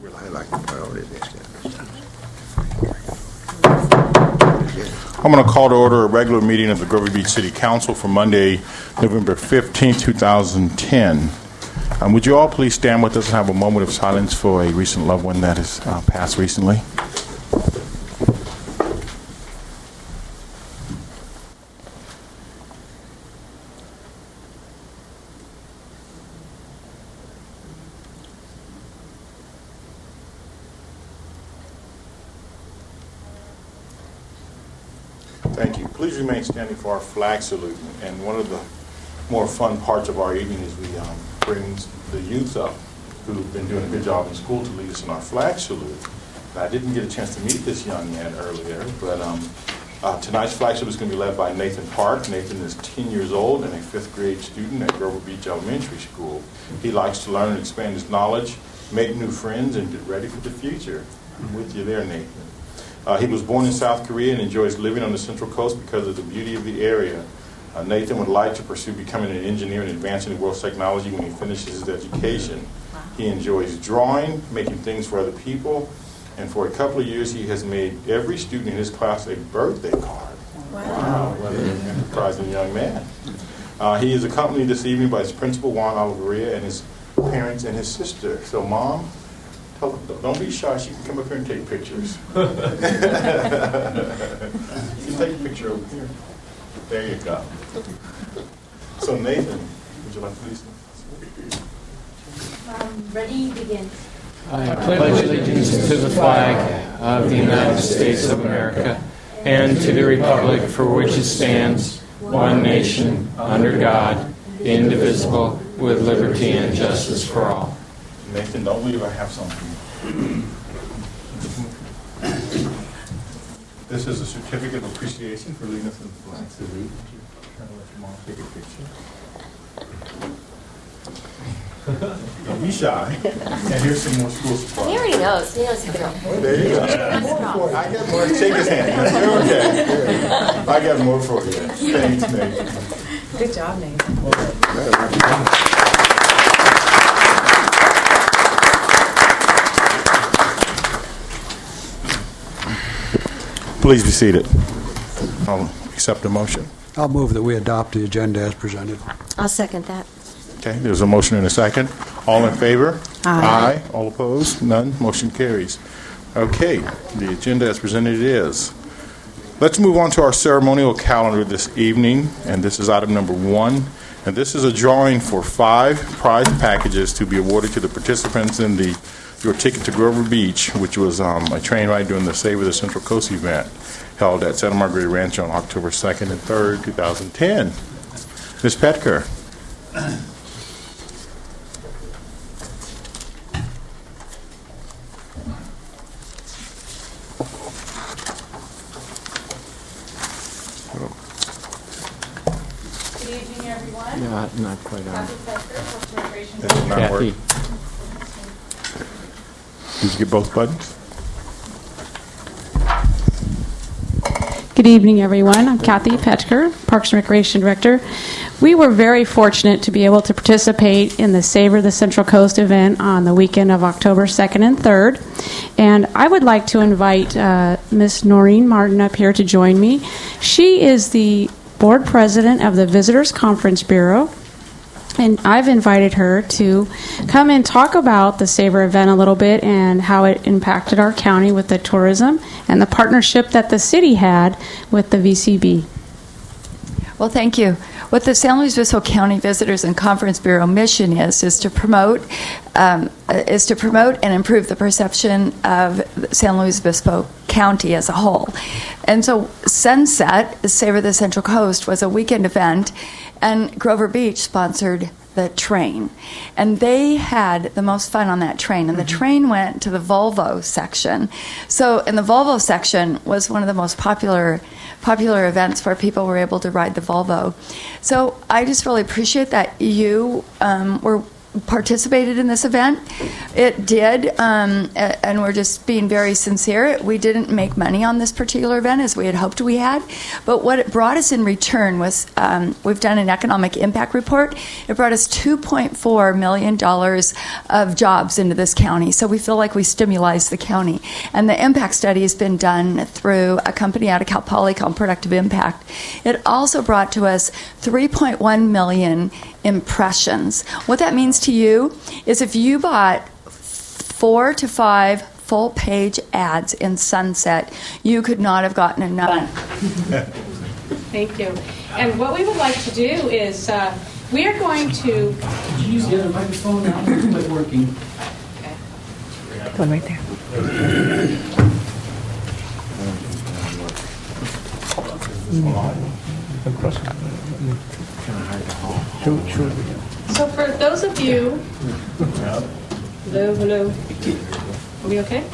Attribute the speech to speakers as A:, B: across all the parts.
A: I'm going to call to order a regular meeting of the Grover Beach City Council for Monday, November 15, 2010. Would you all please stand with us and have a moment of silence for a recent loved one that has passed recently? Thank you. Please remain standing for our flag salute. And one of the more fun parts of our evening is we bring the youth up who've been doing a good job in school to lead us in our flag salute. And I didn't get a chance to meet this young man earlier, but tonight's flag salute is going to be led by Nathan Park. Nathan is 10 years old and a 5th grade student at Grover Beach Elementary School. He likes to learn and expand his knowledge, make new friends, and get ready for the future. I'm with you there, Nathan. He was born in South Korea and enjoys living on the Central Coast because of the beauty of the area. Nathan would like to pursue becoming an engineer and advancing the world's technology when he finishes his education. He enjoys drawing, making things for other people, and for a couple of years he has made every student in his class a birthday card. Wow. What an enterprising young man. He is accompanied this evening by his principal, Juan Oliveria, and his parents and his sister. So, Mom, don't be shy. She can come up here and take pictures. You can take a picture over here. There you go. So, Nathan, would you like to lead us?
B: Ready, begin.
C: I pledge allegiance to the flag of the United States of America and to the republic for which it stands, one nation, under God, indivisible, with liberty and justice for all.
A: Nathan, don't leave. I have something. This is a certificate of appreciation for leading us in the flag salute. Trying to let your mom take a picture. Don't be shy. And here's some more school supplies.
B: He already knows. He knows the drill.
A: There you go. I got more. Shake his hand. You're okay. I got more for you. Thanks, Nathan.
D: Good job, Nathan.
A: Please be seated. I'll accept the motion.
E: I'll move that we adopt the agenda as presented.
B: I'll second that.
A: Okay, there's a motion and a second. All in favor?
B: Aye.
A: All opposed? None. Motion carries. Okay, the agenda as presented is. Let's move on to our ceremonial calendar this evening, and this is item number 1. And this is a drawing for 5 prize packages to be awarded to the participants in the Your Ticket to Grover Beach, which was a train ride during the Savor the Central Coast event held at Santa Margarita Ranch on October 2nd and 3rd, 2010. Ms. Petker.
D: Good evening, everyone.
C: Not quite on.
A: This is not working. Did you get both buttons?
F: Good evening, everyone. I'm Kathy Petker, Parks and Recreation Director. We were very fortunate to be able to participate in the Savor the Central Coast event on the weekend of October 2nd and 3rd. And I would like to invite Ms. Noreen Martin up here to join me. She is the board president of the Visitors Conference Bureau. And I've invited her to come and talk about the Savor event a little bit and how it impacted our county with the tourism and the partnership that the city had with the VCB.
G: Well, thank you. What the San Luis Obispo County Visitors and Conference Bureau mission is to promote and improve the perception of San Luis Obispo County as a whole. And so Sunset, Savor the Central Coast, was a weekend event, and Grover Beach sponsored the train. And they had the most fun on that train. And the train went to the Volvo section. So, in the Volvo section was one of the most popular events where people were able to ride the Volvo. So I just really appreciate that you were participated in this event. It did, and we're just being very sincere. We didn't make money on this particular event as we had hoped we had, but what it brought us in return was we've done an economic impact report. It brought us $2.4 million of jobs into this county, so we feel like we stimulated the county. And the impact study has been done through a company out of Cal Poly called Productive Impact. It also brought to us 3.1 million impressions. What that means to you is if you bought 4 to 5 full-page ads in Sunset, you could not have gotten enough.
F: Thank you. And what we would like to do is we are going to...
H: Could you use the other microphone now? It's not working.
F: Okay.
D: One right there.
F: So for those of you... Hello. Are we okay?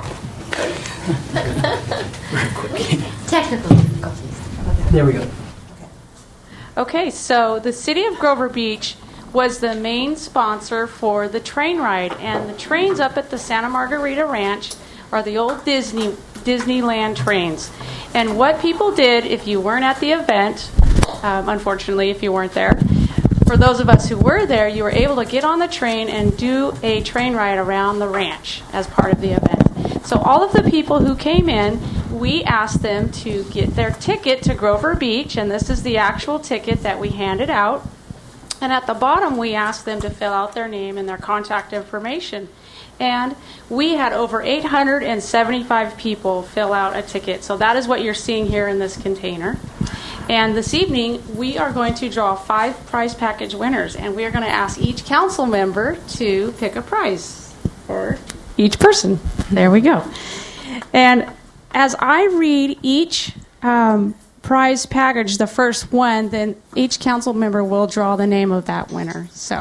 B: Technical difficulties.
H: There we go.
F: Okay, so the City of Grover Beach was the main sponsor for the train ride, and the trains up at the Santa Margarita Ranch are the old Disneyland trains. And what people did, if you weren't at the event, unfortunately if you weren't there, for those of us who were there, you were able to get on the train and do a train ride around the ranch as part of the event. So all of the people who came in, we asked them to get their ticket to Grover Beach, and this is the actual ticket that we handed out. And at the bottom, we asked them to fill out their name and their contact information. And we had over 875 people fill out a ticket. So that is what you're seeing here in this container. And this evening, we are going to draw 5 prize package winners, and we are going to ask each council member to pick a prize for each person. There we go. And as I read each prize package, the first one, then each council member will draw the name of that winner. So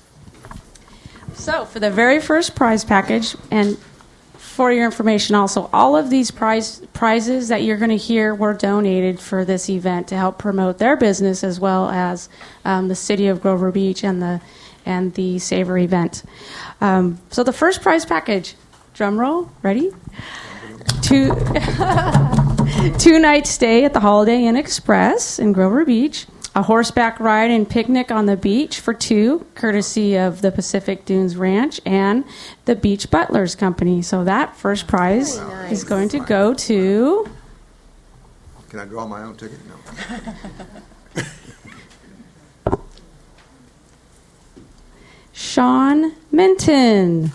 F: for the very first prize package, and for your information also, all of these prizes that you're going to hear were donated for this event to help promote their business as well as the City of Grover Beach and the Savor event. So the first prize package, drum roll, ready? 2-night stay at the Holiday Inn Express in Grover Beach, a horseback ride and picnic on the beach for 2, courtesy of the Pacific Dunes Ranch and the Beach Butlers Company. So that first prize is going to go to...
I: Can I draw my own ticket? No.
F: Sean Minton.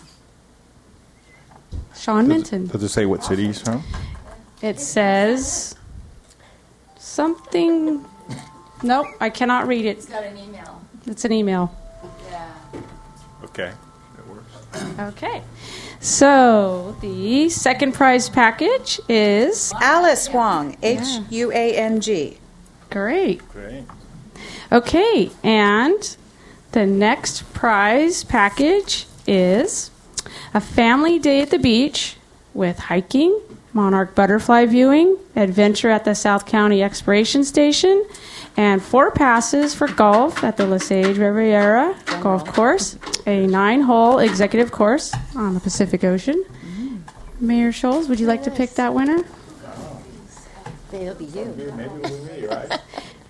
F: Sean Minton.
A: Does it say what city he's from?
F: It says something... Nope, I cannot read it.
G: It's got an email.
F: It's an email.
G: Yeah.
A: Okay, that works.
F: Okay. So the second prize package is...
D: Alice Huang, Huang.
F: Great. Okay, and the next prize package is a family day at the beach with hiking, monarch butterfly viewing, adventure at the South County Exploration Station, and 4 passes for golf at the Lesage Riviera Golf Course, a 9-hole executive course on the Pacific Ocean. Mayor Scholes, would you like to pick that winner?
B: It'll be you.
A: Maybe it will be me, right?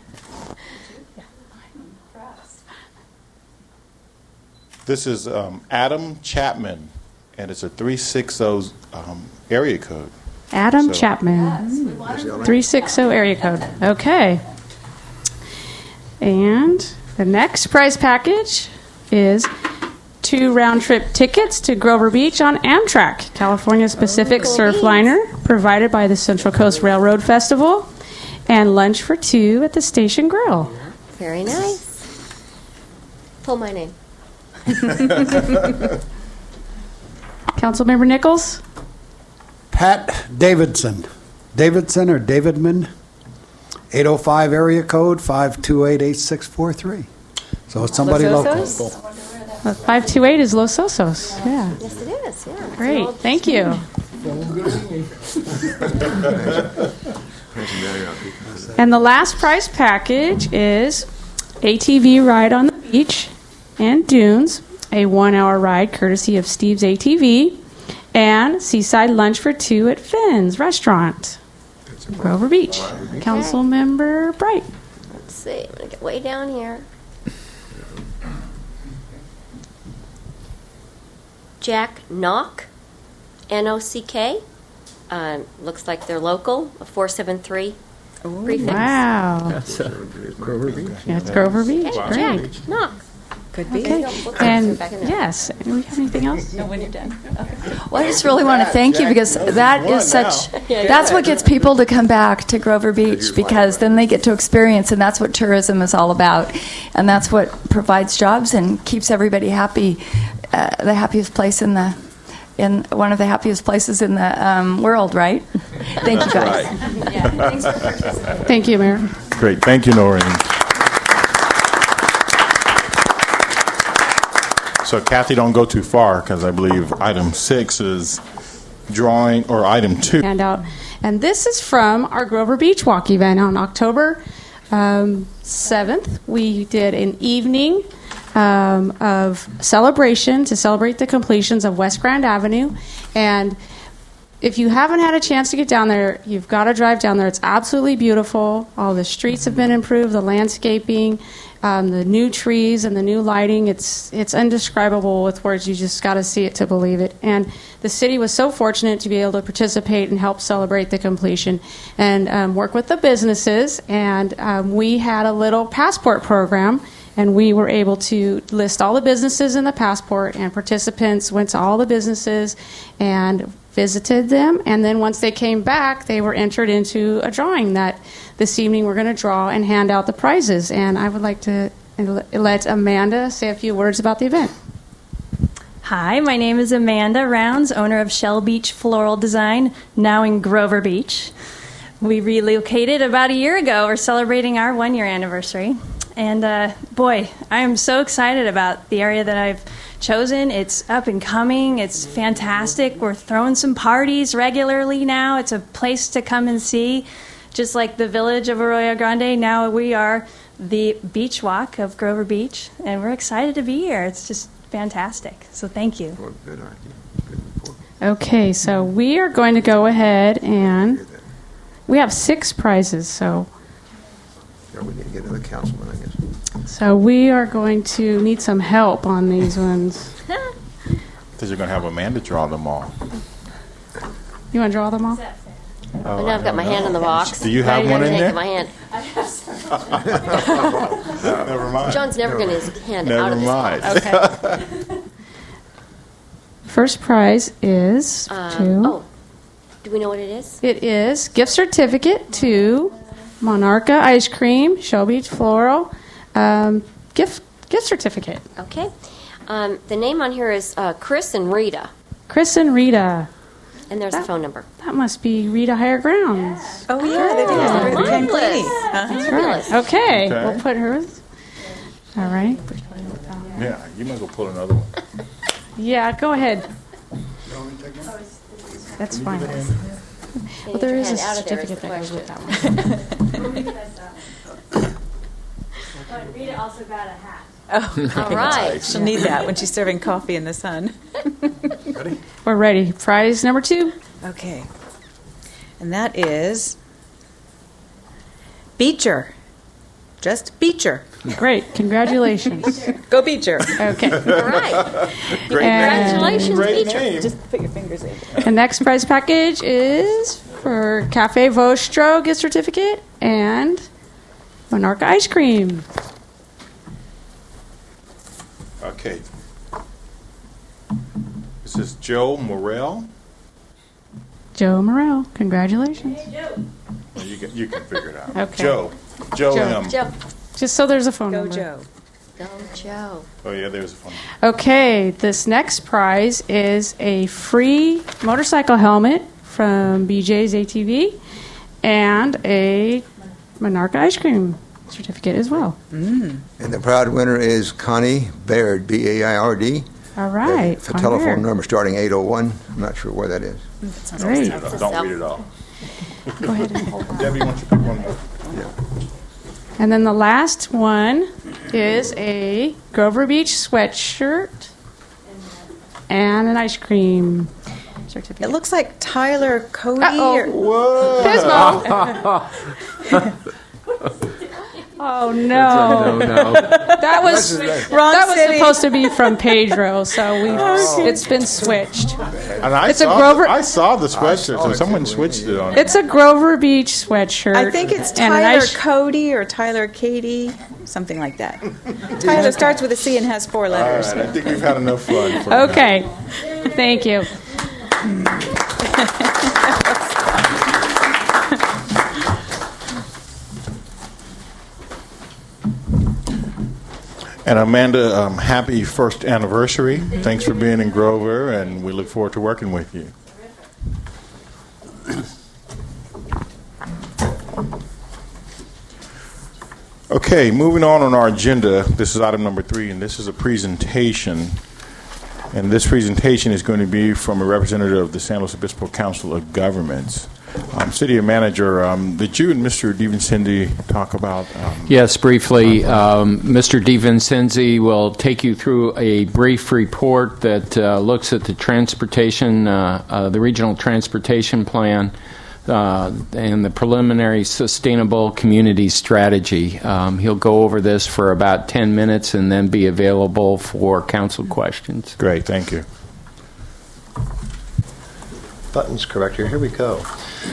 A: This is Adam Chapman, and it's a 360 area code.
F: Adam Chapman, 360 area code. Okay. And the next prize package is 2 round-trip tickets to Grover Beach on Amtrak, California's Pacific Surfliner, provided by the Central Coast Railroad Festival, and lunch for 2 at the Station Grill.
B: Very nice. Pull my name.
F: Councilmember Nichols?
E: Pat Davidson. Davidson or Davidman, 805 area code 528-8643. So it's somebody
B: Los
E: local.
B: Osos?
F: 528 is Los Osos. Yeah.
B: Yes, it is. Yeah.
F: Great. Thank you. And the last prize package is ATV ride on the beach and dunes a 1-hour ride courtesy of Steve's ATV, and seaside lunch for 2 at Finn's Restaurant, Grover Beach. Councilmember Bright.
B: Let's see. I'm going to get way down here. Jack Knock, N-O-C-K. Looks like they're local, 473 prefix.
F: Wow.
C: That's Grover Beach.
F: Yeah, it's Grover Beach.
B: Okay,
F: Great.
B: Jack Knock.
D: Could be.
F: Okay. And yes, do we have anything else?
G: No, when you're done. Well, I just really want to thank you because that is such, that's what gets people to come back to Grover Beach, because then they get to experience, and that's what tourism is all about. And that's what provides jobs and keeps everybody happy. The happiest place in one of the happiest places in the world, right? Thank you, guys. Yeah, thanks for participating.
F: Thank you, Mayor.
A: Great. Thank you, Noreen. So, Kathy, don't go too far, because I believe item 6 is drawing, or item 2.
F: Handout. And this is from our Grover Beach Walk event on October 7th. We did an evening of celebration to celebrate the completions of West Grand Avenue. And if you haven't had a chance to get down there, you've got to drive down there. It's absolutely beautiful. All the streets have been improved, the landscaping, the new trees and the new lighting. It's indescribable with words. You just got to see it to believe it. And the city was so fortunate to be able to participate and help celebrate the completion and work with the businesses. And we had a little passport program, and we were able to list all the businesses in the passport, and participants went to all the businesses and visited them. And then once they came back, they were entered into a drawing that this evening we're going to draw and hand out the prizes. And I would like to let Amanda say a few words about the event.
J: Hi, my name is Amanda Rounds, owner of Shell Beach Floral Design, now in Grover Beach. We relocated about a year ago. We're celebrating our 1-year anniversary. And boy, I am so excited about the area that I've chosen. It's up and coming. It's fantastic. We're throwing some parties regularly now. It's a place to come and see. Just like the village of Arroyo Grande, now we are the beach walk of Grover Beach, and we're excited to be here. It's just fantastic. So thank you.
I: Well, good idea. Good report.
F: Okay, so we are going to go ahead and we have 6 prizes. So
I: We need to get another councilman, I guess.
F: So we are going to need some help on these ones.
A: Because you're going to have Amanda draw them all.
F: You want to draw them all?
B: Oh, now I've got my hand in the box.
A: Do you have one in there?
B: My hand.
J: I have some.
A: Never mind.
B: John's never going to his hand out of his
A: mind.
F: Okay. First prize is
B: Oh, do we know what it is?
F: It is gift certificate to Monarca Ice Cream, Shell Beach Floral. Gift certificate.
B: Okay. The name on here is Chris and Rita.
F: Chris and Rita.
B: And there's the phone number.
F: That must be Rita Higher Grounds.
D: Oh, yeah, that is. Rita Clean.
F: That's right. Okay. We'll put hers. All right.
A: Yeah, you might as well pull another one.
F: Yeah, go ahead. That's fine. Well, there is a certificate that goes with that one.
J: But Rita also got a hat.
D: Oh,
B: all right.
D: She'll need that when she's serving coffee in the sun.
A: Ready?
F: We're ready. Prize number 2.
D: Okay. And that is Beecher. Just Beecher.
F: Great. Congratulations.
D: Go Beecher.
F: Okay.
B: All right.
A: Great
B: Congratulations,
A: Great
B: Beecher.
A: name.
D: Just put your fingers in.
F: The next prize package is for Cafe Vostro gift certificate and Monarca Ice Cream.
A: Okay. This is Joe Morrell.
F: Joe Morrell. Congratulations.
A: Well, you can figure it out.
F: Okay.
A: Joe M.
B: Joe.
F: Just so there's a phone
D: Go
F: number.
D: Joe.
B: Go, Joe.
A: Oh, yeah, there's a phone number.
F: Okay, this next prize is a free motorcycle helmet from BJ's ATV and a Monarca Ice Cream certificate as well.
I: And the proud winner is Connie Baird, B-A-I-R-D.
F: All right.
I: For telephone number starting 801. I'm not sure where that is.
F: Great.
A: Don't read it all.
F: Go ahead and hold on.
A: Debbie, why don't you pick one more?
I: Yeah.
F: And then the last one is a Grover Beach sweatshirt and an ice cream certificate.
D: It looks like Tyler Cody.
F: Uh-oh. Pismo. Oh no!
C: No.
F: That was
D: Wrong
F: that was
D: city.
F: supposed to be from Pedro, so it's been switched.
A: And I
F: It's a
A: saw,
F: Grover-
A: I saw the sweatshirt, so someone switched it on.
F: It's a Grover Beach sweatshirt.
D: I think it's
F: and an
D: Tyler
F: ice-
D: Cody or Tyler Katie, something like that. Tyler starts with a C and has 4
A: All
D: letters.
A: right, I think we've had enough fun. For
F: Okay, thank you.
A: And Amanda, happy first anniversary. Thanks for being in Grover, and we look forward to working with you. Okay, moving on our agenda. This is item number 3, and this is a presentation. And this presentation is going to be from a representative of the San Luis Obispo Council of Governments. City Manager, did you and Mr. DiVincenzi talk about...
C: Yes, briefly. Mr. DiVincenzi will take you through a brief report that looks at the transportation, the regional transportation plan, and the preliminary sustainable community strategy. He'll go over this for about 10 minutes and then be available for council questions.
A: Great, thank you.
K: Buttons corrector. Here we go.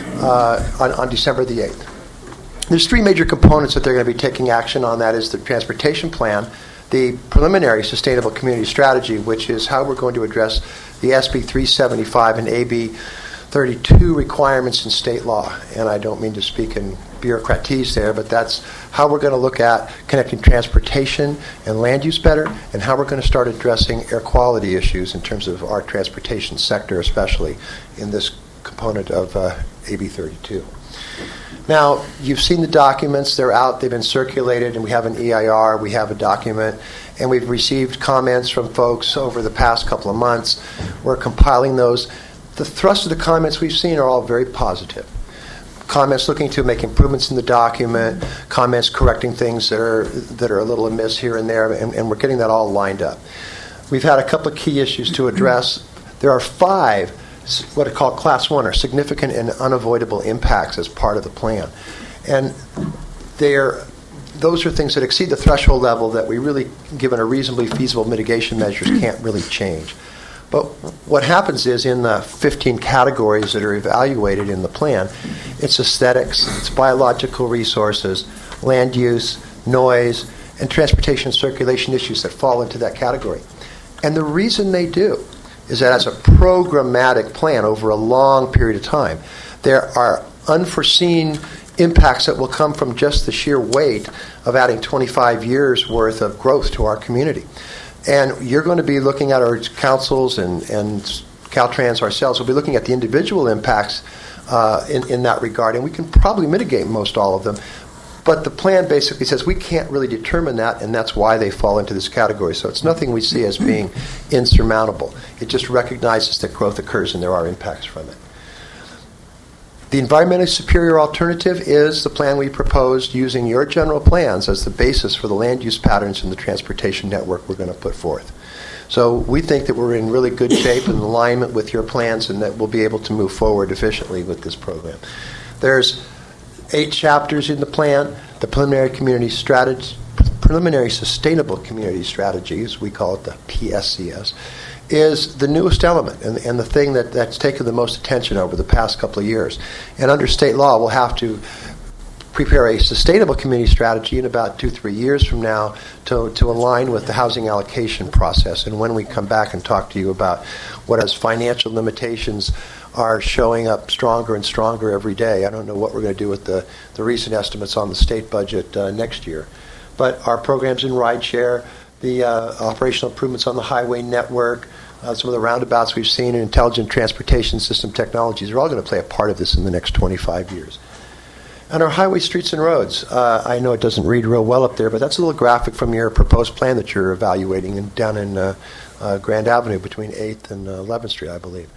K: On December the 8th. There's 3 major components that they're going to be taking action on. That is the transportation plan, the preliminary sustainable community strategy, which is how we're going to address the SB 375 and AB 32 requirements in state law. And I don't mean to speak in bureaucratese there, but that's how we're going to look at connecting transportation and land use better, and how we're going to start addressing air quality issues in terms of our transportation sector, especially in this component of AB 32. Now, you've seen the documents. They're out. They've been circulated, and we have an EIR. We have a document, and we've received comments from folks over the past couple of months. We're compiling those. The thrust of the comments we've seen are all very positive. Comments looking to make improvements in the document, comments correcting things that are a little amiss here and there, and we're getting that all lined up. We've had a couple of key issues to address. There are 5 what are called Class 1, or significant and unavoidable impacts as part of the plan. And those are things that exceed the threshold level that we really, given a reasonably feasible mitigation measures, can't really change. But what happens is, in the 15 categories that are evaluated in the plan, it's aesthetics, it's biological resources, land use, noise, and transportation circulation issues that fall into that category. And the reason they do is that as a programmatic plan over a long period of time, there are unforeseen impacts that will come from just the sheer weight of adding 25 years worth of growth to our community. And you're going to be looking at our councils and Caltrans ourselves. We'll be looking at the individual impacts in that regard, and we can probably mitigate most all of them. But the plan basically says we can't really determine that, and that's why they fall into this category. So it's nothing we see as being insurmountable. It just recognizes that growth occurs and there are impacts from it. The environmentally superior alternative is the plan we proposed using your general plans as the basis for the land use patterns in the transportation network we're going to put forth. So we think that we're in really good shape and alignment with your plans, and that we'll be able to move forward efficiently with this program. There's 8 chapters in the plan. The preliminary sustainable community strategy, as we call it, the PSCS, is the newest element and the thing that's taken the most attention over the past couple of years. And under state law, we'll have to prepare a sustainable community strategy in about 2-3 years from now to align with the housing allocation process. And when we come back and talk to you about what as financial limitations are showing up stronger and stronger every day, I don't know what we're going to do with the recent estimates on the state budget next year. But our programs in rideshare, the operational improvements on the highway network, some of the roundabouts we've seen, and intelligent transportation system technologies are all going to play a part of this in the next 25 years. And our highway, streets, and roads. I know it doesn't read real well up there, but that's a little graphic from your proposed plan that you're evaluating down in Grand Avenue between 8th and 11th Street, I believe.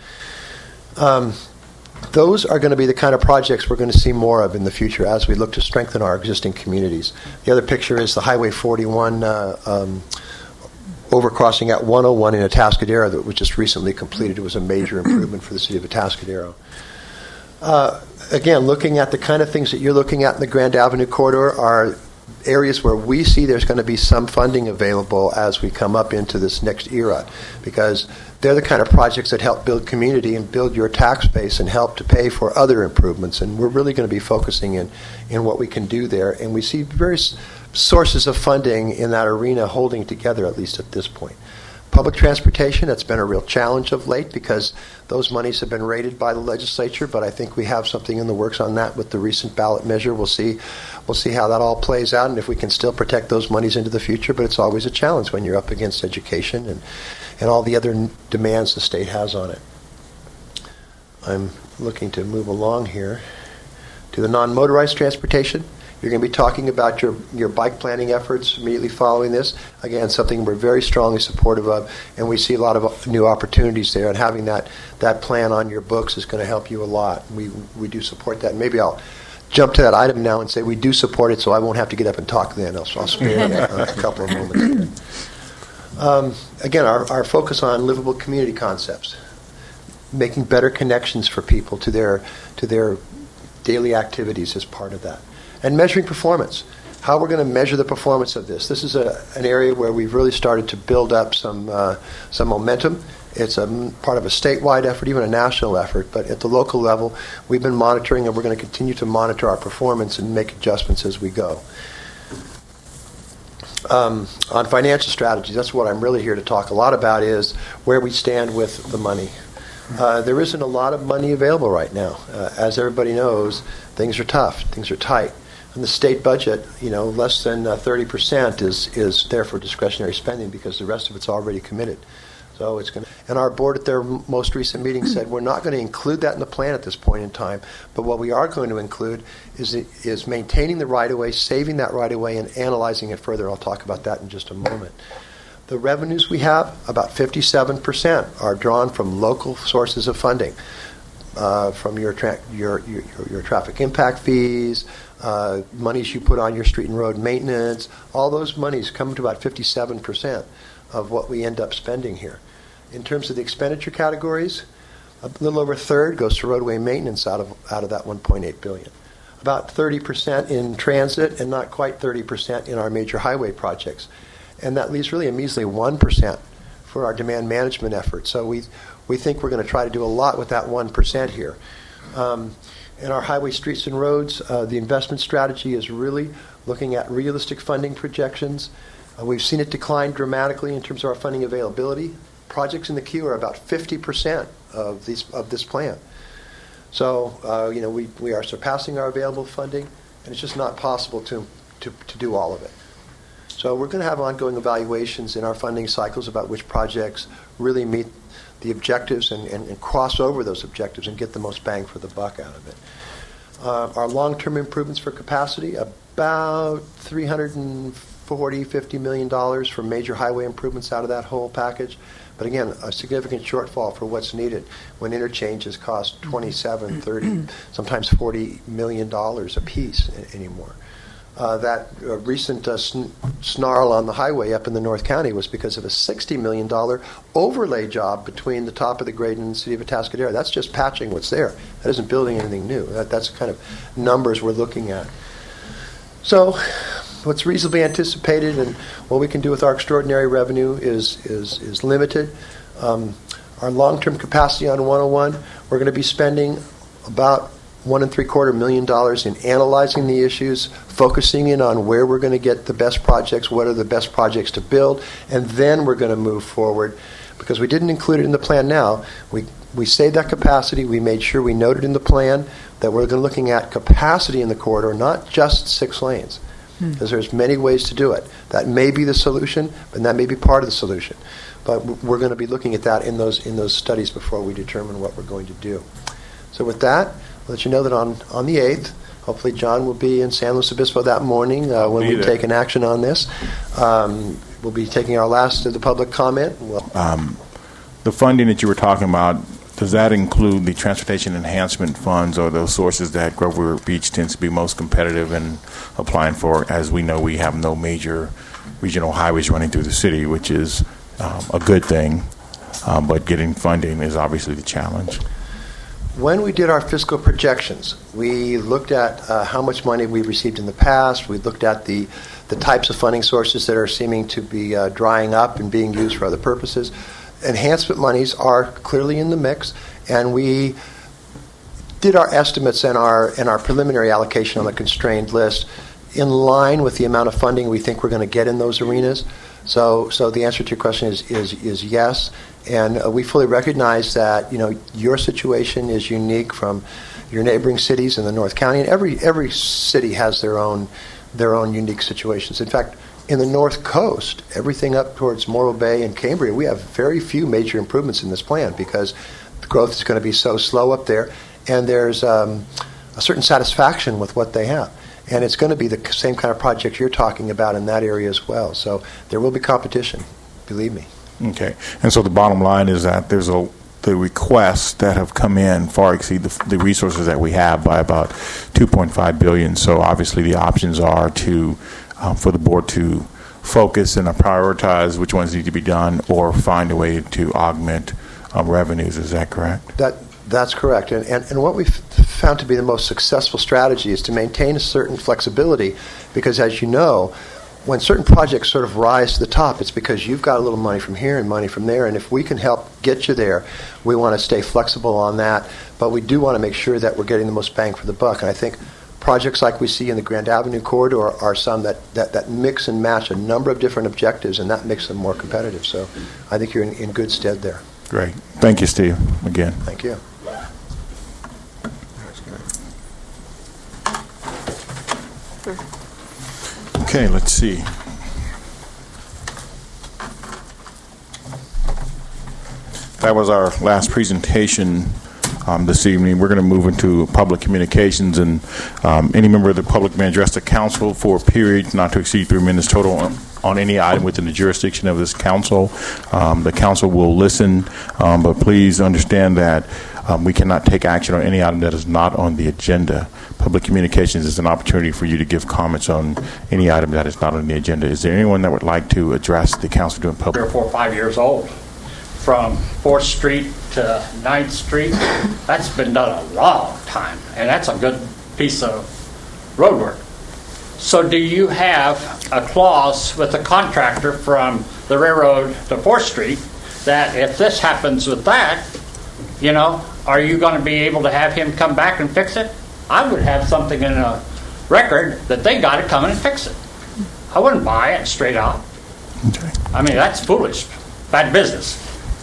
K: Those are going to be the kind of projects we're going to see more of in the future as we look to strengthen our existing communities. The other picture is the Highway 41 overcrossing at 101 in Atascadero that was just recently completed. It was a major improvement for the city of Atascadero. Again, looking at the kind of things that you're looking at in the Grand Avenue corridor are areas where we see there's going to be some funding available as we come up into this next era, because they're the kind of projects that help build community and build your tax base and help to pay for other improvements. And we're really going to be focusing in what we can do there. And we see various sources of funding in that arena holding together, at least at this point. Public transportation, that's been a real challenge of late because those monies have been rated by the legislature, but I think we have something in the works on that with the recent ballot measure. We'll see how that all plays out and if we can still protect those monies into the future, but it's always a challenge when you're up against education and all the other demands the state has on it. I'm looking to move along here to the non-motorized transportation. You're going to be talking about your bike planning efforts immediately following this. Again, something we're very strongly supportive of, and we see a lot of new opportunities there, and having that plan on your books is going to help you a lot. We do support that. Maybe I'll jump to that item now and say we do support it, so I won't have to get up and talk then. I'll spare a couple of moments here. Again, our focus on livable community concepts, making better connections for people to their daily activities is part of that. And measuring performance, how we're going to measure the performance of this. This is an area where we've really started to build up some momentum. It's a part of a statewide effort, even a national effort, but at the local level, we've been monitoring and we're going to continue to monitor our performance and make adjustments as we go. On financial strategies, that's what I'm really here to talk a lot about, is where we stand with the money. There isn't a lot of money available right now. As everybody knows, things are tough, things are tight. And the state budget, less than 30% is there for discretionary spending because the rest of it's already committed. So it's going to, and our board at their most recent meeting said we're not going to include that in the plan at this point in time, but what we are going to include is maintaining the right-of-way, saving that right-of-way, and analyzing it further. I'll talk about that in just a moment. The revenues we have, about 57%, are drawn from local sources of funding, from your traffic impact fees, monies you put on your street and road maintenance. All those monies come to about 57% of what we end up spending here. In terms of the expenditure categories, a little over a third goes to roadway maintenance out of that $1.8 billion. About 30% in transit, and not quite 30% in our major highway projects. And that leaves really a measly 1% for our demand management efforts. So we think we're going to try to do a lot with that 1% here. In our highway, streets, and roads, the investment strategy is really looking at realistic funding projections. We've seen it decline dramatically in terms of our funding availability. Projects in the queue are about 50% of this plan. So we are surpassing our available funding, and it's just not possible to do all of it. So we're going to have ongoing evaluations in our funding cycles about which projects really meet the objectives and cross over those objectives and get the most bang for the buck out of it. Our long-term improvements for capacity, about $350 million for major highway improvements out of that whole package. But again, a significant shortfall for what's needed when interchanges cost $27, $30, sometimes $40 million a piece anymore. That recent snarl on the highway up in the North County was because of a $60 million overlay job between the top of the grade and the city of Atascadero. That's just patching what's there. That isn't building anything new. That's the kind of numbers we're looking at. So what's reasonably anticipated and what we can do with our extraordinary revenue is limited. Our long-term capacity on 101, we're going to be spending about $1.75 million in analyzing the issues, focusing in on where we're going to get the best projects, what are the best projects to build, and then we're going to move forward. Because we didn't include it in the plan now, we saved that capacity. We made sure we noted in the plan that we're looking at capacity in the corridor, not just 6 lanes. Because there's many ways to do it. That may be the solution, and that may be part of the solution. But we're going to be looking at that in those studies before we determine what we're going to do. So with that, I'll let you know that on the 8th, hopefully John will be in San Luis Obispo that morning when we take an action on this. We'll be taking our last of the public comment.
A: The funding that you were talking about, does that include the transportation enhancement funds or those sources that Grover Beach tends to be most competitive in applying for? As we know, we have no major regional highways running through the city, which is a good thing, but getting funding is obviously the challenge.
K: When we did our fiscal projections, we looked at how much money we received in the past. We looked at the types of funding sources that are seeming to be drying up and being used for other purposes. Enhancement monies are clearly in the mix, and we did our estimates and our preliminary allocation on the constrained list in line with the amount of funding we think we're going to get in those arenas. So the answer to your question is yes, and we fully recognize that your situation is unique from your neighboring cities in the North County, and every city has their own unique situations. In fact, in the North Coast, everything up towards Morro Bay and Cambria, we have very few major improvements in this plan because the growth is going to be so slow up there, and there's a certain satisfaction with what they have. And it's going to be the same kind of project you're talking about in that area as well. So there will be competition, believe me.
A: Okay. And so the bottom line is that the requests that have come in far exceed the resources that we have by about $2.5 billion. So obviously the options are for the board to focus and prioritize which ones need to be done or find a way to augment revenues. Is that correct?
K: That's correct. And what we've found to be the most successful strategy is to maintain a certain flexibility because, as you know, when certain projects sort of rise to the top, it's because you've got a little money from here and money from there, and if we can help get you there, we want to stay flexible on that, but we do want to make sure that we're getting the most bang for the buck. And I think projects like we see in the Grand Avenue corridor are some that mix and match a number of different objectives, and that makes them more competitive. So I think you're in good stead there.
A: Great. Thank you, Steve, again.
K: Thank you.
A: Okay, let's see. That was our last presentation this evening. We're going to move into public communications, and any member of the public may address the council for a period not to exceed 3 minutes total on any item within the jurisdiction of this council. The council will listen, but please understand that we cannot take action on any item that is not on the agenda. Public communications is an opportunity for you to give comments on any item that is not on the agenda. Is there anyone that would like to address the council during public?
L: 3 or 4 or 5 years old. From 4th Street to 9th Street, that's been done a long time, and that's a good piece of road work. So do you have a clause with the contractor from the railroad to 4th Street that if this happens with that, are you going to be able to have him come back and fix it? I would have something in a record that they got to come in and fix it. I wouldn't buy it straight out.
A: Okay.
L: I mean, that's foolish. Bad business.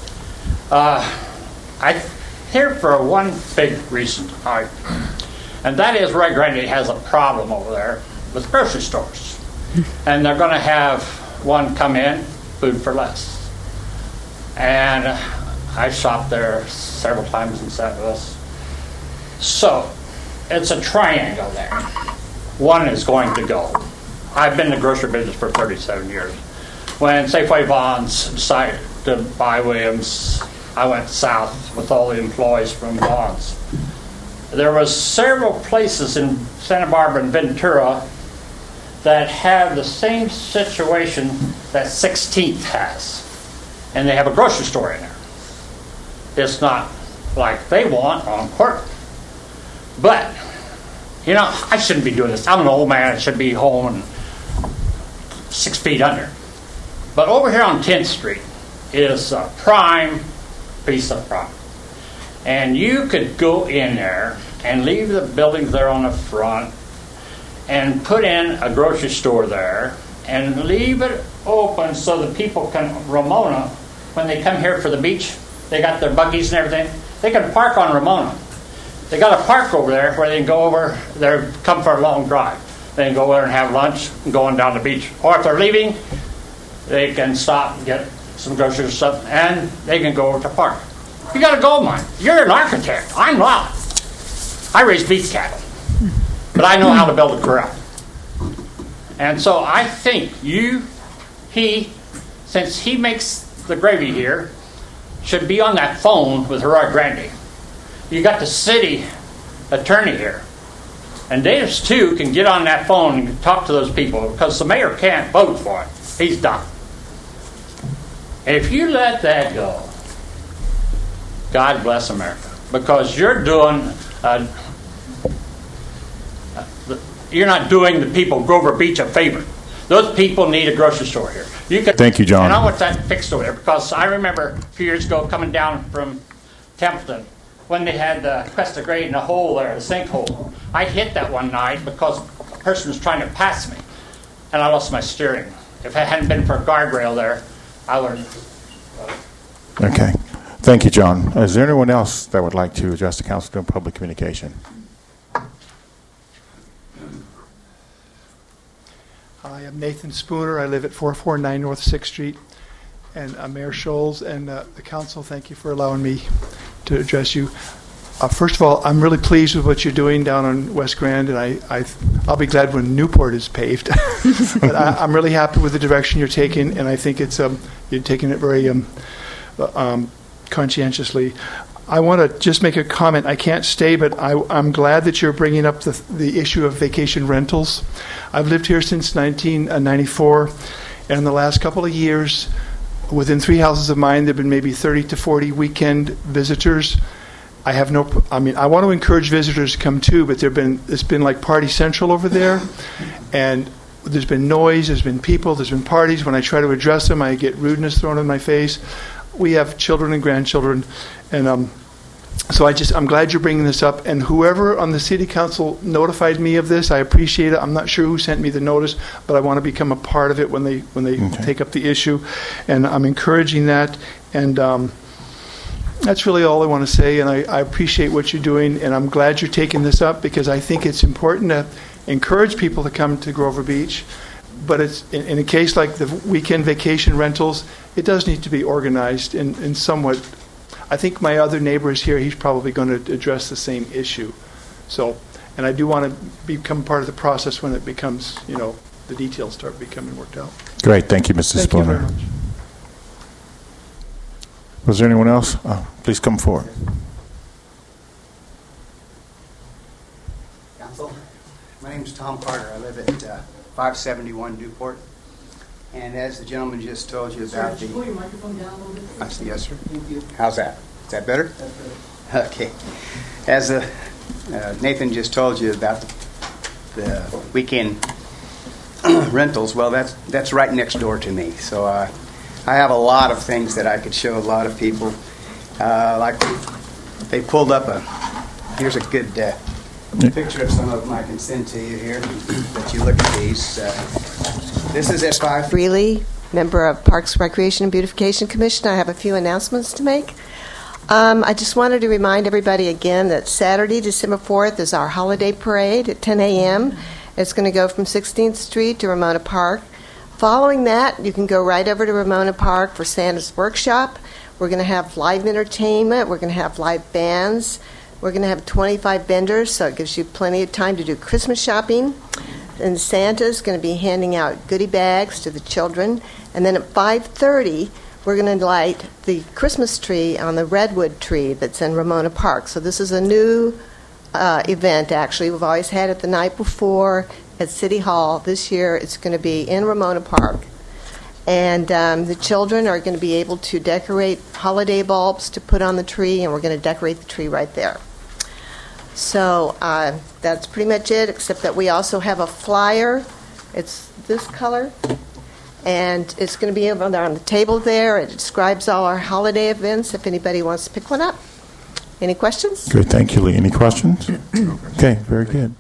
L: I here for one big reason, and that is Rio Grande has a problem over there with grocery stores, and they're going to have one come in, food for less. And I shopped there several times in St. Louis. So it's a triangle there. One is going to go. I've been in the grocery business for 37 years. When Safeway Vons decided to buy Williams, I went south with all the employees from Vons. There was several places in Santa Barbara and Ventura that have the same situation that 16th has. And they have a grocery store in there. It's not like they want on Court. But, I shouldn't be doing this. I'm an old man. I should be home and 6 feet under. But over here on 10th Street is a prime piece of property. And you could go in there and leave the buildings there on the front and put in a grocery store there and leave it open so the people can, Ramona, when they come here for the beach, they got their buggies and everything, they can park on Ramona. They got a park over there where they can go over there, come for a long drive. They can go over and have lunch and go on down the beach. Or if they're leaving, they can stop and get some groceries or stuff, and they can go over to the park. You got a gold mine. You're an architect. I'm not. I raise beef cattle. But I know how to build a corral. And so I think since he makes the gravy here, should be on that phone with Rio Grande. You got the city attorney here. And Davis, too, can get on that phone and talk to those people because the mayor can't vote for it. He's done. If you let that go, God bless America, because you're doing. You're not doing the people of Grover Beach a favor. Those people need a grocery store here.
A: Thank you, John.
L: And I want that fixed over there, because I remember a few years ago coming down from Templeton when they had the Cresta grade in a hole there, a sinkhole. I hit that one night because a person was trying to pass me, and I lost my steering. If it hadn't been for a guardrail there, I would have.
A: Okay. Thank you, John. Is there anyone else that would like to address the council during public communication?
M: Hi, I'm Nathan Spooner. I live at 449 North 6th Street. And Mayor Scholes and the council, thank you for allowing me to address you. First of all, I'm really pleased with what you're doing down on West Grand, and I'll be glad when Newport is paved. But I'm really happy with the direction you're taking, and I think it's you're taking it very conscientiously. I want to just make a comment. I can't stay, but I'm glad that you're bringing up the issue of vacation rentals. I've lived here since 1994, and in the last couple of years, within 3 houses of mine, there have been maybe 30 to 40 weekend visitors. I want to encourage visitors to come too, but it's been like party central over there, and there's been noise, there's been people, there's been parties. When I try to address them, I get rudeness thrown in my face. We have children and grandchildren, and so I'm glad you're bringing this up. And whoever on the city council notified me of this, I appreciate it. I'm not sure who sent me the notice, but I want to become a part of it when they take up the issue, and I'm encouraging that. And that's really all I want to say. And I appreciate what you're doing, and I'm glad you're taking this up, because I think it's important to encourage people to come to Grover Beach. But it's in a case like the weekend vacation rentals, it does need to be organized in somewhat. I think my other neighbor is here. He's probably going to address the same issue. So, and I do want to become part of the process when it becomes, the details start becoming worked out.
A: Great. Thank you, Mr. Spooner.
M: Thank you very much.
A: Was there anyone else? Please come forward.
N: Council, my name is Tom Carter. I live at 571 Newport. And as the gentleman just told you about
H: pull your microphone down a little bit?
N: Yes, sir.
H: Thank you.
N: How's that? Is that better?
H: That's better.
N: Okay. As Nathan just told you about the weekend rentals, well, that's right next door to me. So I have a lot of things that I could show a lot of people. Like they pulled up here's a good picture of some of them I can send to you here, that you look at these. This is at 5.
O: Freely, member of Parks, Recreation, and Beautification Commission. I have a few announcements to make. I just wanted to remind everybody again that Saturday, December 4th, is our holiday parade at 10 a.m. It's going to go from 16th Street to Ramona Park. Following that, you can go right over to Ramona Park for Santa's Workshop. We're going to have live entertainment. We're going to have live bands. We're going to have 25 vendors, so it gives you plenty of time to do Christmas shopping. And Santa's going to be handing out goodie bags to the children. And then at 5:30, we're going to light the Christmas tree on the redwood tree that's in Ramona Park. So this is a new event, actually. We've always had it the night before at City Hall. This year it's going to be in Ramona Park. And the children are going to be able to decorate holiday bulbs to put on the tree, and we're going to decorate the tree right there. So that's pretty much it, except that we also have a flyer. It's this color, and it's going to be over there on the table there. It describes all our holiday events if anybody wants to pick one up. Any questions?
A: Good. Thank you, Lee. Any questions? Okay, very good.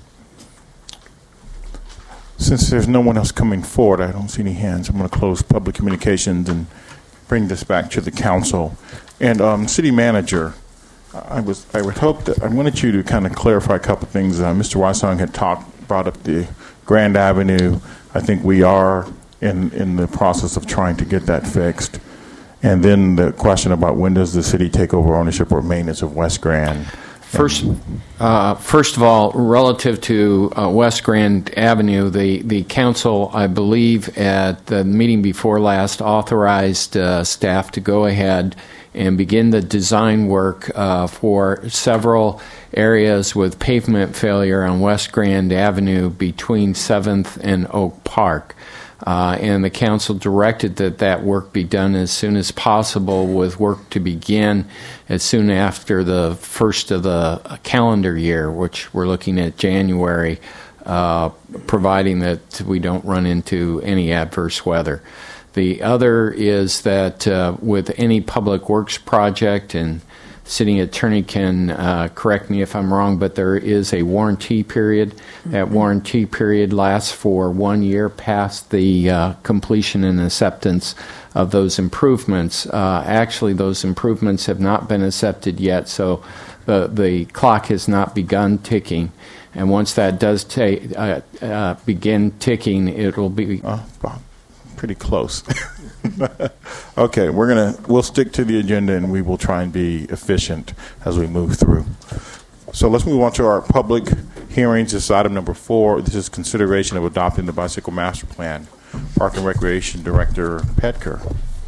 A: Since there's no one else coming forward, I don't see any hands. I'm going to close public communications and bring this back to the council. And City Manager, I would hope that I wanted you to kind of clarify a couple of things. Mr. Wysong had brought up the Grand Avenue. I think we are in the process of trying to get that fixed. And then the question about when does the city take over ownership or maintenance of West Grand?
C: First of all, relative to West Grand Avenue, the council, I believe, at the meeting before last, authorized staff to go ahead and begin the design work for several areas with pavement failure on West Grand Avenue between 7th and Oak Park. and the council directed that work be done as soon as possible, with work to begin as soon after the first of the calendar year, which we're looking at January, providing that we don't run into any adverse weather. The other is that with any public works project, and city attorney can correct me if I'm wrong, but there is a warranty period. That warranty period lasts for 1 year past the completion and acceptance of those improvements. Actually, those improvements have not been accepted yet, so the clock has not begun ticking. And once that does begin ticking, it will be
A: pretty close. Okay, we'll stick to the agenda, and we will try and be efficient as we move through. So let's move on to our public hearings. This is item number 4. This is consideration of adopting the bicycle master plan. Park and Recreation Director Petker.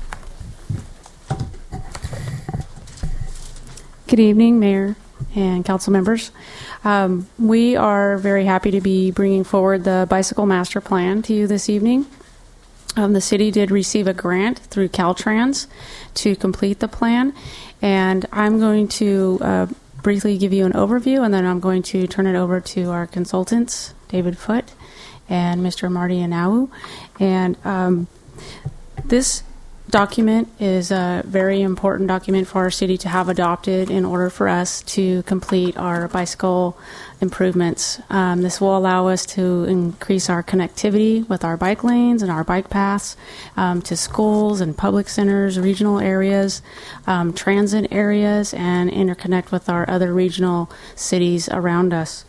F: Good evening, Mayor and council members. We are very happy to be bringing forward the bicycle master plan to you this evening. The city did receive a grant through Caltrans to complete the plan, and I'm going to briefly give you an overview, and then I'm going to turn it over to our consultants, David Foote and Mr. Marty Anau. And this document is a very important document for our city to have adopted in order for us to complete our bicycle improvements. This will allow us to increase our connectivity with our bike lanes and our bike paths to schools and public centers, regional areas, transit areas, and interconnect with our other regional cities around us.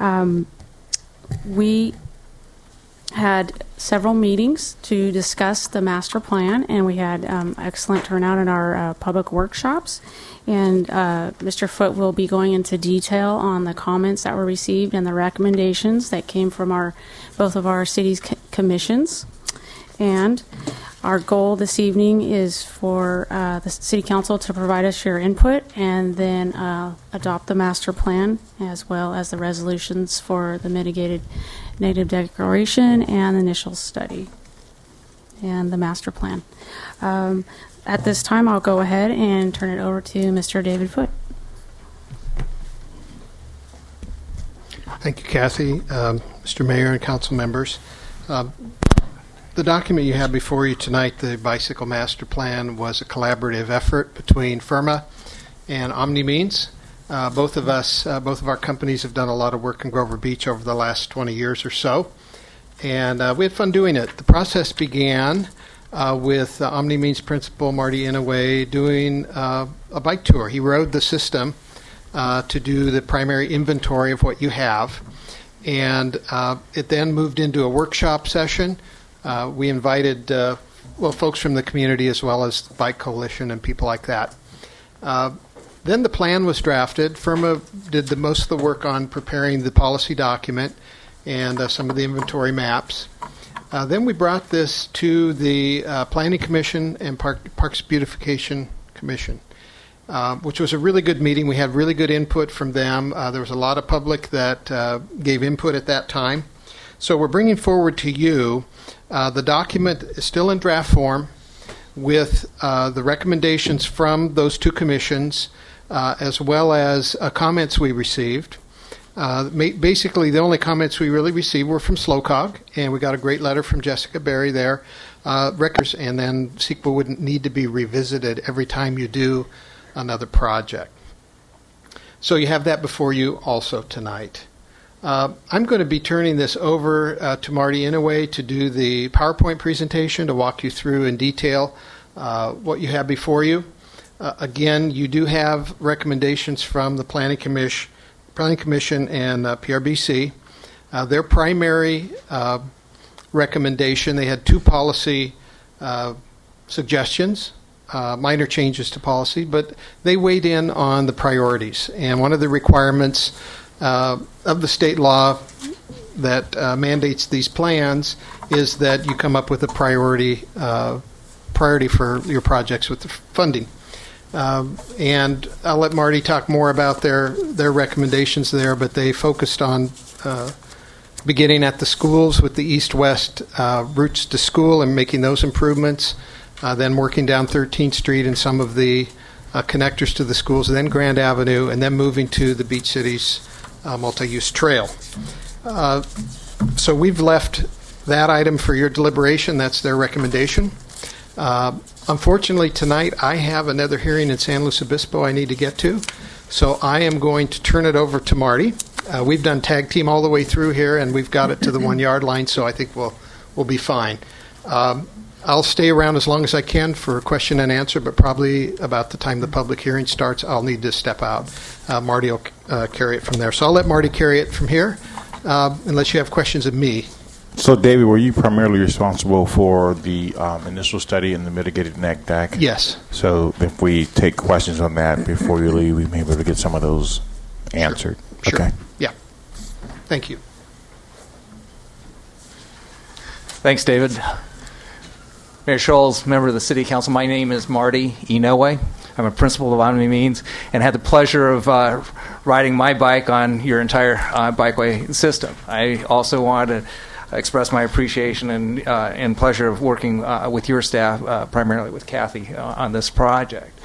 F: We had several meetings to discuss the master plan, and we had excellent turnout in our public workshops. And Mr. Foote will be going into detail on the comments that were received and the recommendations that came from both of our city's commissions. And our goal this evening is for the City Council to provide us your input and then adopt the master plan, as well as the resolutions for the mitigated negative declaration and the initial study and the master plan. At this time, I'll go ahead and turn it over to Mr. David Foote.
P: Thank you, Kathy, Mr. Mayor, and council members. The document you have before you tonight, the Bicycle Master Plan, was a collaborative effort between FIRMA and OmniMeans. Both of our companies have done a lot of work in Grover Beach over the last 20 years or so, and we had fun doing it. The process began with OmniMeans principal Marty Inouye doing a bike tour. He rode the system to do the primary inventory of what you have, and it then moved into a workshop session. We invited folks from the community as well as the Bike Coalition and people like that. Then the plan was drafted. FIRMA did most of the work on preparing the policy document and some of the inventory maps. Then we brought this to the Planning Commission and Parks Beautification Commission, which was a really good meeting. We had really good input from them. There was a lot of public that gave input at that time. So we're bringing forward to you the document is still in draft form with the recommendations from those two commissions, as well as comments we received. Basically, the only comments we really received were from SLOCOG, and we got a great letter from Jessica Berry there. Records, and then CEQA wouldn't need to be revisited every time you do another project. So you have that before you also tonight. I'm going to be turning this over to Marty Inouye to do the PowerPoint presentation to walk you through in detail what you have before you. Again, you do have recommendations from the Planning Commission and PRBC. Their primary recommendation, they had two policy suggestions, minor changes to policy, but they weighed in on the priorities. And one of the requirements of the state law that mandates these plans is that you come up with a priority for your projects with the funding. And I'll let Marty talk more about their recommendations there, but they focused on beginning at the schools with the east-west routes to school and making those improvements, then working down 13th Street and some of the connectors to the schools, then Grand Avenue, and then moving to the Beach Cities multi-use trail. So we've left that item for your deliberation. That's their recommendation. Unfortunately, tonight I have another hearing in San Luis Obispo I need to get to, so I am going to turn it over to Marty. We've done tag team all the way through here, and we've got it to the 1 yard line, so I think we'll be fine. I'll stay around as long as I can for question and answer, but probably about the time the public hearing starts, I'll need to step out. Marty will carry it from there. So I'll let Marty carry it from here, unless you have questions of me.
A: So, David, were you primarily responsible for the initial study and the mitigated neg deck?
P: Yes.
A: So if we take questions on that before you leave, we may be able to get some of those answered.
P: Sure.
A: Okay.
P: Yeah. Thank you.
Q: Thanks, David. Mayor Scholes, member of the City Council, my name is Marty Inoue. I'm a principal of Omni Means and had the pleasure of riding my bike on your entire bikeway system. I also want to express my appreciation and pleasure of working with your staff, primarily with Kathy, on this project.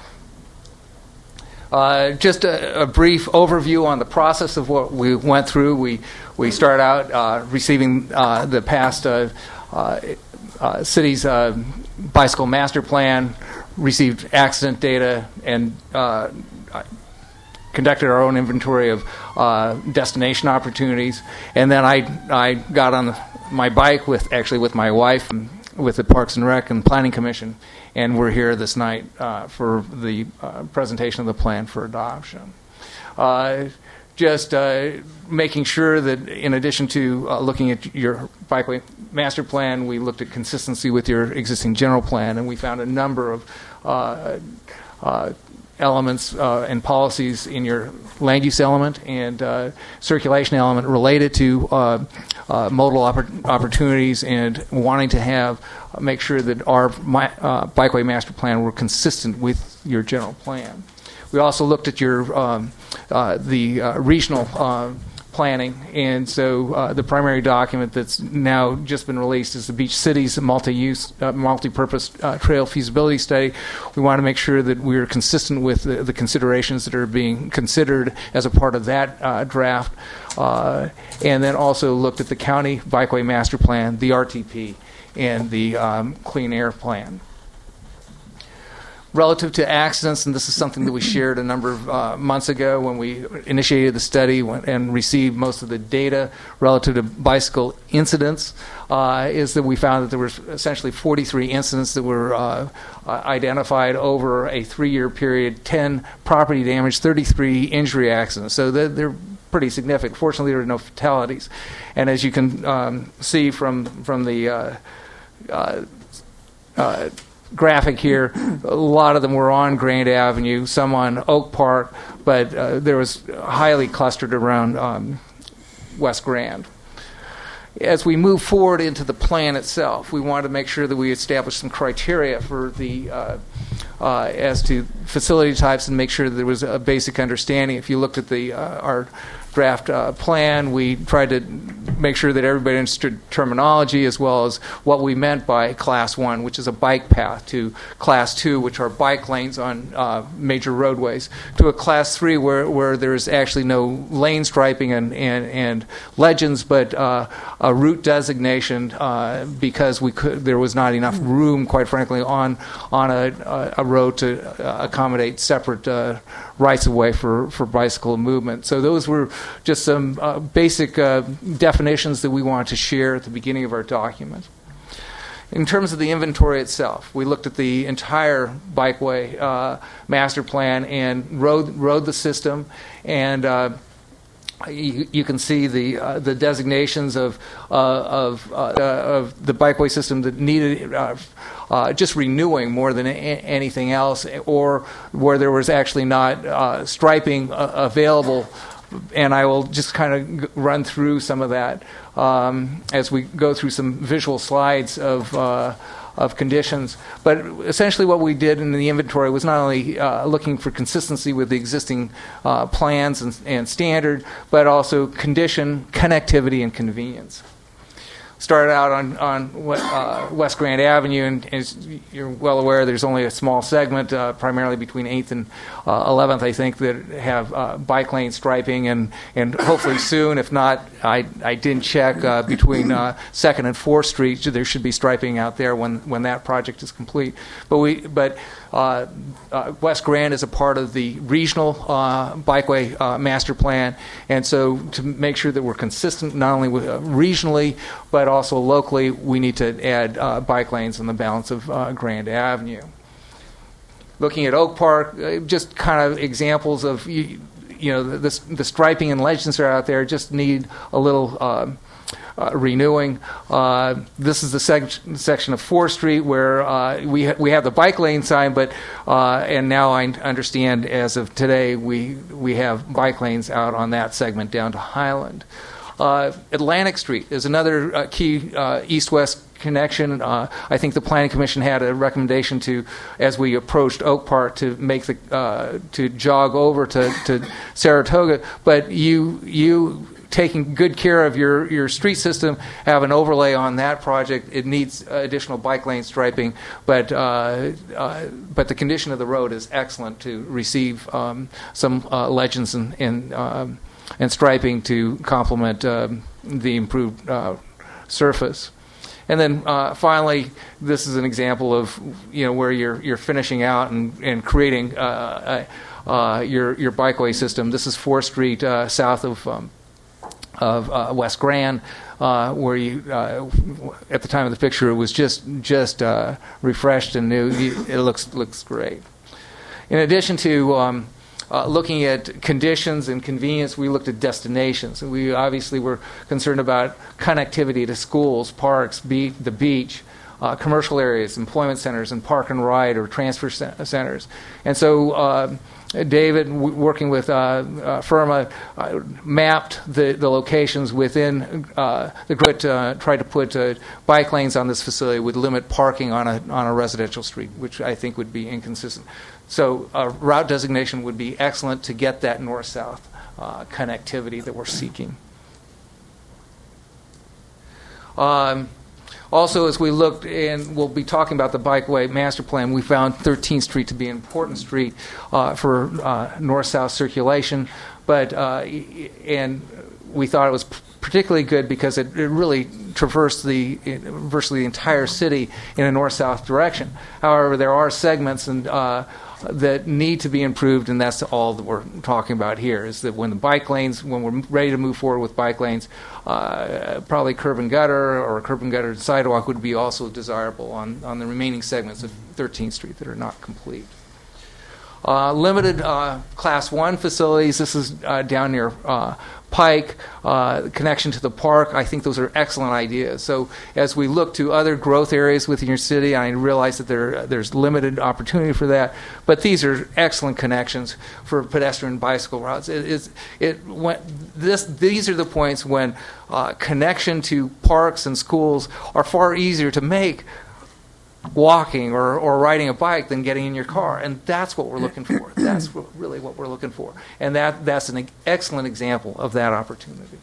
Q: Just a brief overview on the process of what we went through. We started out receiving the past city's bicycle master plan, received accident data, and conducted our own inventory of destination opportunities. And then I got on my bike with my wife, with the Parks and Rec and Planning Commission, and we're here this night for the presentation of the plan for adoption. Just making sure that in addition to looking at your bikeway master plan, we looked at consistency with your existing general plan, and we found a number of elements and policies in your land use element and circulation element related to modal opportunities and wanting to make sure that our bikeway master plan were consistent with your general plan. We also looked at your the regional planning, and so the primary document that's now just been released is the Beach Cities multi-purpose trail feasibility study. We want to make sure that we're consistent with the considerations that are being considered as a part of that draft, and then also looked at the county bikeway master plan, the RTP, and the clean air plan. Relative to accidents, and this is something that we shared a number of months ago when we initiated the study and received most of the data relative to bicycle incidents, is that we found that there were essentially 43 incidents that were identified over a 3-year period, 10 property damage, 33 injury accidents. So they're pretty significant. Fortunately, there were no fatalities. And as you can see from the graphic here, a lot of them were on Grand Avenue, some on Oak Park, but there was highly clustered around West Grand. As we move forward into the plan itself, we wanted to make sure that we established some criteria for the as to facility types and make sure that there was a basic understanding. If you looked at our draft plan, we tried to make sure that everybody understood terminology as well as what we meant by Class 1, which is a bike path, to Class 2, which are bike lanes on major roadways, to a Class 3 where there's actually no lane striping and legends, but a route designation because there was not enough room, quite frankly, on a road to accommodate separate rights of way for bicycle movement. So those were just some basic definitions that we wanted to share at the beginning of our document. In terms of the inventory itself, we looked at the entire bikeway master plan and rode the system, and you can see the designations of the bikeway system that needed just renewing more than anything else, or where there was actually not striping available. And I will just kind of run through some of that as we go through some visual slides of conditions. But essentially what we did in the inventory was not only looking for consistency with the existing plans and standard, but also condition, connectivity, and convenience. Started out on West Grand Avenue, and as you're well aware, there's only a small segment, primarily between 8th and 11th, I think, that have bike lane striping, and hopefully soon, if not, I didn't check, between 2nd and 4th Street, there should be striping out there when that project is complete. But West Grand is a part of the regional bikeway master plan, and so to make sure that we're consistent not only with, regionally but also locally, we need to add bike lanes on the balance of Grand Avenue. Looking at Oak Park, just kind of examples of the striping and legends that are out there just need a little renewing. This is the section of 4th Street where we have the bike lane sign, but and now I understand as of today we have bike lanes out on that segment down to Highland. Atlantic Street is another key east-west connection. I think the Planning Commission had a recommendation to, as we approached Oak Park, to make to jog over to Saratoga, but you taking good care of your street system, have an overlay on that project. It needs additional bike lane striping, but the condition of the road is excellent to receive some legends and striping to complement the improved surface. And then finally, this is an example of where you're finishing out and creating your bikeway system. This is 4th Street south of West Grand, where you at the time of the picture it was just refreshed and new. It looks great. In addition to looking at conditions and convenience, we looked at destinations. We obviously were concerned about connectivity to schools, parks, the beach, commercial areas, employment centers, and park and ride or transfer centers. And so David, working with Firma, mapped the locations within the grid, tried to put bike lanes on this facility would limit parking on a residential street, which I think would be inconsistent. So route designation would be excellent to get that north-south connectivity that we're seeking. Also, as we looked, and we'll be talking about the bikeway master plan, we found 13th Street to be an important street for north-south circulation, and we thought it was particularly good because it really traversed virtually the entire city in a north-south direction. However, there are segments that need to be improved, and that's all that we're talking about here, is that when we're ready to move forward with bike lanes, probably curb and gutter or curb and gutter sidewalk would be also desirable on the remaining segments of 13th Street that are not complete. Limited Class 1 facilities, this is down near Pike, connection to the park. I think those are excellent ideas. So as we look to other growth areas within your city, I realize that there's limited opportunity for that, but these are excellent connections for pedestrian bicycle routes. These are the points when connection to parks and schools are far easier to make walking or riding a bike than getting in your car, and that's what we're looking for. That's really what we're looking for, and that's an excellent example of that opportunity.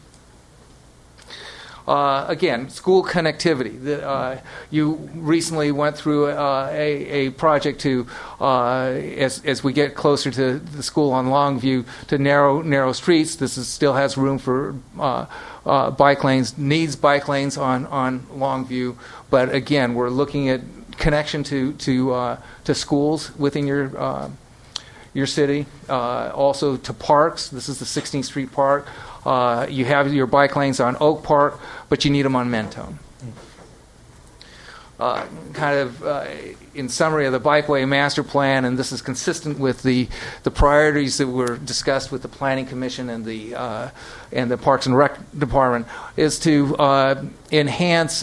Q: Again, school connectivity. You recently went through a project to, as we get closer to the school on Longview, to narrow streets. This still has room for bike lanes, needs bike lanes on Longview, but again, we're looking at connection to schools within your city, also to parks. This is the 16th Street Park. You have your bike lanes on Oak Park, but you need them on Mentone. In summary of the Bikeway Master Plan, and this is consistent with the priorities that were discussed with the Planning Commission and the Parks and Rec Department, is to enhance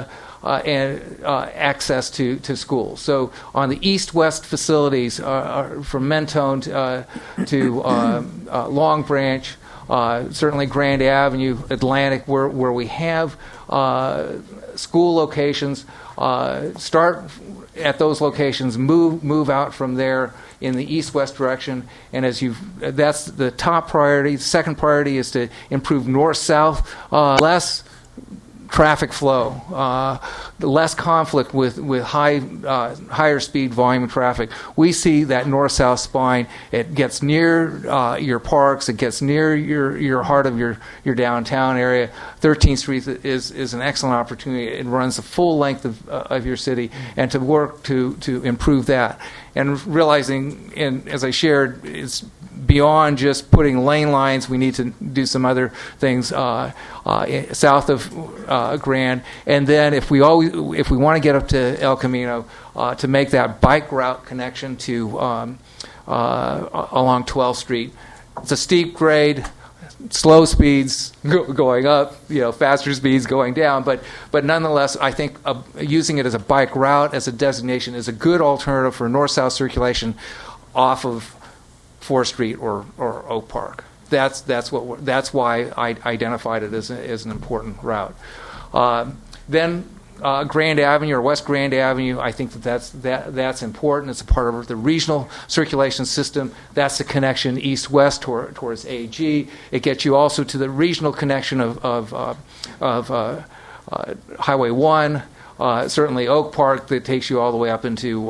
Q: access to schools. So on the east-west facilities, from Mentone to Long Branch, certainly Grand Avenue, Atlantic, where we have school locations, start at those locations, move out from there in the east-west direction, and that's the top priority. The second priority is to improve north-south, less traffic flow, less conflict with higher speed volume of traffic. We see that north-south spine. It gets near your parks. It gets near your heart of your downtown area. 13th Street is an excellent opportunity. It runs the full length of your city, and to work to improve that. And realizing, and as I shared, it's beyond just putting lane lines. We need to do some other things south of Grand, and then if we want to get up to El Camino, to make that bike route connection to along 12th Street. It's a steep grade, slow speeds going up, faster speeds going down, but nonetheless, I think using it as a bike route, as a designation, is a good alternative for north-south circulation off of 4th Street or Oak Park. That's why I identified it as an important route. Then Grand Avenue or West Grand Avenue, I think that's important. It's a part of the regional circulation system. That's the connection east-west towards AG. It gets you also to the regional connection of Highway 1. Certainly Oak Park that takes you all the way up into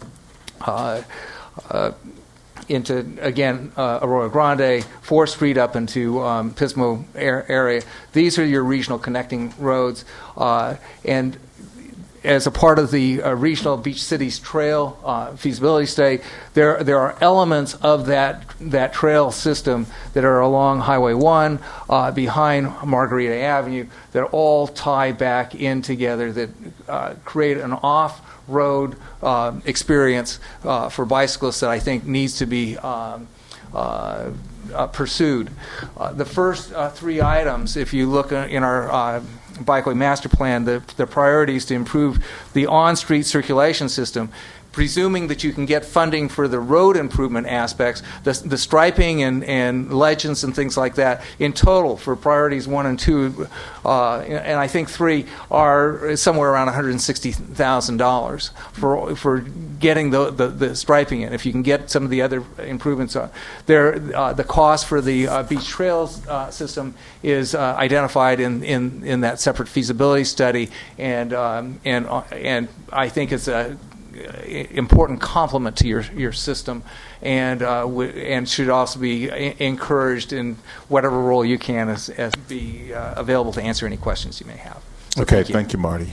Q: again, Arroyo Grande, 4th Street up into Pismo area. These are your regional connecting roads. And as a part of the Regional Beach Cities Trail feasibility study, there are elements of that trail system that are along Highway 1, behind Margarita Avenue, that all tie back in together, that create an off-road experience for bicyclists that I think needs to be pursued. The first three items, if you look in our Bikeway Master Plan, the priorities to improve the on-street circulation system, presuming that you can get funding for the road improvement aspects, the striping and legends and things like that, in total for priorities 1 and 2, and I think 3 are somewhere around $160,000 for getting the striping in. If you can get some of the other improvements, the cost for the beach trails system is identified in that separate feasibility study, and I think it's a important complement to your system, and should also be encouraged in whatever role you can as be available to answer any questions you may have. So
A: okay, thank you, Marty.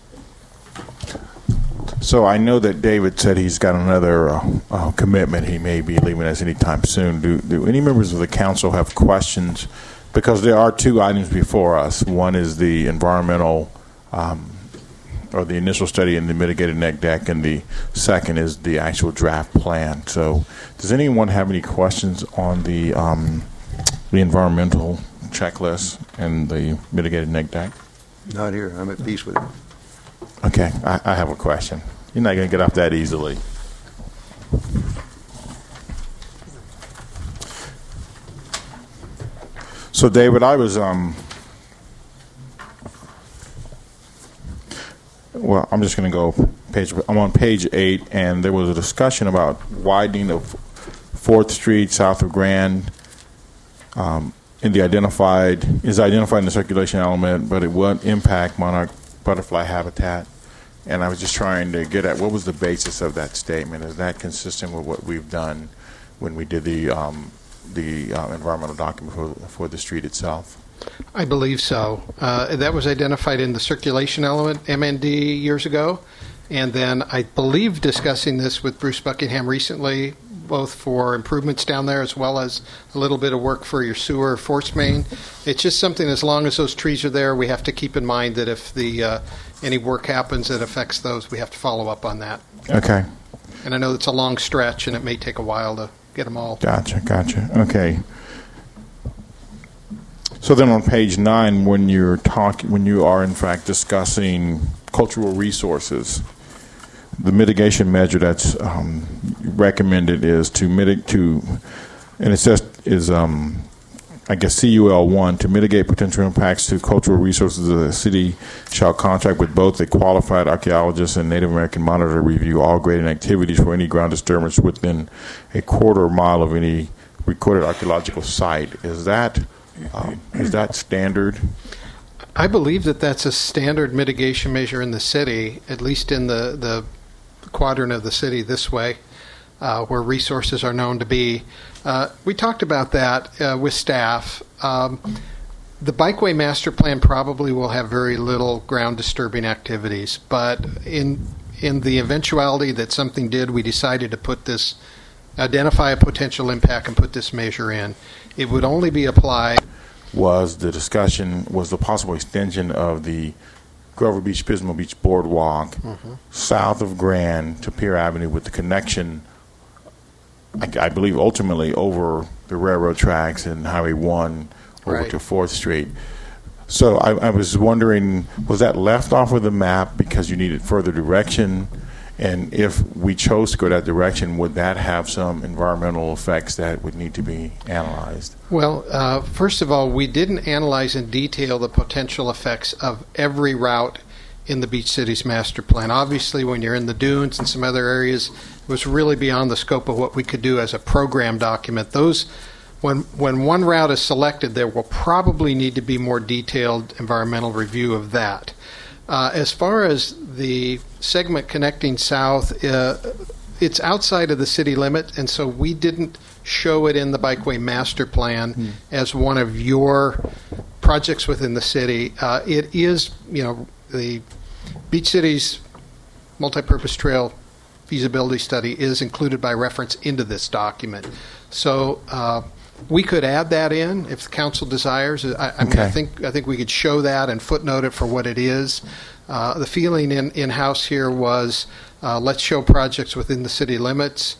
A: So I know that David said he's got another commitment. He may be leaving us anytime soon. Do any members of the council have questions? Because there are 2 items before us. One is the environmental or the initial study in the mitigated neck deck, and the second is the actual draft plan. So does anyone have any questions on the environmental checklist and the mitigated neck deck?
I: Not here. I'm at peace with it.
A: Okay, I have a question. You're not going to get off that easily. So David, I was well, I'm just going to go I'm on page 8, and there was a discussion about widening of 4th Street south of Grand. Identified in the circulation element, but it won't impact monarch butterfly habitat. And I was just trying to get at what was the basis of that statement. Is that consistent with what we've done when we did the environmental document for the street itself?
P: I believe so. That was identified in the circulation element, MND, years ago. And then I believe discussing this with Bruce Buckingham recently, both for improvements down there as well as a little bit of work for your sewer force main. It's just something, as long as those trees are there, we have to keep in mind that if any work happens that affects those, we have to follow up on that.
A: Okay.
P: And I know it's a long stretch, and it may take a while to get them all.
A: Gotcha. Okay. So then on page 9, when you are in fact discussing cultural resources, the mitigation measure that's recommended is and it says is I guess CUL1, to mitigate potential impacts to cultural resources, the city shall contract with both a qualified archaeologist and Native American monitor to review all grading activities for any ground disturbance within a quarter mile of any recorded archaeological site. Is that standard?
P: I believe that that's a standard mitigation measure in the city, at least in the quadrant of the city this way, where resources are known to be. We talked about that with staff. The Bikeway Master Plan probably will have very little ground disturbing activities, but in the eventuality that something did, we decided to identify a potential impact and put this measure in. It would only be applied.
A: Was the possible extension of the Grover Beach, Pismo Beach Boardwalk south of Grand to Pier Avenue with the connection, I believe, ultimately over the railroad tracks and Highway 1 over to 4th Street. So I was wondering, was that left off of the map because you needed further direction? And if we chose to go that direction, would that have some environmental effects that would need to be analyzed?
P: Well, first of all, we didn't analyze in detail the potential effects of every route in the Beach Cities Master Plan. Obviously, when you're in the dunes and some other areas, it was really beyond the scope of what we could do as a program document. When one route is selected, there will probably need to be more detailed environmental review of that. As far as the segment connecting south, it's outside of the city limit, and so we didn't show it in the Bikeway Master Plan as one of your projects within the city. It is, the Beach Cities Multipurpose Trail feasibility study is included by reference into this document. So we could add that in if the council desires. I think we could show that and footnote it for what it is. The feeling in-house here was let's show projects within the city limits.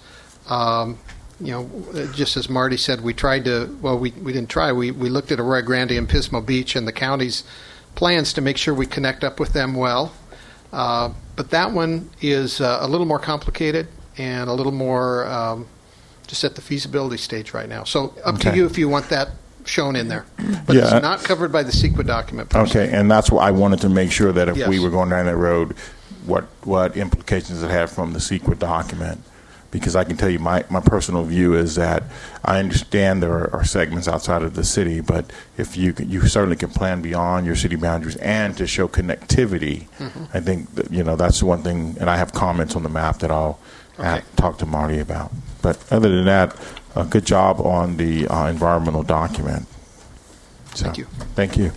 P: Just as Marty said, we tried to, we didn't try. We looked at Arroyo Grande and Pismo Beach and the county's plans to make sure we connect up with them well. But that one is a little more complicated and a little more just at the feasibility stage right now. So up to you if you want that shown in there. But it's not covered by the CEQA document.
A: Okay, and that's why I wanted to make sure that if we were going down that road, what implications it had from the CEQA document. Because I can tell you my personal view is that I understand there are segments outside of the city, but if you certainly can plan beyond your city boundaries and to show connectivity, I think that, that's one thing, and I have comments on the map that I'll talk to Marty about. But other than that, good job on the environmental document. So,
P: thank you.
A: Thank you.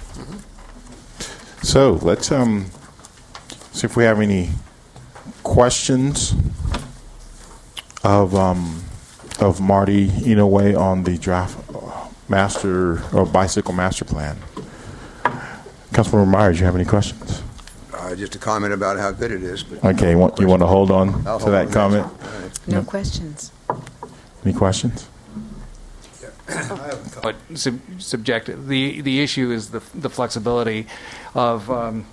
A: So let's see if we have any questions of Marty Inouye on the draft master or bicycle master plan. Councilmember Myers, you have any questions?
I: Just a comment about how good it is. But
A: okay, you want to hold on to that comment?
D: No questions.
A: Any questions?
Q: But subjective. The issue is the flexibility of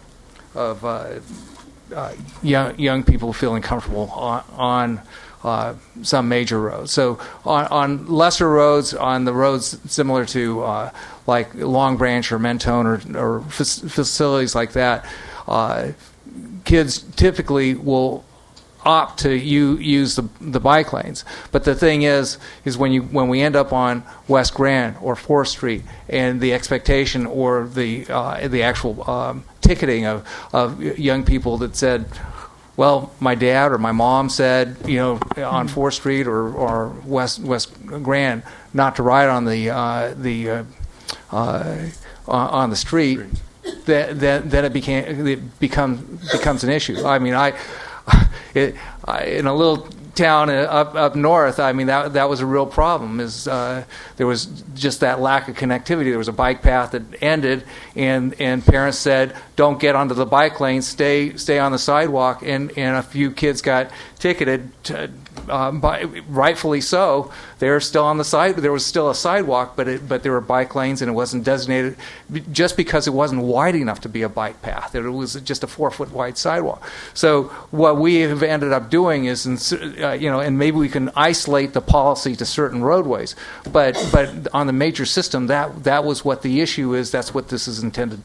Q: young people feeling comfortable on some major roads. So on lesser roads, on the roads similar to like Long Branch or Mentone or facilities like that, kids typically will opt to use the bike lanes. But the thing is when we end up on West Grand or 4th Street, and the expectation or the actual ticketing of young people that said, well, my dad or my mom said, on 4th Street or West Grand not to ride on the street, then it becomes an issue. I mean, in a little town up north, I mean that was a real problem. There was just that lack of connectivity. There was a bike path that ended, and parents said, "Don't get onto the bike lane. Stay on the sidewalk." And a few kids got ticketed, rightfully so. They're still on the side. There was still a sidewalk, but there were bike lanes, and it wasn't designated just because it wasn't wide enough to be a bike path. It was just a 4-foot wide sidewalk. So what we have ended up doing is and maybe we can isolate the policy to certain roadways. But on the major system, that was what the issue is. That's what this is intended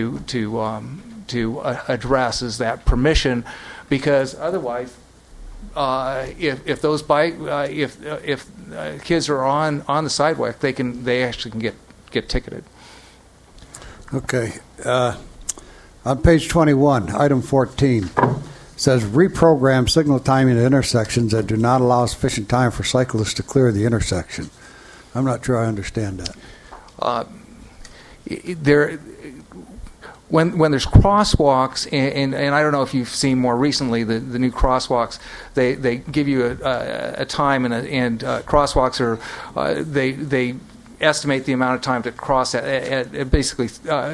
Q: to address, is that permission, because otherwise, if those if kids are on the sidewalk, they actually can get ticketed.
E: Okay. On page 21, item 14, says reprogram signal timing at intersections that do not allow sufficient time for cyclists to clear the intersection. I'm not sure I understand that. When there's crosswalks, and I don't know if you've seen more recently the new crosswalks, they give you a time, and crosswalks are they estimate the amount of time to cross at basically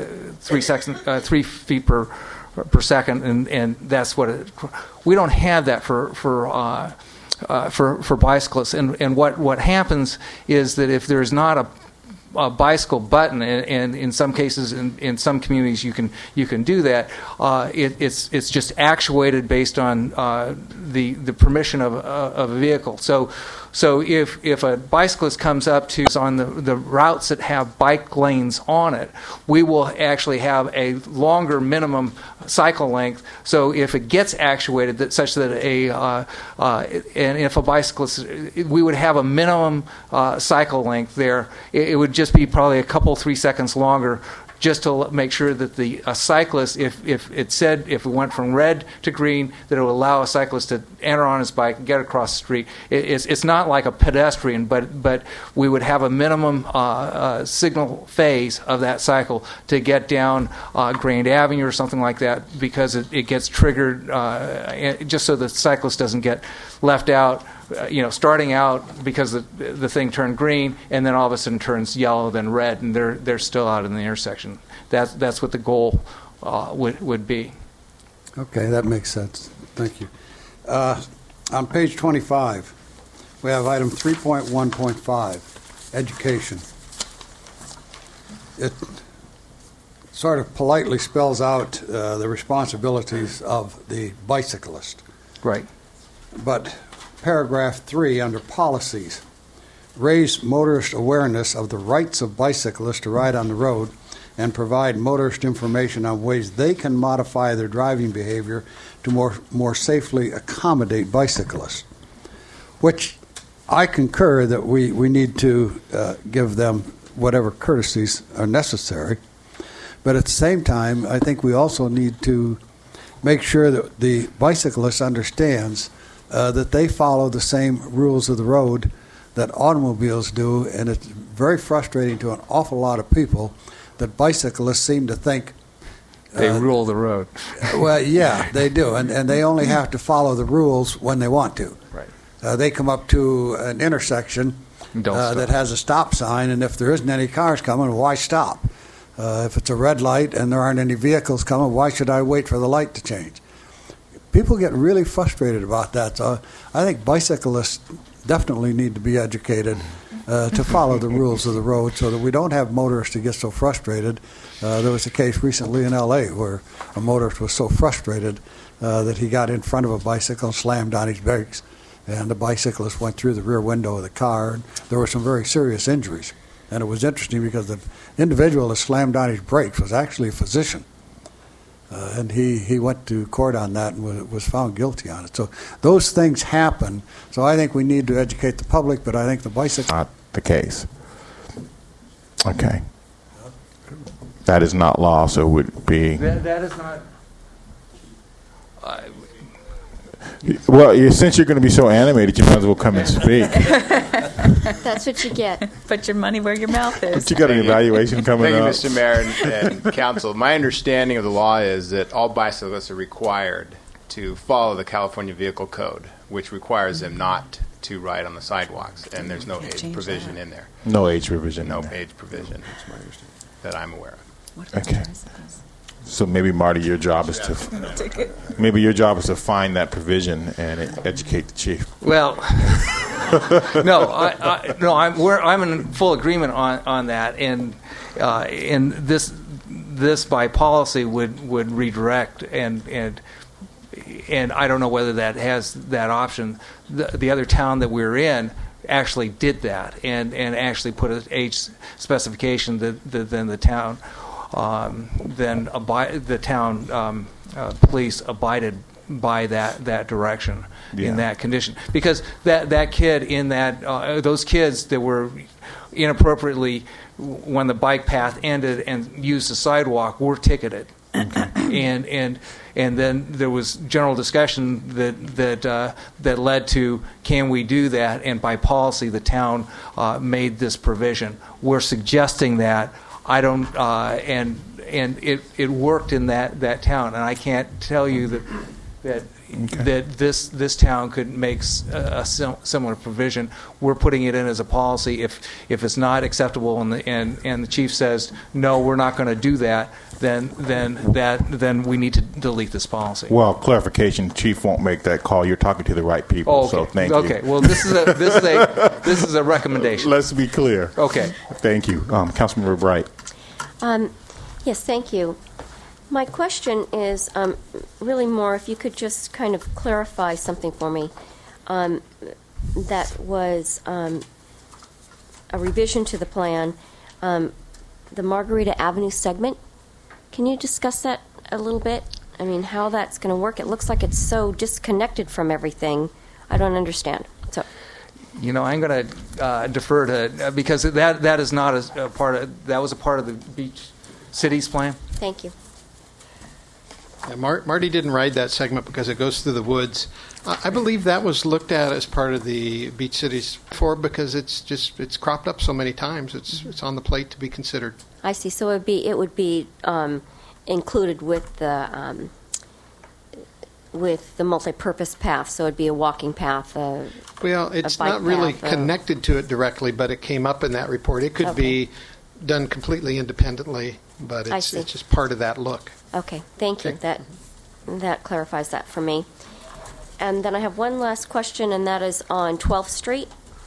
E: 3 feet per second, and that's what we don't have that for bicyclists. And what happens is that if there's not a bicycle button, and in some cases, in some communities, you can do that. It's just actuated based on the permission of a vehicle. So if a bicyclist comes up to on the routes that have bike lanes on it, we will actually have a longer minimum cycle length. So if it gets actuated such that and if a bicyclist, we would have a minimum cycle length there. It would just be probably a couple, 3 seconds longer, just to make sure that a cyclist, if we went from red to green, that it would allow a cyclist to enter on his bike and get across the street. It's not like a pedestrian, but we would have a minimum signal phase of that cycle to get down Grand Avenue or something like that, because it gets triggered just so the cyclist doesn't get left out. Starting out because the thing turned green, and then all of a sudden turns yellow, then red, and they're still out in the intersection. That's what the goal would be. Okay, that makes sense. Thank you. On page 25, we have item 3.1.5, education. It sort of politely spells out the responsibilities of the bicyclist.
Q: Right.
E: But paragraph 3 under policies, raise motorist awareness of the rights of bicyclists to ride on the road and provide motorist information on ways they can modify their driving behavior to more safely accommodate bicyclists, which I concur that we need to give them whatever courtesies are necessary. But at the same time, I think we also need to make sure that the bicyclist understands that they follow the same rules of the road that automobiles do, and it's very frustrating to an awful lot of people that bicyclists seem to think
Q: they rule the road.
E: Well, yeah, they do, and they only have to follow the rules when they want to.
Q: Right.
E: They come up to an intersection that has a stop sign, and if there isn't any cars coming, why stop? If it's a red light and there aren't any vehicles coming, why should I wait for the light to change? People get really frustrated about that. So I think bicyclists definitely need to be educated to follow the rules of the road so that we don't have motorists to get so frustrated. There was a case recently in L.A. where a motorist was so frustrated that he got in front of a bicycle and slammed on his brakes, and the bicyclist went through the rear window of the car. And there were some very serious injuries. And it was interesting because the individual that slammed on his brakes was actually a physician. And he went to court on that and was found guilty on it. So those things happen. So I think we need to educate the public, but I think the bicycle...
A: Not the case. Okay. That is not law, so it would be...
Q: That is not...
A: Well, since you're going to be so animated, you might as well come and speak.
B: That's what you get.
D: Put your money where your mouth is.
A: But you got an evaluation coming up.
R: Thank you, Mr. Mayor and Council. My understanding of the law is that all bicyclists are required to follow the California Vehicle Code, which requires them not to ride on the sidewalks, and there's no age provision in there.
A: No age provision.
R: No age provision that I'm aware of.
A: Okay. So maybe, Marty, your job is to find that provision and educate the chief.
Q: Well, I'm in full agreement on that, and this by policy would redirect and
E: and I don't know whether that has that option. The other town that we're in actually did that and actually put an age specification then the town police abided by that direction in that condition, because that kid in that those kids that were inappropriately, when the bike path ended and used the sidewalk, were ticketed. and then there was general discussion that led to, can we do that? And by policy, the town made this provision. We're suggesting that. I don't, and it worked in that town, and I can't tell you that this town could make a similar provision. We're putting it in as a policy. If it's not acceptable and the chief says no, we're not going to do that, then we need to delete this policy.
A: Well, clarification: chief won't make that call. You're talking to the right people.
E: Oh, okay.
A: So thank you.
E: Okay. Well, this is a recommendation.
A: Let's be clear.
E: Okay.
A: Thank you, Councilmember Bright.
B: Yes, thank you. My question is really more if you could just kind of clarify something for me. That was a revision to the plan, the Margarita Avenue segment. Can you discuss that a little bit? I mean, how that's going to work? It looks like it's so disconnected from everything. I don't understand. So,
E: I'm going to defer to because that is not a part of that was a part of the Beach Cities plan.
B: Thank you.
P: Yeah, Marty didn't ride that segment because it goes through the woods. I believe that was looked at as part of the Beach Cities before because it's cropped up so many times. It's on the plate to be considered.
B: I see. So it would be included with the multi-purpose path. So it'd be a walking path.
P: Well, it's not really connected to it directly, but it came up in that report. It could be done completely independently, but it's just part of that look.
B: Okay, thank you. That clarifies that for me. And then I have one last question, and that is on 12th Street.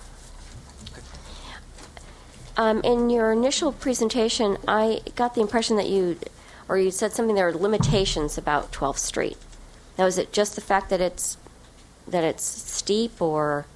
B: In your initial presentation, I got the impression that you said something, there are limitations about 12th Street. Now, is it just the fact that it's steep, or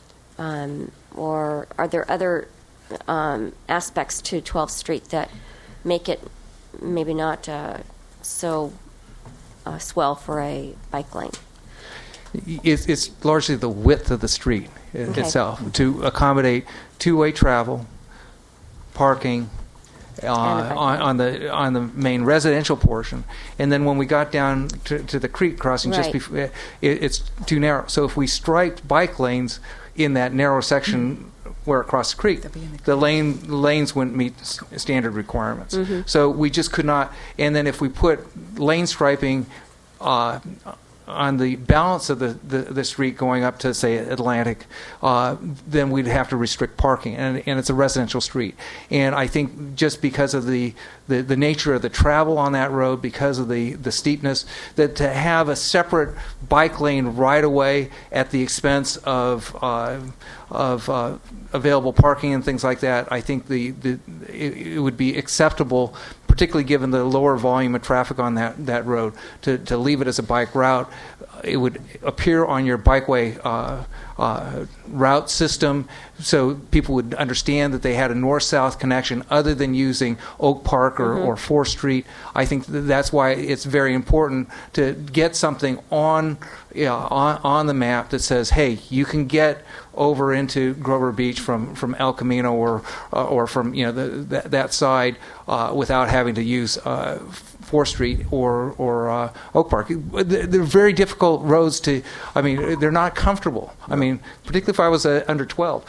B: are there other aspects to 12th Street that make it maybe not so swell for a bike lane?
E: It's largely the width of the street itself to accommodate two-way travel, parking on the main residential portion, and then when we got down to the creek crossing, just before, it's too narrow. So if we striped bike lanes in that narrow section where across the creek, the lanes wouldn't meet standard requirements. Mm-hmm. So we just could not. And then if we put lane striping on the balance of the street going up to, say, Atlantic, then we'd have to restrict parking. And it's a residential street. And I think just because of the nature of the travel on that road, because of the steepness, that to have a separate bike lane right away at the expense of available parking and things like that, I think it would be acceptable, particularly given the lower volume of traffic on that road, to leave it as a bike route. It would appear on your bikeway route system, so people would understand that they had a north-south connection other than using Oak Park or 4th Street. I think that's why it's very important to get something on the map that says, hey, you can get over into Grover Beach from El Camino or from that side without having to use 4th Street or Oak Park. They're very difficult roads to. I mean, they're not comfortable. I mean, particularly if I was under 12,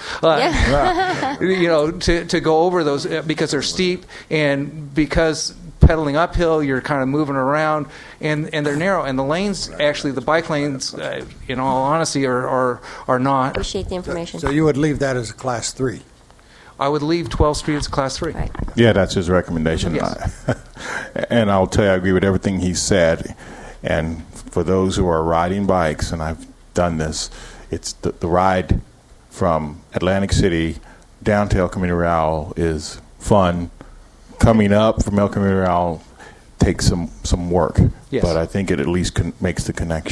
E: to go over those because they're steep and because pedaling uphill, you're kind of moving around, and they're narrow. And the lanes, actually, the bike lanes, in all honesty, are not.
B: Appreciate the information.
S: So you would leave that as a Class 3?
E: I would leave 12th Street as Class 3.
B: Right.
A: Yeah, that's his recommendation.
E: Yes.
A: And I'll tell you, I agree with everything he said. And for those who are riding bikes, and I've done this, it's the ride from Atlantic City down to El Camino Real is fun. Coming up from El Camino Real takes some work.
E: Yes.
A: But I think it at least makes the connection.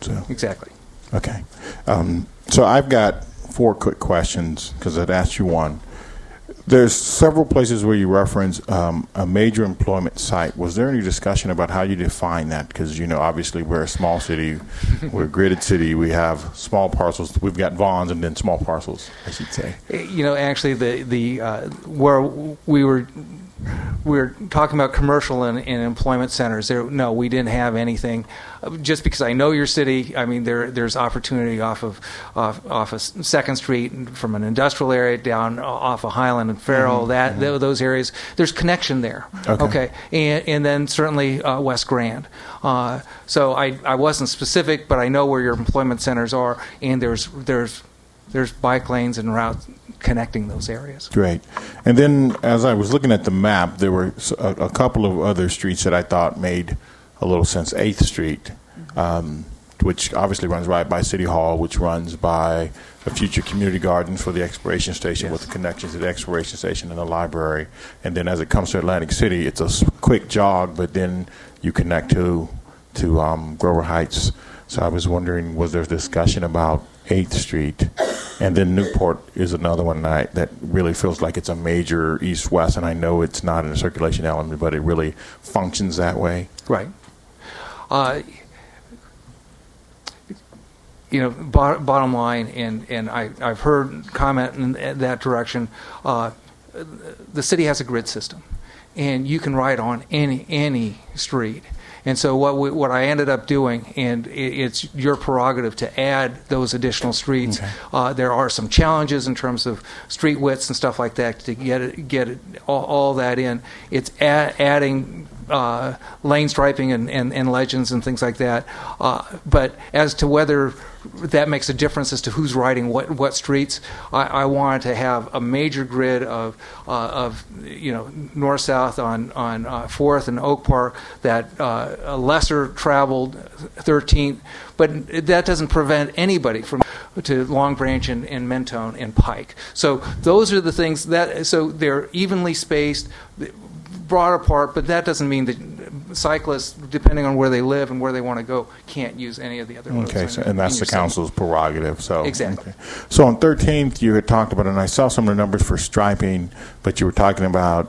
A: So.
E: Exactly.
A: Okay. So I've got 4 quick questions because I'd asked you one. There's several places where you reference a major employment site. Was there any discussion about how you define that? Because, obviously we're a small city. We're a gridded city. We have small parcels. We've got Vons and then small parcels, I should say.
E: Actually, the where we were talking about commercial and employment centers. No, we didn't have anything. Just because I know your city, I mean, there's opportunity off of 2nd Street from an industrial area down off of Highland and Farrell. Those areas, there's connection there. Okay. And then certainly West Grand. So I wasn't specific, but I know where your employment centers are, and there's bike lanes and routes connecting those areas.
A: Great. And then as I was looking at the map, there were a couple of other streets that I thought made a little sense. 8th Street, which obviously runs right by City Hall, which runs by a future community gardens for the exploration station with the connections to the exploration station and the library. And then as it comes to Atlantic City, it's a quick jog, but then you connect to Grover Heights. So I was wondering, was there discussion about 8th Street? And then Newport is another one that really feels like it's a major east-west, and I know it's not in a circulation element, but it really functions that way.
E: Right. Bottom line, and I've heard comment in that direction, the city has a grid system, and you can ride on any street. And so what I ended up doing, and it's your prerogative to add those additional streets. Okay. There are some challenges in terms of street widths and stuff like that to get it all that in. It's adding lane striping and legends and things like that. But as to whether that makes a difference as to who's riding what streets, I wanted to have a major grid of north south on 4th and Oak Park, that a lesser traveled 13th, but that doesn't prevent anybody from to Long Branch and Mentone and Pike. So those are the things so they're evenly spaced, broad apart, but that doesn't mean that cyclists, depending on where they live and where they want to go, can't use any of the other roads.
A: Okay, and that's the council's prerogative. So
E: exactly.
A: Okay. So on 13th, you had talked about, and I saw some of the numbers for striping, but you were talking about,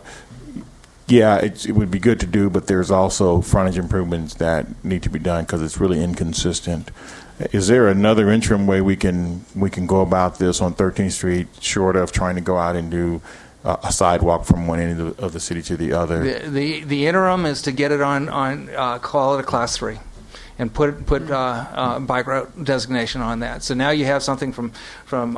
A: it would be good to do, but there's also frontage improvements that need to be done because it's really inconsistent. Is there another interim way we can go about this on 13th Street, short of trying to go out and do a sidewalk from one end of the city to the other?
E: The interim is to get it on call it a Class 3, and put bike route designation on that. So now you have something from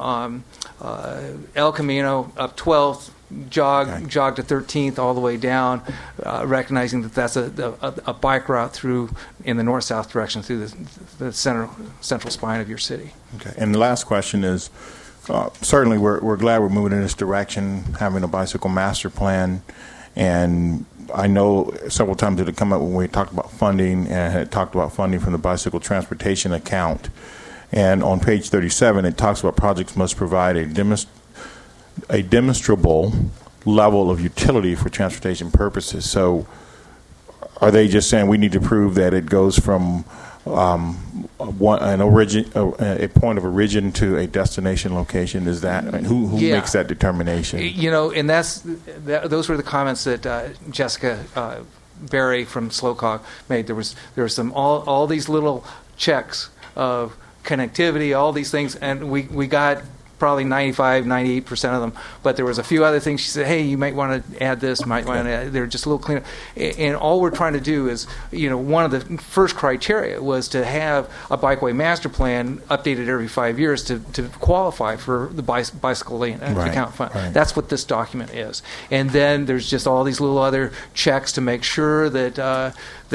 E: El Camino up 12th, jog to 13th all the way down, recognizing that that's a bike route through in the north-south direction through the central spine of your city.
A: Okay. And the last question is, certainly we're glad we're moving in this direction, having a bicycle master plan, and I know several times it had come up when we talked about funding and had talked about funding from the bicycle transportation account. And on page 37, it talks about projects must provide a demonstrable level of utility for transportation purposes. So are they just saying we need to prove that it goes from a point of origin to a destination location? Is that who makes that determination?
E: And those were the comments that Jessica Berry from Slocog made. There was some all these little checks of connectivity, all these things, and we got probably 98% of them, but there was a few other things. She said, hey, you might want to add this, might want to add, they're just a little cleaner. And all we're trying to do is, one of the first criteria was to have a bikeway master plan updated every 5 years to qualify for the bicycle lane account fund. Right. That's what this document is. And then there's just all these little other checks to make sure that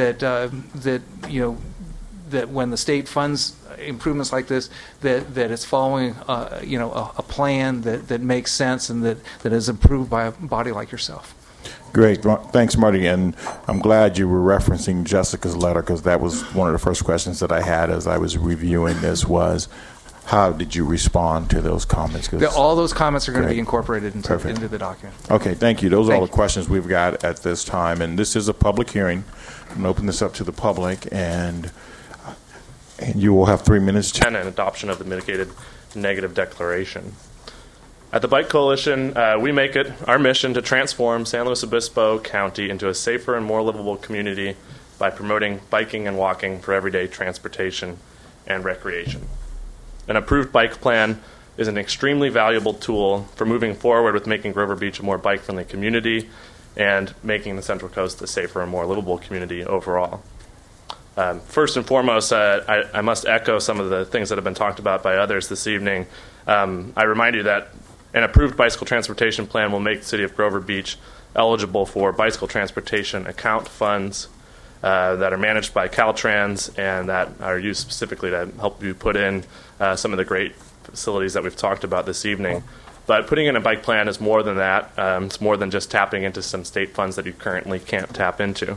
E: when the state funds improvements like this, that it's following a plan that makes sense and that is approved by a body like yourself.
A: Great. Thanks, Marty. And I'm glad you were referencing Jessica's letter, because that was one of the first questions that I had as I was reviewing this was, how did you respond to those comments?
E: All those comments are going to be incorporated into the document.
A: Okay, thank you. Those are all the questions we've got at this time. And this is a public hearing. I'm going to open this up to the public. And And you will have 3 minutes to...
T: And an adoption of the mitigated negative declaration. At the Bike Coalition, we make it our mission to transform San Luis Obispo County into a safer and more livable community by promoting biking and walking for everyday transportation and recreation. An approved bike plan is an extremely valuable tool for moving forward with making Grover Beach a more bike-friendly community and making the Central Coast a safer and more livable community overall. First and foremost, I must echo some of the things that have been talked about by others this evening. I remind you that an approved bicycle transportation plan will make the city of Grover Beach eligible for bicycle transportation account funds that are managed by Caltrans and that are used specifically to help you put in some of the great facilities that we've talked about this evening. But putting in a bike plan is more than that. It's more than just tapping into some state funds that you currently can't tap into.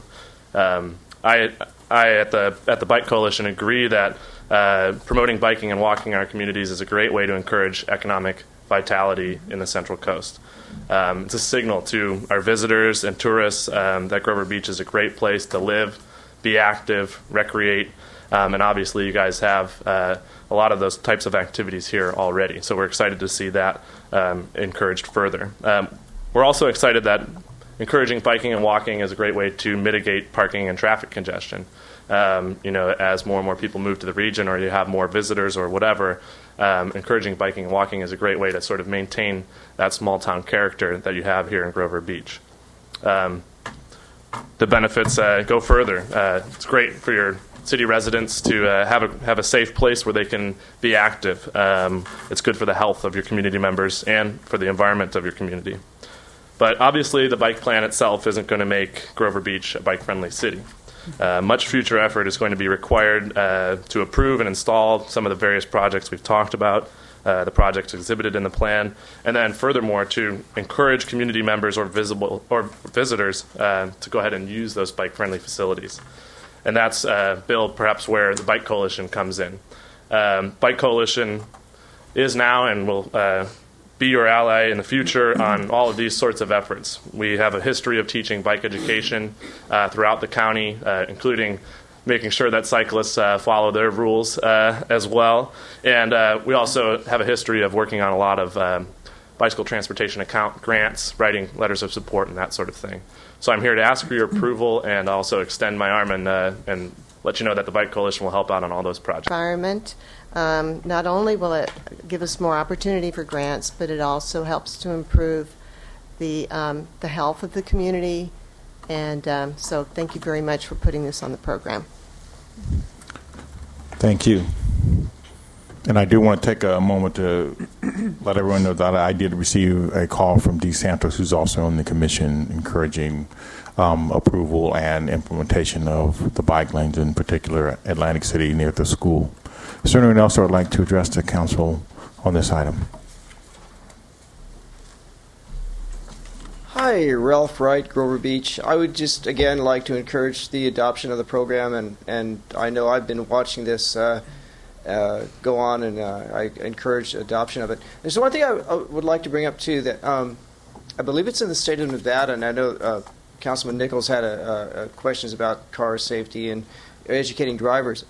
T: I at the Bike Coalition agree that promoting biking and walking in our communities is a great way to encourage economic vitality in the Central Coast. It's a signal to our visitors and tourists that Grover Beach is a great place to live, be active, recreate, and obviously you guys have a lot of those types of activities here already. So we're excited to see that encouraged further. We're also excited that encouraging biking and walking is a great way to mitigate parking and traffic congestion. As more and more people move to the region or you have more visitors or whatever, encouraging biking and walking is a great way to sort of maintain that small town character that you have here in Grover Beach. The benefits go further. It's great for your city residents to have a safe place where they can be active. It's good for the health of your community members and for the environment of your community. But obviously the bike plan itself isn't going to make Grover Beach a bike-friendly city. Much future effort is going to be required to approve and install some of the various projects we've talked about, the projects exhibited in the plan, and then furthermore to encourage community members or visitors to go ahead and use those bike-friendly facilities. And that's, Bill, perhaps where the Bike Coalition comes in. Bike Coalition is now and will be your ally in the future on all of these sorts of efforts. We have a history of teaching bike education throughout the county, including making sure that cyclists follow their rules as well. And we also have a history of working on a lot of bicycle transportation account grants, writing letters of support, and that sort of thing. So I'm here to ask for your approval and also extend my arm and let you know that the Bike Coalition will help out on all those projects.
O: Environment. Not only will it give us more opportunity for grants, but it also helps to improve the health of the community. And so thank you very much for putting this on the program.
A: Thank you. And I do want to take a moment to let everyone know that I did receive a call from Dee Santos, who's also on the commission, encouraging approval and implementation of the bike lanes, in particular Atlantic City near the school. Is there anyone else that would like to address the council on this item?
U: Hi, Ralph Wright, Grover Beach. I would just, again, like to encourage the adoption of the program, and I know I've been watching this go on, and I encourage adoption of it. There's one thing I would like to bring up, too, that I believe it's in the state of Nevada, and I know Councilman Nichols had questions about car safety and educating drivers.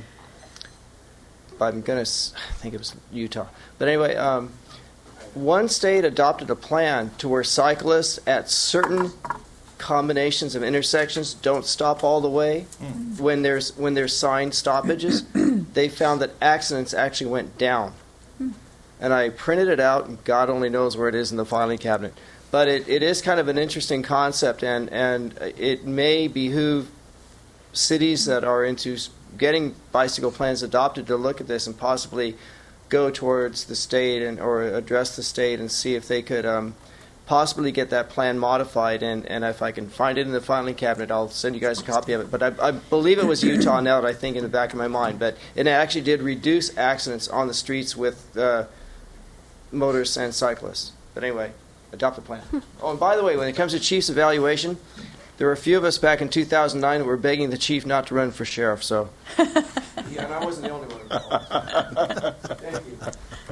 U: I'm going to think it was Utah. But anyway, one state adopted a plan to where cyclists at certain combinations of intersections don't stop all the way when there's signed stoppages. They found that accidents actually went down. And I printed it out, and God only knows where it is in the filing cabinet. But it is kind of an interesting concept, and it may behoove cities that are into getting bicycle plans adopted to look at this and possibly go towards the state or address the state and see if they could possibly get that plan modified. And if I can find it in the filing cabinet, I'll send you guys a copy of it. But I believe it was Utah now that I think in the back of my mind. But it actually did reduce accidents on the streets with motorists and cyclists. But anyway, adopt the plan. Oh, and by the way, when it comes to chief's evaluation, there were a few of us back in 2009 that were begging the chief not to run for sheriff. So, yeah, and I wasn't the only one involved. Thank you.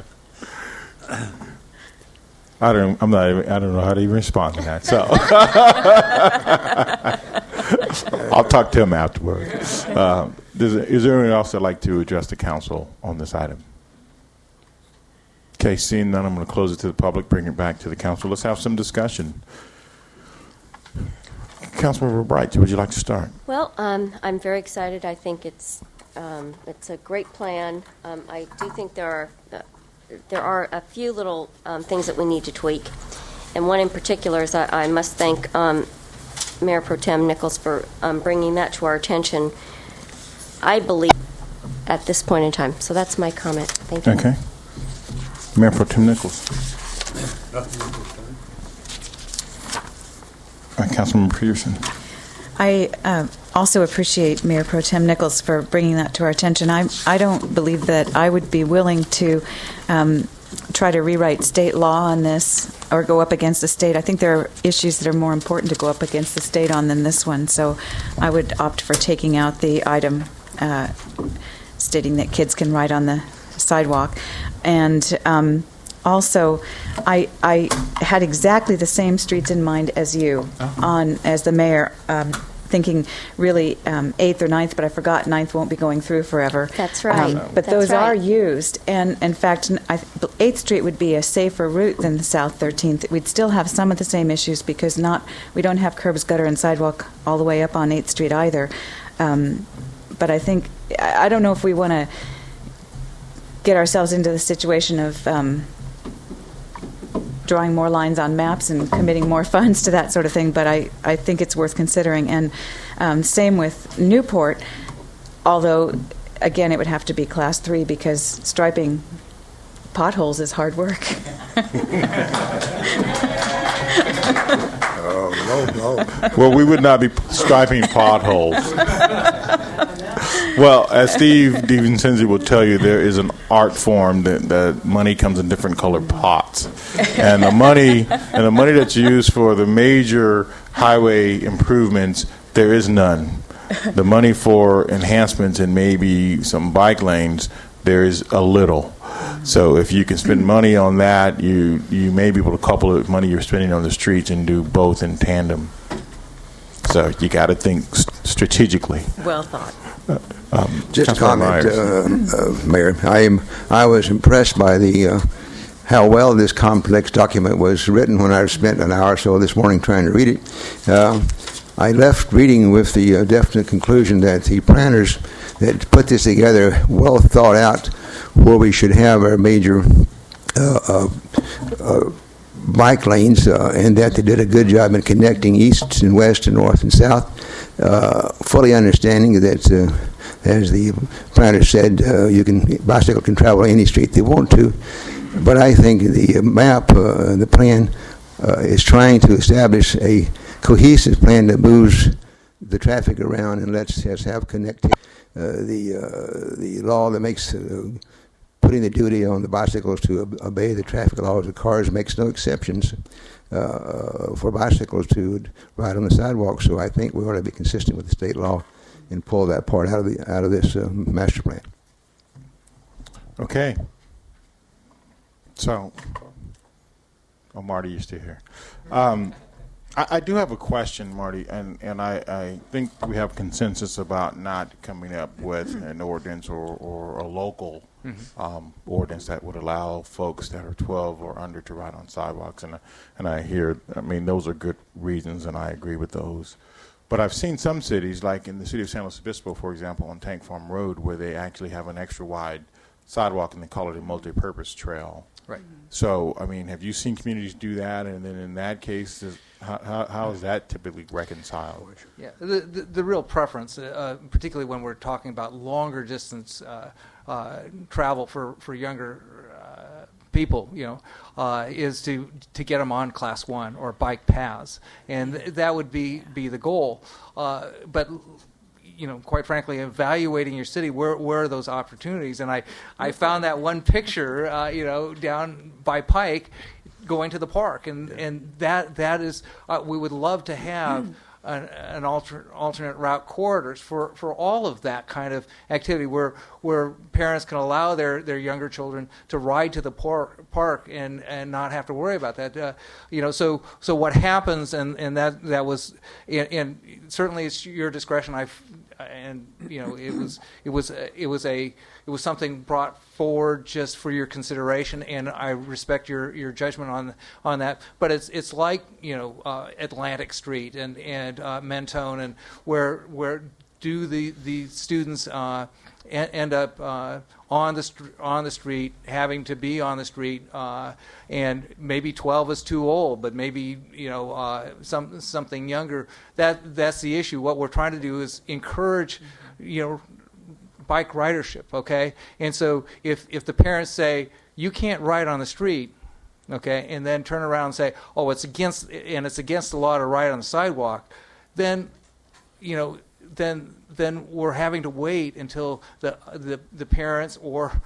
A: I don't know how to even respond to that. So I'll talk to him afterward. Is there anyone else that'd like to address the council on this item? Okay, seeing none, I'm going to close it to the public, bring it back to the council. Let's have some discussion. Councilmember Bright, would you like to start?
B: Well, I'm very excited. I think it's a great plan. I do think there are a few little things that we need to tweak, and one in particular is I must thank Mayor Pro Tem Nichols for bringing that to our attention, I believe, at this point in time. So that's my comment. Thank you.
A: Okay. Mayor Pro Tem Nichols. Councilmember Peterson.
D: I also appreciate Mayor Pro Tem Nichols for bringing that to our attention. I don't believe that I would be willing to try to rewrite state law on this or go up against the state. I think there are issues that are more important to go up against the state on than this one. So I would opt for taking out the item stating that kids can ride on the sidewalk. And also, I had exactly the same streets in mind as you as the mayor, thinking really 8th or 9th, but I forgot 9th won't be going through forever.
B: That's right.
D: But those are used, and in fact, 8th Street would be a safer route than the South 13th. We'd still have some of the same issues because we don't have curbs, gutter, and sidewalk all the way up on 8th Street either. But I think, I don't know if we want to get ourselves into the situation of drawing more lines on maps and committing more funds to that sort of thing, but I think it's worth considering. And same with Newport, although, again, it would have to be Class 3 because striping potholes is hard work.
A: No. Well, we would not be striping potholes. Well, as Steve DiVincenzi will tell you, there is an art form that money comes in different colored pots, and the money that's used for the major highway improvements, there is none. The money for enhancements and maybe some bike lanes, there is a little. So if you can spend money on that, you may be able to couple it with money you're spending on the streets and do both in tandem. So you got to think strategically.
D: Well thought.
I: Just a comment, Mayor. I was impressed by how well this complex document was written when I spent an hour or so this morning trying to read it. I left reading with the definite conclusion that the planners that put this together well thought out where we should have our major bike lanes, and that they did a good job in connecting east and west and north and south, fully understanding that, as the planner said, bicycle can travel any street they want to. But I think the map, the plan, is trying to establish a cohesive plan that moves the traffic around and lets us have connectivity. The law that makes putting the duty on the bicycles to obey the traffic laws of cars makes no exceptions for bicycles to ride on the sidewalk. So I think we ought to be consistent with the state law and pull that part out of this master plan.
A: Okay. So, Marty, you're still here. I do have a question, Marty, and I think we have consensus about not coming up with an ordinance or a local ordinance that would allow folks that are 12 or under to ride on sidewalks. And I hear, those are good reasons, and I agree with those. But I've seen some cities, like in the city of San Luis Obispo, for example, on Tank Farm Road, where they actually have an extra wide sidewalk and they call it a multi-purpose trail.
E: Right. So,
A: have you seen communities do that? And then in that case, how is that typically reconciled?
E: Yeah, the real preference, particularly when we're talking about longer distance travel for younger people, is to get them on Class 1 or bike paths, and that would be the goal. But quite frankly, evaluating your city, where are those opportunities? And I found that one picture, down by Pike, going to the park, and that is we would love to have an alternate route corridors for all of that kind of activity, where parents can allow their younger children to ride to the park and not have to worry about that. So what happens, and that was, and certainly it's your discretion. it was something brought forward just for your consideration, and I respect your judgment on that. But it's like Atlantic Street and Mentone, and where do the students end up on the street, having to be on the street, and maybe 12 is too old, but maybe something younger. That's the issue. What we're trying to do is encourage bike ridership. Okay, and so if the parents say you can't ride on the street, okay, and then turn around and say, oh, it's against the law to ride on the sidewalk, then then we're having to wait until the parents or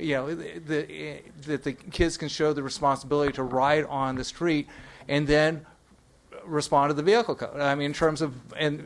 E: that the kids can show the responsibility to ride on the street, and then respond to the vehicle code. I mean, in terms of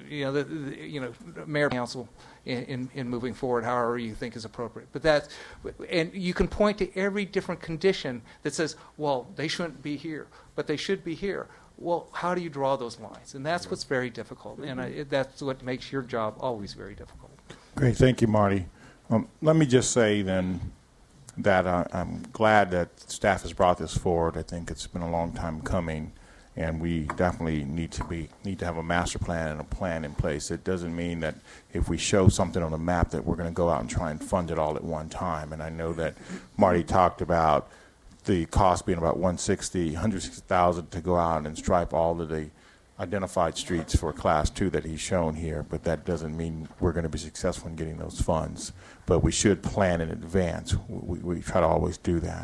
E: mayor council in moving forward, however you think is appropriate. But and you can point to every different condition that says, well, they shouldn't be here, but they should be here. Well, how do you draw those lines? And that's what's very difficult, and that's what makes your job always very difficult.
A: Great. Thank you, Marty. Let me just say then that I'm glad that staff has brought this forward. I think it's been a long time coming, and we definitely need to have a master plan and a plan in place. It doesn't mean that if we show something on the map that we're going to go out and try and fund it all at one time. And I know that Marty talked about the cost being about $160,000 to go out and stripe all of the identified streets for Class 2 that he's shown here, but that doesn't mean we're going to be successful in getting those funds. But we should plan in advance. We try to always do that.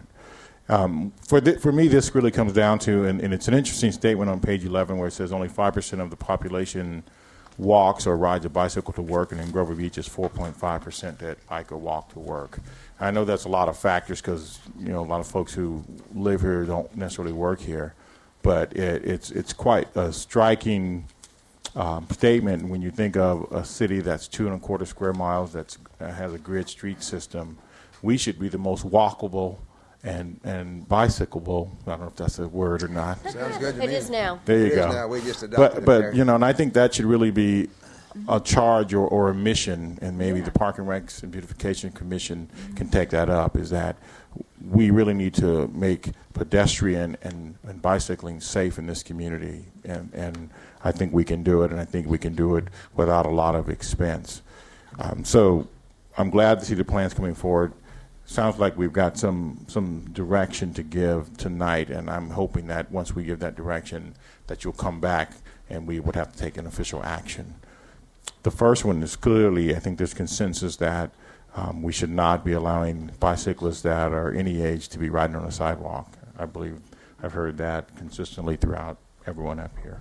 A: For me, this really comes down to, and it's an interesting statement on page 11 where it says only 5% of the population walks or rides a bicycle to work, and in Grover Beach it's 4.5% that bike or walk to work. I know that's a lot of factors because a lot of folks who live here don't necessarily work here, but it's quite a striking statement when you think of a city that's 2.25 square miles that has a grid street system. We should be the most walkable and bicycleable. I don't know if that's a word or not.
I: Sounds good to me.
B: It is now.
A: There you
I: It
A: go.
I: is now. We just adopted
A: But
I: it.
A: and I think that should really be a charge or a mission, and maybe the Park and Recs and Beautification Commission can take that up, is that we really need to make pedestrian and bicycling safe in this community, and I think we can do it, and I think we can do it without a lot of expense. So I'm glad to see the plans coming forward. Sounds like we've got some direction to give tonight, and I'm hoping that once we give that direction that you'll come back and we would have to take an official action. The first one is clearly, I think there's consensus that we should not be allowing bicyclists that are any age to be riding on a sidewalk. I believe I've heard that consistently throughout everyone up here.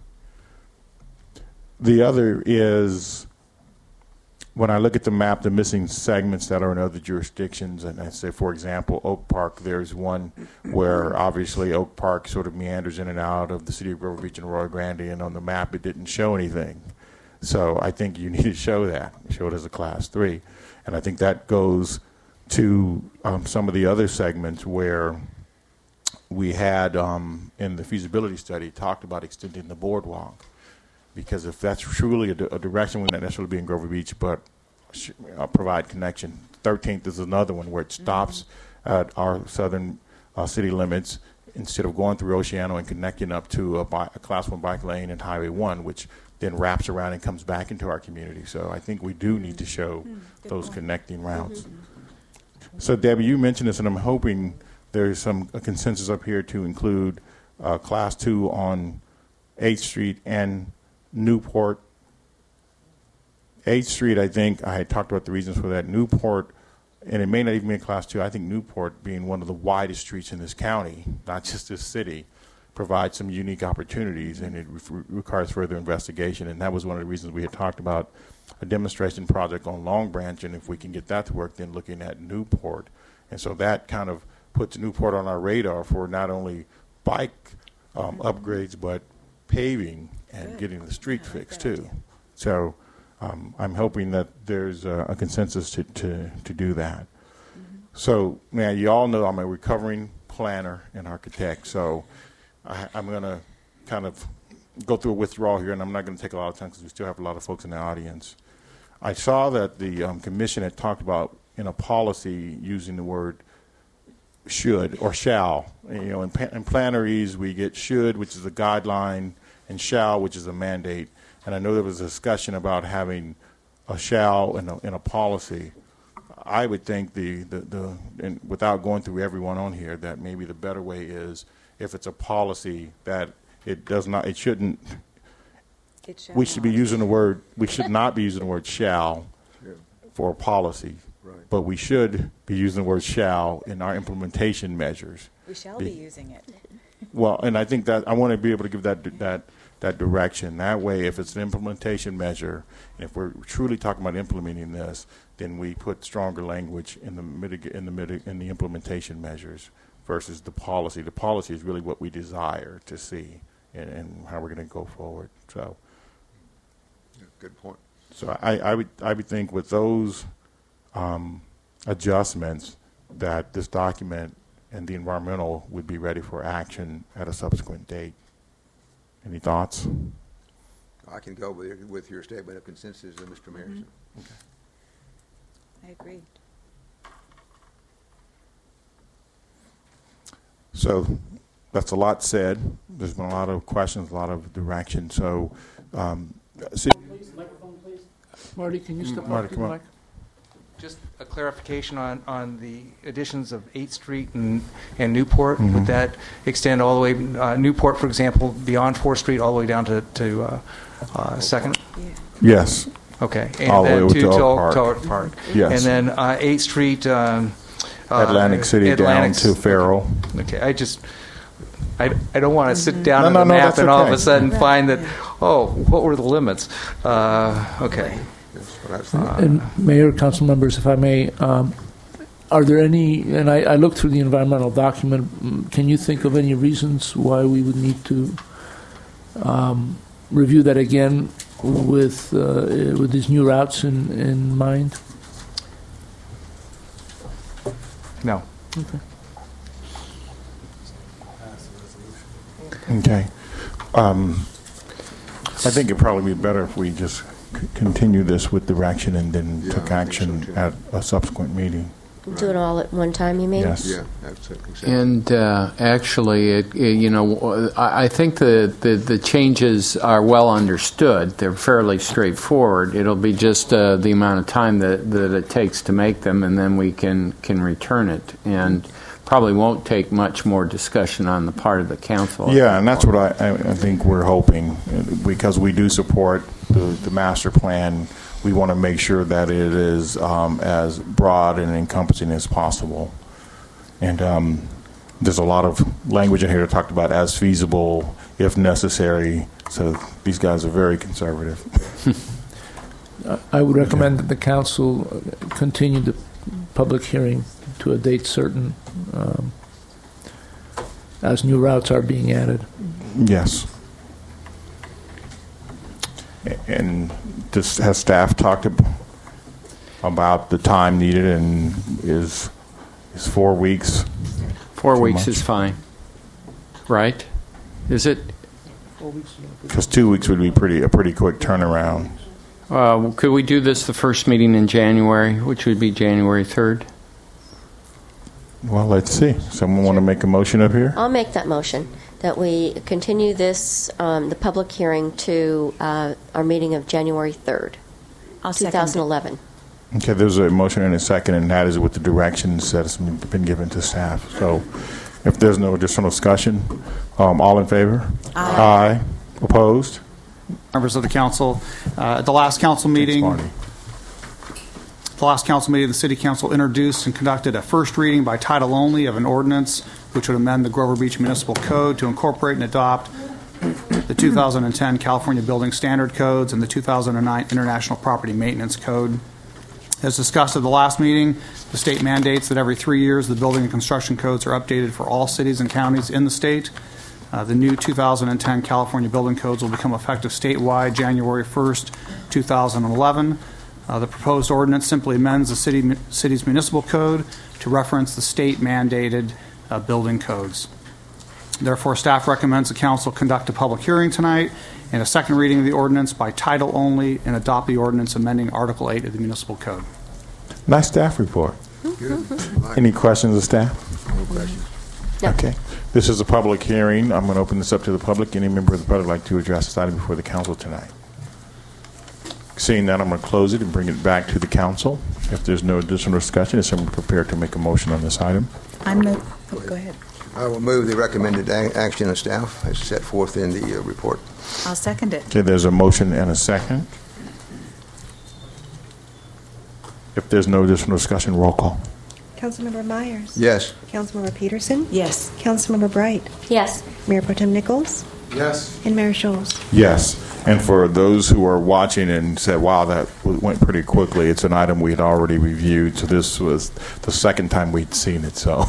A: The other is, when I look at the map, the missing segments that are in other jurisdictions, and I say, for example, Oak Park, there's one where obviously Oak Park sort of meanders in and out of the city of Grover Beach and Rio Grande, and on the map it didn't show anything. So I think you need to show that, show it as a Class 3. And I think that goes to some of the other segments where we had, in the feasibility study, talked about extending the boardwalk. Because if that's truly a direction, we not necessarily be in Grover Beach, but provide connection. 13th is another one where it stops at our southern city limits instead of going through Oceano and connecting up to a Class 1 bike lane and Highway 1, which then wraps around and comes back into our community. So I think we do need to show those connecting routes. So Debbie, you mentioned this, and I'm hoping there's a consensus up here to include Class 2 on 8th Street and Newport. 8th Street, I think, I had talked about the reasons for that. Newport, and it may not even be in Class 2, I think Newport, being one of the widest streets in this county, not just this city, provides some unique opportunities, and it requires further investigation. And that was one of the reasons we had talked about a demonstration project on Long Branch, and if we can get that to work, then looking at Newport. And so that kind of puts Newport on our radar for not only bike upgrades, but paving and getting the street fixed too. So I'm hoping that there's a consensus to do that. So now you all know I'm a recovering planner and architect, so I'm going to kind of go through a withdrawal here, and I'm not going to take a lot of time because we still have a lot of folks in the audience. I saw that the commission had talked about in a policy using the word should or shall. In planeries, we get should, which is a guideline, and shall, which is a mandate. And I know there was a discussion about having a shall in a policy. I would think and without going through everyone on here, that maybe the better way is if it's a policy that we should be using the word, we should not be using the word shall for a policy, but we should be using the word shall in our implementation measures.
D: We shall be using it.
A: Well, and I think that I want to be able to give that direction. That way, if it's an implementation measure, and if we're truly talking about implementing this, then we put stronger language in the implementation measures versus the policy. The policy is really what we desire to see and how we're going to go forward. So,
I: good point.
A: So I would think with those adjustments that this document and the environmental would be ready for action at a subsequent date. Any thoughts?
I: I can go with your statement of consensus, Mr. Mayor.
D: Mm-hmm.
A: Okay.
D: I agree.
A: So that's a lot said. There's been a lot of questions, a lot of direction. So,
H: Microphone, please.
C: Marty, can you step
A: Marty,
C: up to
A: come
C: the
A: on.
C: mic?
E: Just a clarification on the additions of 8th Street and Newport.
A: Mm-hmm.
E: Would that extend all the way, Newport, for example, beyond 4th Street, all the way down to 2nd?
A: Yes.
E: Okay. And
A: all the
E: then
A: way
E: to
A: Oak
E: Oak Park.
A: Yes.
E: And then 8th Street.
A: Atlantic City down to Farrell.
E: Okay. I don't want to sit down on the map and all of a sudden find that, what were the limits? Okay.
G: And Mayor, council members, if I may, are there any, and I looked through the environmental document, can you think of any reasons why we would need to review that again with these new routes in mind?
E: No.
G: Okay.
A: Okay. I think it'd probably be better if we just continue this with direction and then took action at a subsequent meeting.
B: Do it all at one time, you mean?
A: Yes.
I: Yeah, that's exactly.
C: And actually, I think the changes are well understood. They're fairly straightforward. It'll be just the amount of time that it takes to make them, and then we can return it. And probably won't take much more discussion on the part of the council.
A: Yeah, and that's what I think we're hoping, because we do support the master plan. We want to make sure that it is as broad and encompassing as possible. And there's a lot of language in here that talked about as feasible, if necessary. So these guys are very conservative.
G: I would recommend that the council continue the public hearing to a date certain as new routes are being added.
A: Yes. And has staff talked about the time needed, and is 4 weeks?
C: 4 weeks is fine, right? Is it?
A: Because 2 weeks would be a pretty quick turnaround.
C: Could we do this the first meeting in January, which would be January 3rd?
A: Well, let's see. Someone want to make a motion up here?
B: I'll make that motion, that we continue this, the public hearing to our meeting of January 3rd, 2011.
A: Okay, there's a motion and a second, and that is with the directions that's been given to staff. So if there's no additional discussion, all in favor? Aye. Opposed?
V: Members of the council, at the last council meeting, the City Council introduced and conducted a first reading by title only of an ordinance which would amend the Grover Beach Municipal Code to incorporate and adopt the 2010 California Building Standard Codes and the 2009 International Property Maintenance Code. As discussed at the last meeting, the state mandates that every 3 years the building and construction codes are updated for all cities and counties in the state. The new 2010 California Building Codes will become effective statewide January 1st, 2011. The proposed ordinance simply amends the city's municipal code to reference the state-mandated building codes. Therefore, staff recommends the council conduct a public hearing tonight and a second reading of the ordinance by title only and adopt the ordinance amending Article 8 of the Municipal Code.
A: Nice staff report. Any questions of staff?
I: No questions.
B: No.
A: Okay. This is a public hearing. I'm going to open this up to the public. Any member of the public like to address this item before the council tonight? Seeing that, I'm going to close it and bring it back to the council. If there's no additional discussion, is someone prepared to make a motion on this item?
D: Go ahead.
I: I will move the recommended action of staff as set forth in the report.
D: I'll second it.
A: Okay, there's a motion and a second. If there's no additional discussion, roll call.
J: Councilmember Myers?
I: Yes.
J: Councilmember Peterson?
D: Yes.
J: Councilmember Bright?
B: Yes.
J: Mayor Pro Tem Nichols?
I: Yes.
J: And Mayor Scholes?
A: Yes. And for those who are watching and said, wow, that went pretty quickly, it's an item we had already reviewed, so this was the second time we'd seen it, so.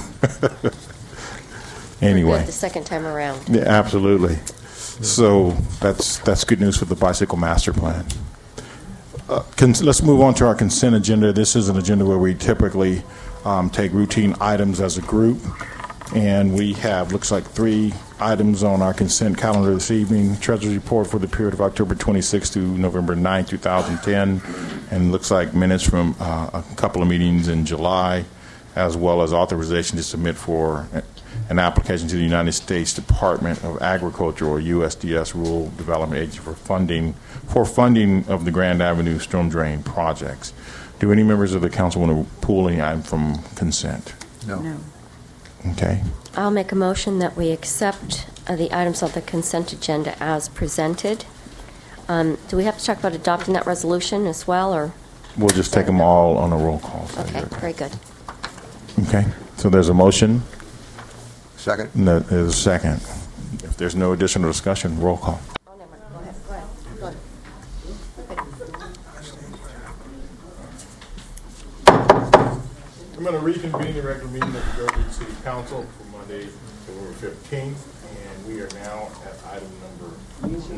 A: Anyway.
B: The second time around.
A: Yeah, absolutely. So that's good news for the bicycle master plan. Let's move on to our consent agenda. This is an agenda where we typically take routine items as a group, and we have, looks like 3 items on our consent calendar this evening. Treasurer's report for the period of October 26th to November 9th, 2010, and looks like minutes from a couple of meetings in July, as well as authorization to submit for an application to the United States Department of Agriculture, or USDS Rural Development Agency, for funding of the Grand Avenue storm drain projects. Do any members of the council want to pull any item from consent?
I: No.
A: Okay.
B: I'll make a motion that we accept the items on the consent agenda as presented. Do we have to talk about adopting that resolution as well, or?
A: We'll just take them all on a roll call.
B: Okay, very good.
A: Okay. So there's a motion.
I: Second.
A: And there's a second. If there's no additional discussion, roll call. I'm going to reconvene the regular meeting of the Grove Beach City Council for Monday, November 15th, and we are now at item number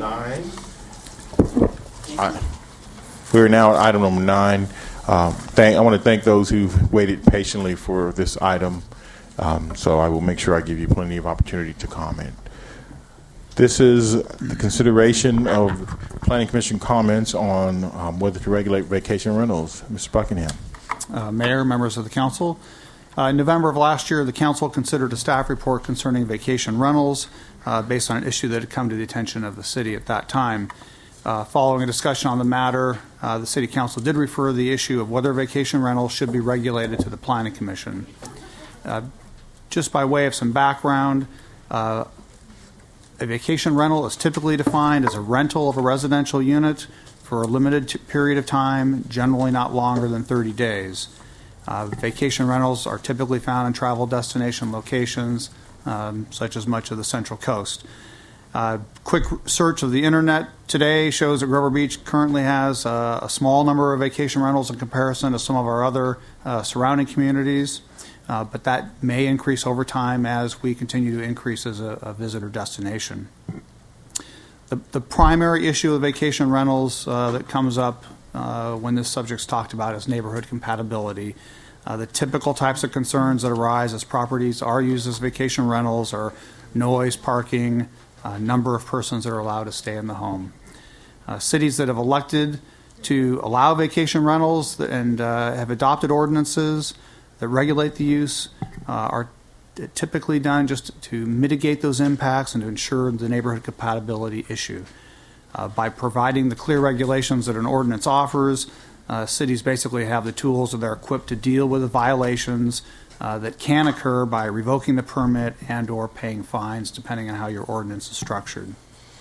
A: 9. We are now at item number 9. I want to thank those who've waited patiently for this item, so I will make sure I give you plenty of opportunity to comment. This is the consideration of Planning Commission comments on whether to regulate vacation rentals. Mr. Buckingham.
V: Mayor, members of the council. In November of last year, the council considered a staff report concerning vacation rentals based on an issue that had come to the attention of the city at that time. Following a discussion on the matter, the city council did refer the issue of whether vacation rentals should be regulated to the Planning Commission. Just by way of some background, a vacation rental is typically defined as a rental of a residential unit for a limited period of time, generally not longer than 30 days. Vacation rentals are typically found in travel destination locations, such as much of the Central Coast. Quick search of the internet today shows that Grover Beach currently has a small number of vacation rentals in comparison to some of our other surrounding communities, but that may increase over time as we continue to increase as a visitor destination. The primary issue of vacation rentals that comes up when this subject's talked about is neighborhood compatibility. The typical types of concerns that arise as properties are used as vacation rentals are noise, parking, number of persons that are allowed to stay in the home. Cities that have elected to allow vacation rentals and have adopted ordinances that regulate the use are typically done just to mitigate those impacts and to ensure the neighborhood compatibility issue. By providing the clear regulations that an ordinance offers, cities basically have the tools that they're equipped to deal with the violations that can occur by revoking the permit and or paying fines depending on how your ordinance is structured.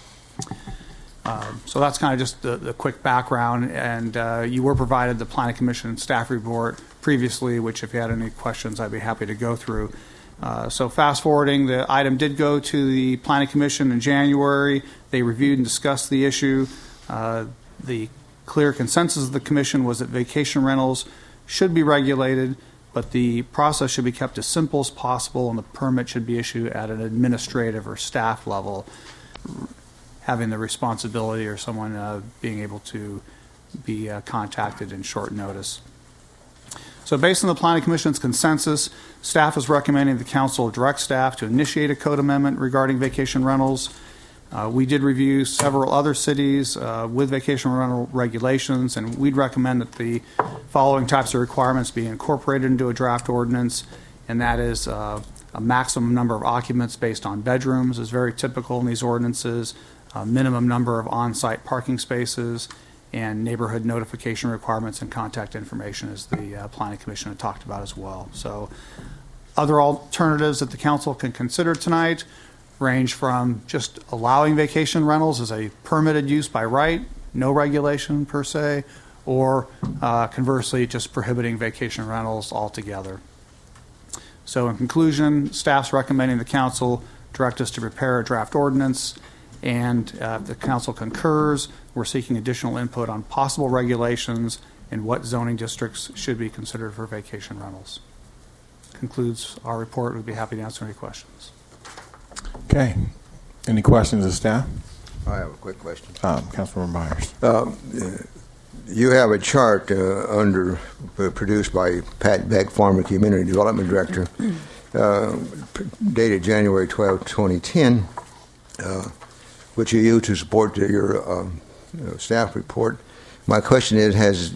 V: So that's kind of just the quick background, and you were provided the Planning Commission staff report previously, which if you had any questions I'd be happy to go through. So fast forwarding, the item did go to the Planning Commission in January. They reviewed and discussed the issue. The clear consensus of the Commission was that vacation rentals should be regulated, but the process should be kept as simple as possible and the permit should be issued at an administrative or staff level, having the responsibility or someone being able to be contacted in short notice. So based on the Planning Commission's consensus, staff is recommending the council direct staff to initiate a code amendment regarding vacation rentals. We did review several other cities with vacation rental regulations, and we'd recommend that the following types of requirements be incorporated into a draft ordinance, and that is a maximum number of occupants based on bedrooms is very typical in these ordinances, a minimum number of on-site parking spaces, and neighborhood notification requirements and contact information, as the Planning Commission had talked about as well. So other alternatives that the council can consider tonight range from just allowing vacation rentals as a permitted use by right, no regulation per se, or conversely, just prohibiting vacation rentals altogether. So in conclusion, staff's recommending the council direct us to prepare a draft ordinance, and if the council concurs, we're seeking additional input on possible regulations and what zoning districts should be considered for vacation rentals. Concludes our report. We'd be happy to answer any questions.
K: Okay. Any questions of staff?
I: I have a quick question.
K: Councilmember Myers.
I: You have a chart produced by Pat Beck, former Community Development Director, dated January 12, 2010, which you use to support your staff report. My question is, has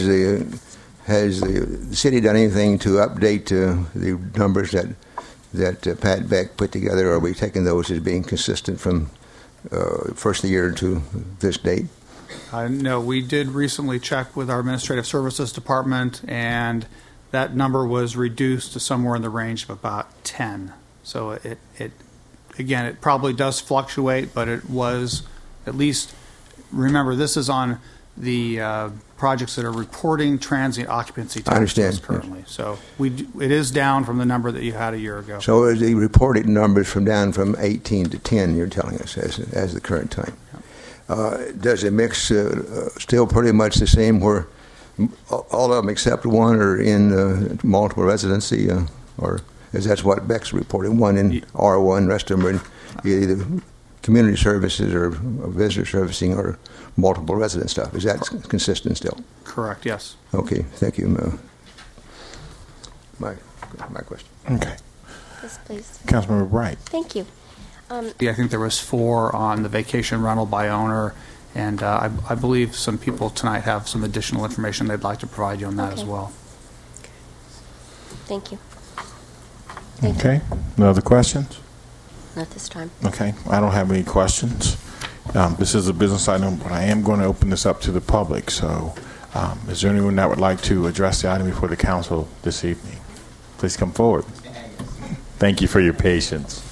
I: the city done anything to update the numbers that Pat Beck put together? Or are we taking those as being consistent from first of the year to this date?
V: No, we did recently check with our Administrative Services Department, and that number was reduced to somewhere in the range of about 10. So it probably does fluctuate, but it was at least, remember, this is on the projects that are reporting transient occupancy
I: I understand.
V: currently. Yes. So it is down from the number that you had a year ago.
I: So is the reported numbers down from 18 to 10, you're telling us, as the current time? Does it mix still pretty much the same where all of them except one are in multiple residency, or is that what Beck's reported? One in R1, rest of them are in either community services or visitor servicing or multiple resident stuff. Is that consistent still?
V: Correct, yes.
I: Okay, thank you. My question.
K: Okay.
B: Yes, please.
K: Councilmember Bright.
B: Thank you.
V: I think there was 4 on the vacation rental by owner, and I believe some people tonight have some additional information they'd like to provide you on that as well.
B: Thank you.
K: Okay. No other questions?
B: Not this time.
K: Okay. I don't have any questions. This is a business item, but I am going to open this up to the public. So is there anyone that would like to address the item before the council this evening? Please come forward. Thank you for your patience.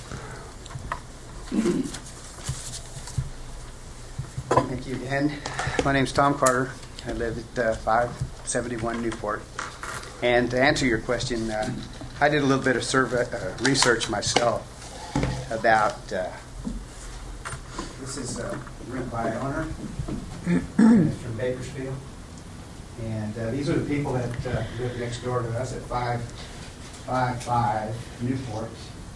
N: Thank you again. My name's Tom Carter. I live at 571 Newport. And to answer your question, I did a little bit of research myself about this is rent by owner. It's from Bakersfield. And these are the people that live next door to us at 555 Newport.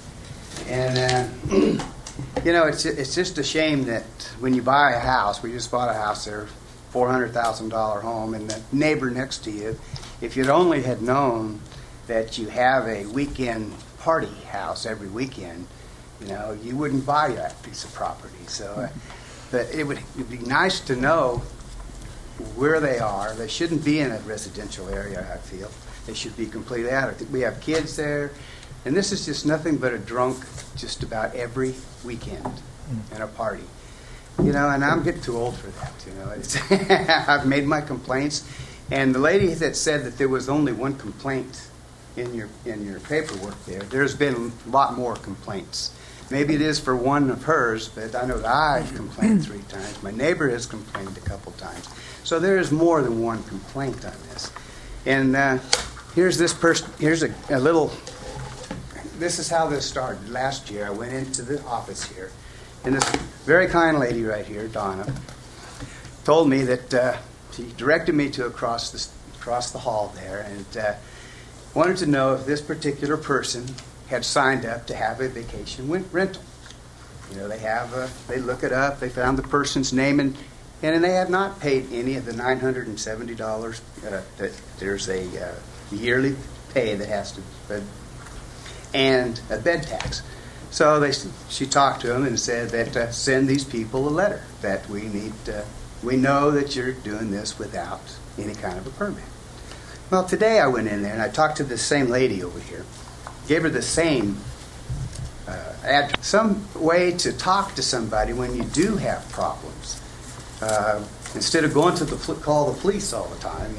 N: And it's just a shame that when you buy a house, we just bought a house there, $400,000 home, and the neighbor next to you, if you'd only had known that you have a weekend party house every weekend, you wouldn't buy that piece of property. So it'd be nice to know where they are. They shouldn't be in a residential area, I feel. They should be completely out of it. We have kids there. And this is just nothing but a drunk just about every weekend and a party. And I'm getting too old for that. I've made my complaints. And the lady that said that there was only one complaint in your paperwork there's been a lot more complaints. Maybe it is for one of hers, but I know that I've complained 3 times. My neighbor has complained a couple times. So there is more than one complaint on this. And here's this person. Here's a little... This is how this started. Last year, I went into the office here, and this very kind lady right here, Donna, told me that she directed me to across the hall there, and wanted to know if this particular person had signed up to have a vacation rental. They look it up, they found the person's name, and they have not paid any of the $970 that there's a yearly pay that has to, and a bed tax. So she talked to them and said that send these people a letter that we need. We know that you're doing this without any kind of a permit. Well, today I went in there and I talked to this same lady over here, gave her the same address, some way to talk to somebody when you do have problems. Instead of going to call the police all the time,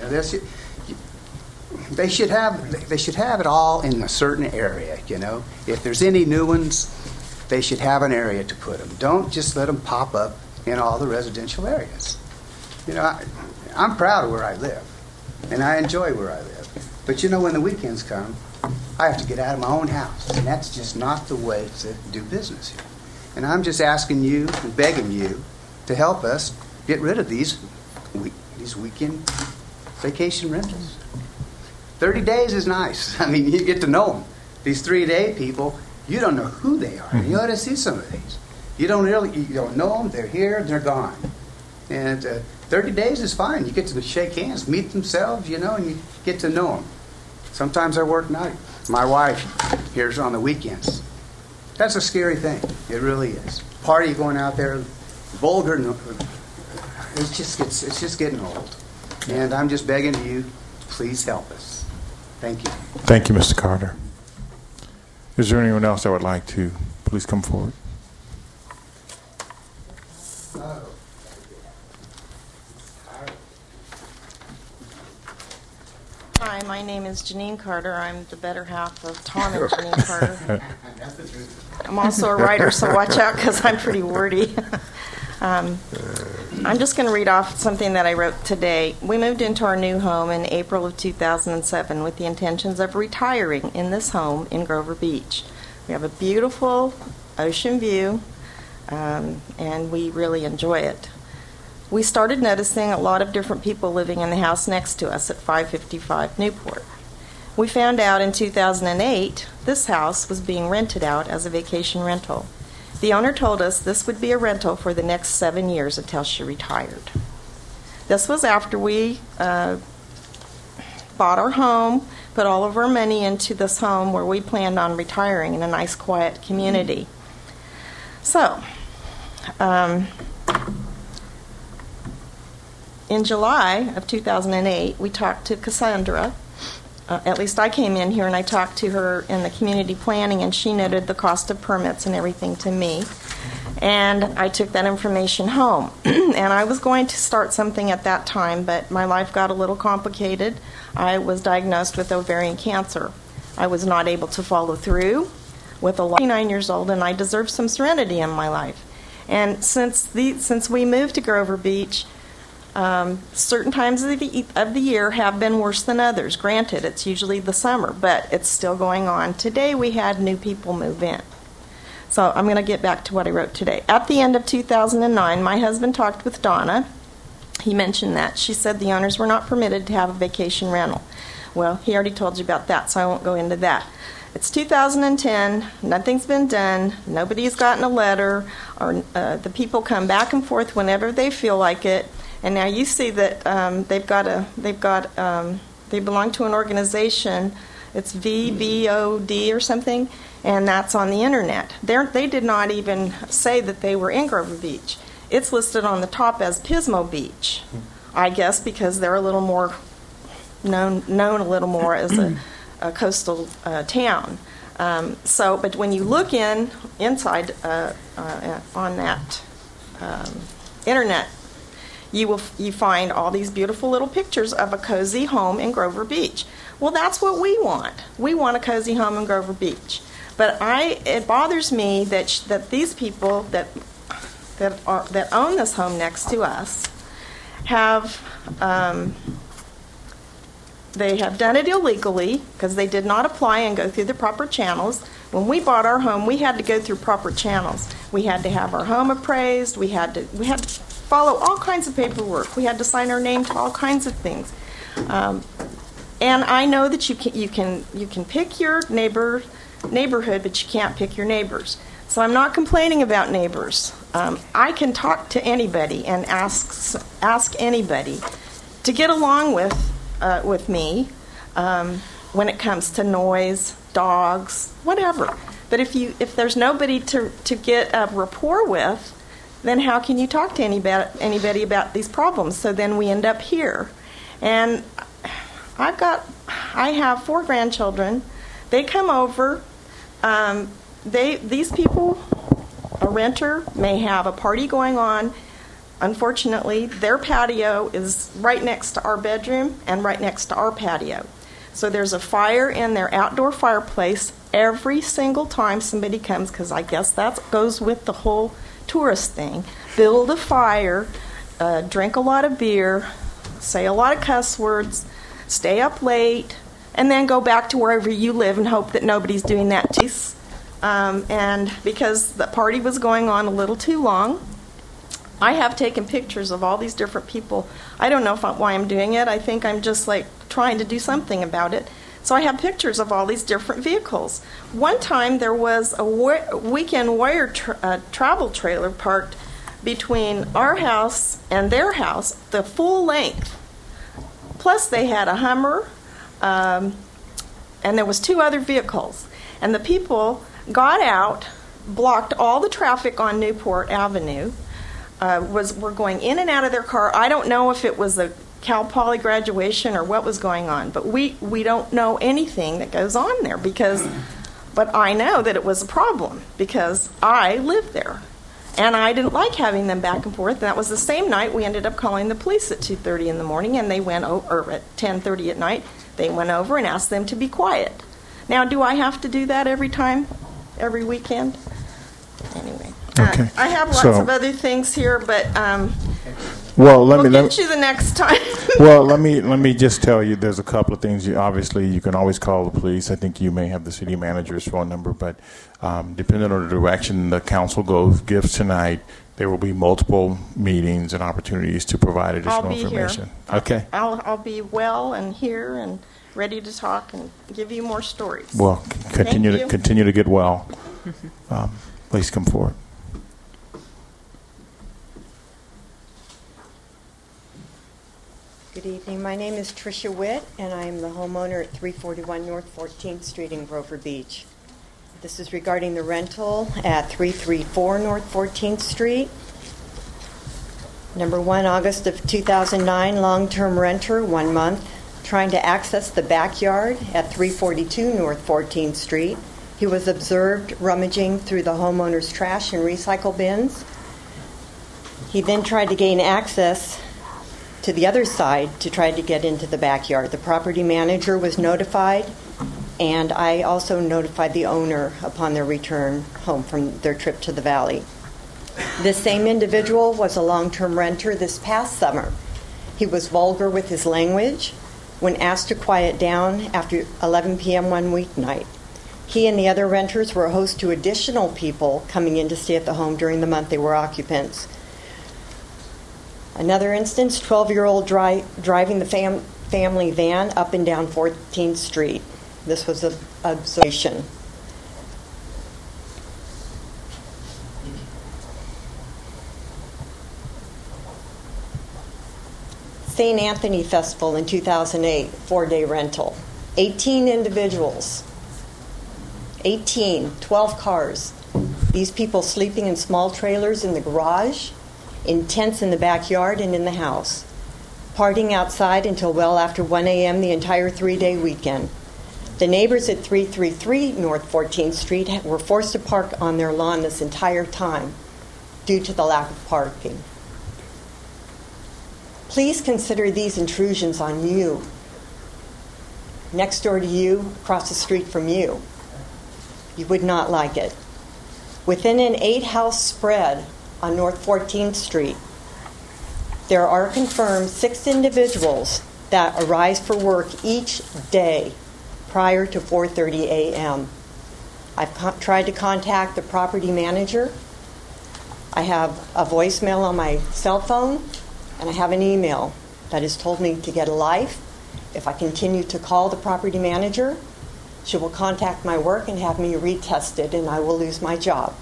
N: they should have it all in a certain area. If there's any new ones, they should have an area to put them. Don't just let them pop up in all the residential areas. I'm proud of where I live, and I enjoy where I live. But when the weekends come, I have to get out of my own house, and that's just not the way to do business here. And I'm just asking you and begging you to help us get rid of these weekend vacation rentals. 30 days is nice. I mean, you get to know them. These 3-day people, you don't know who they are. You ought to see some of these. You don't know them. They're here. They're gone. And 30 days is fine. You get to shake hands, meet themselves, and you get to know them. Sometimes I work night. My wife here's on the weekends. That's a scary thing. It really is. Party going out there, vulgar. It's just getting old. And I'm just begging you, please help us. Thank you.
K: Thank you, Mr. Carter. Is there anyone else that would like to please come forward?
L: Hi, my name is Janine Carter. I'm the better half of Tom and Janine Carter. I'm also a writer, so watch out because I'm pretty wordy. I'm just going to read off something that I wrote today. We moved into our new home in April of 2007 with the intentions of retiring in this home in Grover Beach. We have a beautiful ocean view, and we really enjoy it. We started noticing a lot of different people living in the house next to us at 555 Newport. We found out in 2008 this house was being rented out as a vacation rental. The owner told us this would be a rental for the next 7 years until she retired. This was after we bought our home, put all of our money into this home where we planned on retiring in a nice, quiet community. So, in July of 2008, we talked to Cassandra. At least I came in here and I talked to her in the community planning, and she noted the cost of permits and everything to me. And I took that information home. And I was going to start something at that time, but my life got a little complicated. I was diagnosed with ovarian cancer. I was not able to follow through with 29 years old, and I deserved some serenity in my life. And since we moved to Grover Beach, certain times of the year have been worse than others. Granted, it's usually the summer, but it's still going on. Today we had new people move in. So I'm going to get back to what I wrote today. At the end of 2009, my husband talked with Donna. He mentioned that. She said the owners were not permitted to have a vacation rental. Well, he already told you about that, so I won't go into that. It's 2010, nothing's been done, nobody's gotten a letter, or the people come back and forth whenever they feel like it. And now you see that they belong to an organization. It's VBOD or something, and that's on the internet. They did not even say that they were in Grover Beach. It's listed on the top as Pismo Beach, I guess, because they're a little more known a little more as a coastal town. But when you look inside on that internet, you find all these beautiful little pictures of a cozy home in Grover Beach. Well, that's what we want. We want a cozy home in Grover Beach. But it bothers me that these people that own this home next to us have they have done it illegally because they did not apply and go through the proper channels. When we bought our home, we had to go through proper channels. We had to have our home appraised. We had to follow all kinds of paperwork. We had to sign our name to all kinds of things. And I know that you can pick your neighborhood, but you can't pick your neighbors. So I'm not complaining about neighbors. I can talk to anybody and ask anybody to get along with me. when it comes to noise, dogs, whatever. But if there's nobody to get a rapport with, then how can you talk to anybody about these problems? So then we end up here. And I have 4 grandchildren. They come over. These people, a renter, may have a party going on. Unfortunately, their patio is right next to our bedroom and right next to our patio. So there's a fire in their outdoor fireplace every single time somebody comes, because I guess that goes with the whole tourist thing. Build a fire, drink a lot of beer, say a lot of cuss words, stay up late, and then go back to wherever you live and hope that nobody's doing that to you. And because the party was going on a little too long, I have taken pictures of all these different people. I don't know why I'm doing it. I think I'm just like trying to do something about it. So I have pictures of all these different vehicles. One time there was a weekend wire travel trailer parked between our house and their house, the full length. Plus they had a Hummer, and there was 2 other vehicles. And the people got out, blocked all the traffic on Newport Avenue, were going in and out of their car. I don't know if it was a Cal Poly graduation or what was going on, but we don't know anything that goes on there but I know that it was a problem because I lived there. And I didn't like having them back and forth. And that was the same night we ended up calling the police at 2:30 in the morning, and they went over, or at 10:30 at night, they went over and asked them to be quiet. Now, do I have to do that every time, every weekend? Anyway,
K: okay.
L: I have lots of other things here, but
K: we'll
L: get you the next time.
K: Well, let me just tell you, there's a couple of things. Obviously, you can always call the police. I think you may have the city manager's phone number, but depending on the direction the council gives tonight, there will be multiple meetings and opportunities to provide additional information.
L: Here.
K: Okay.
L: I'll be well and here and ready to talk and give you more stories.
K: Well, continue to get well. Please come forward.
F: Good evening. My name is Tricia Witt, and I am the homeowner at 341 North 14th Street in Grover Beach. This is regarding the rental at 334 North 14th Street. Number 1, August of 2009, long-term renter, 1 month, trying to access the backyard at 342 North 14th Street. He was observed rummaging through the homeowner's trash and recycle bins. He then tried to gain access to the other side to try to get into the backyard. The property manager was notified, and I also notified the owner upon their return home from their trip to the valley. This same individual was a long-term renter this past summer. He was vulgar with his language when asked to quiet down after 11 p.m. one weeknight. He and the other renters were a host to additional people coming in to stay at the home during the month they were occupants. Another instance, 12-year-old driving the family van up and down 14th Street. This was an observation. St. Anthony Festival in 2008, 4-day rental. 18 individuals. 12 cars. These people sleeping in small trailers in the garage, in tents in the backyard and in the house, partying outside until well after 1 a.m. the entire 3-day weekend. The neighbors at 333 North 14th Street were forced to park on their lawn this entire time due to the lack of parking. Please consider these intrusions on you, next door to you, across the street from you. You would not like it. Within an 8-house spread on North 14th Street, there are confirmed 6 individuals that arise for work each day prior to 4:30 a.m. I've tried to contact the property manager. I have a voicemail on my cell phone, and I have an email that has told me to get a life. If I continue to call the property manager, she will contact my work and have me retested, and I will lose my job.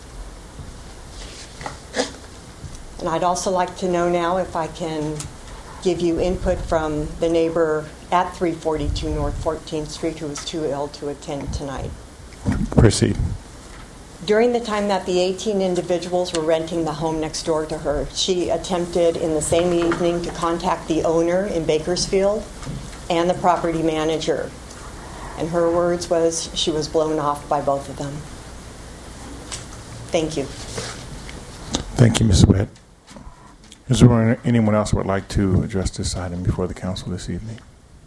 F: And I'd also like to know now if I can give you input from the neighbor at 342 North 14th Street who was too ill to attend tonight.
K: Proceed.
F: During the time that the 18 individuals were renting the home next door to her, she attempted in the same evening to contact the owner in Bakersfield and the property manager. And her words was she was blown off by both of them. Thank you.
K: Thank you, Ms. Witt. Is there anyone else who would like to address this item before the council this evening?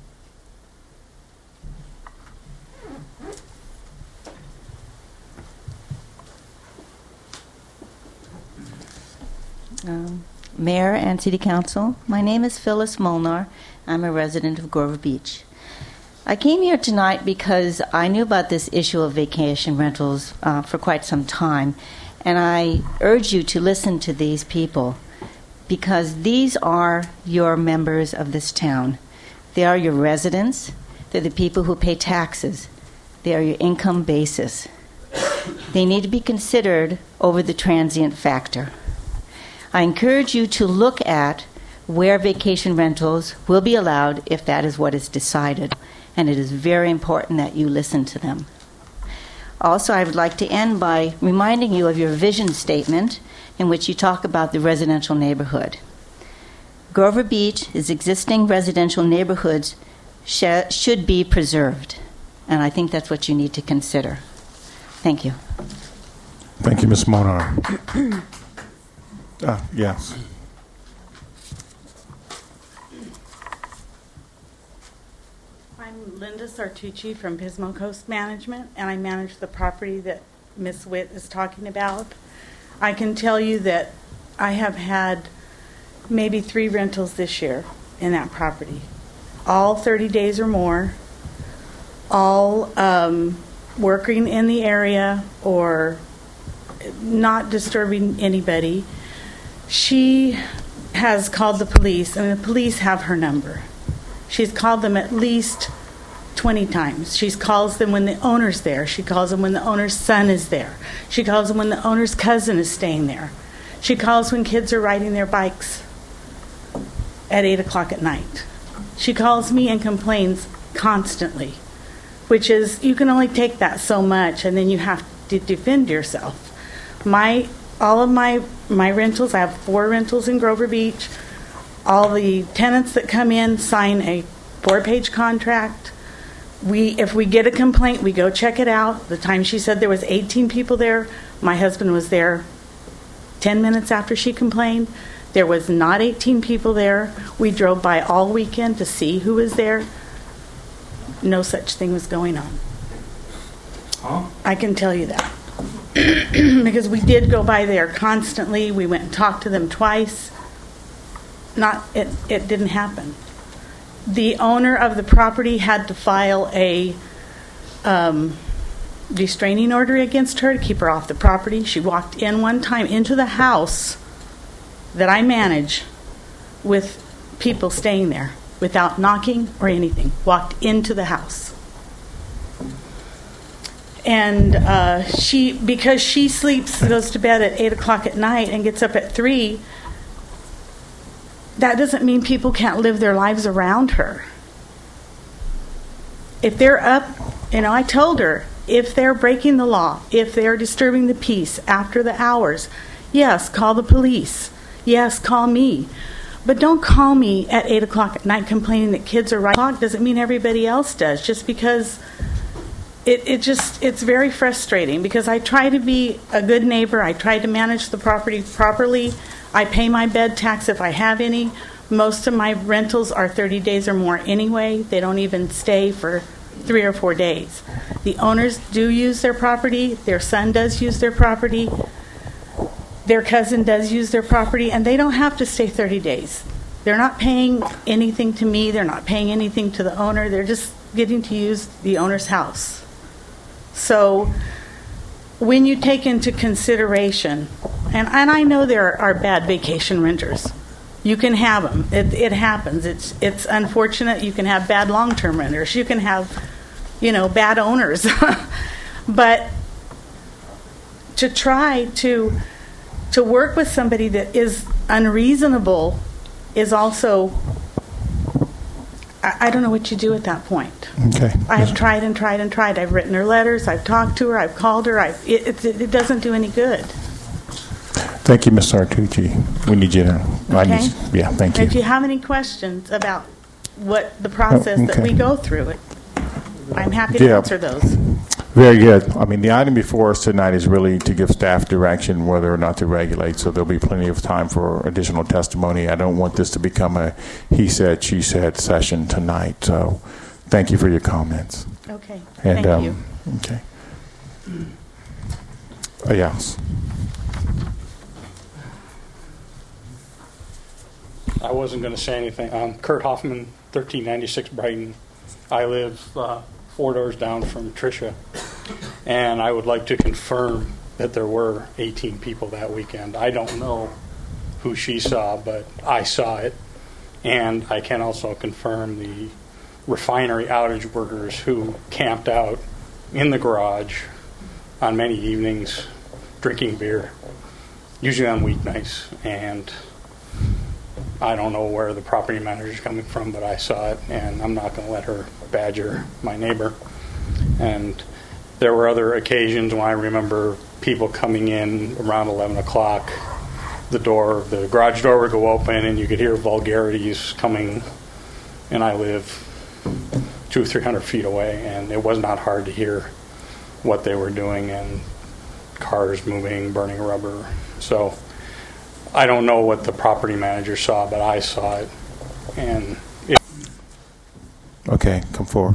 M: Mayor and City Council, my name is Phyllis Molnar. I'm a resident of Grover Beach. I came here tonight because I knew about this issue of vacation rentals for quite some time, and I urge you to listen to these people because these are your members of this town. They are your residents. They're the people who pay taxes. They are your income basis. They need to be considered over the transient factor. I encourage you to look at where vacation rentals will be allowed if that is what is decided, and it is very important that you listen to them. Also, I would like to end by reminding you of your vision statement in which you talk about the residential neighborhood. Grover Beach's existing residential neighborhoods should be preserved, and I think that's what you need to consider. Thank you.
K: Thank you, Ms. Molnar. Yes.
R: I'm Linda Sartucci from Pismo Coast Management, and I manage the property that Ms. Witt is talking about. I can tell you that I have had maybe 3 rentals this year in that property, all 30 days or more, all working in the area or not disturbing anybody. She has called the police, and the police have her number. She's called them at least 20 times. She calls them when the owner's there. She calls them when the owner's son is there. She calls them when the owner's cousin is staying there. She calls when kids are riding their bikes at 8 o'clock at night. She calls me and complains constantly, which is, you can only take that so much, and then you have to defend yourself. All of my rentals, I have 4 rentals in Grover Beach. All the tenants that come in sign a 4-page contract. If we get a complaint, we go check it out. The time she said there was 18 people there, my husband was there 10 minutes after she complained. There was not 18 people there. We drove by all weekend to see who was there. No such thing was going on. Huh? I can tell you that. Because we did go by there constantly. We went and talked to them twice. It didn't happen. The owner of the property had to file a restraining order against her to keep her off the property. She walked in one time into the house that I manage with people staying there without knocking or anything. Walked into the house. And because she sleeps, goes to bed at 8 o'clock at night and gets up at 3, that doesn't mean people can't live their lives around her. If they're up, I told her, if they're breaking the law, if they're disturbing the peace after the hours, yes, call the police. Yes, call me. But don't call me at 8 o'clock at night complaining that kids are riding. Doesn't mean everybody else does, just because it's very frustrating, because I try to be a good neighbor. I try to manage the property properly. I pay my bed tax if I have any. Most of my rentals are 30 days or more anyway. They don't even stay for 3 or 4 days. The owners do use their property. Their son does use their property. Their cousin does use their property, and they don't have to stay 30 days. They're not paying anything to me. They're not paying anything to the owner. They're just getting to use the owner's house. So when you take into consideration, and I know there are bad vacation renters. You can have them. It happens. It's unfortunate. You can have bad long-term renters. You can have, bad owners. But to try to work with somebody that is unreasonable is also I don't know what you do at that point.
K: Okay.
R: I have tried and tried and tried. I've written her letters. I've talked to her. I've called her. It doesn't do any good.
K: Thank you, Ms. Artucci. We need you to.
R: Okay.
K: Thank you.
R: If you have any questions about what the process that
K: okay.
R: we go through, I'm happy to answer those.
K: Very good. I mean, the item before us tonight is really to give staff direction whether or not to regulate, so there'll be plenty of time for additional testimony. I don't want this to become a he said, she said session tonight, so thank you for your comments.
R: Okay.
K: And,
R: thank you.
K: Okay. Yes.
P: I wasn't going to say anything. I'm Kurt Hoffman, 1396 Brighton. I live 4 doors down from Tricia, and I would like to confirm that there were 18 people that weekend. I don't know who she saw, but I saw it, and I can also confirm the refinery outage workers who camped out in the garage on many evenings drinking beer, usually on weeknights, and I don't know where the property manager is coming from, but I saw it, and I'm not going to let her badger my neighbor. And there were other occasions when I remember people coming in around 11 o'clock. The garage door would go open, and you could hear vulgarities coming, and I live 200 or 300 feet away, and it was not hard to hear what they were doing, and cars moving, burning rubber. So I don't know what the property manager saw, but I saw it. And
K: okay, come forward.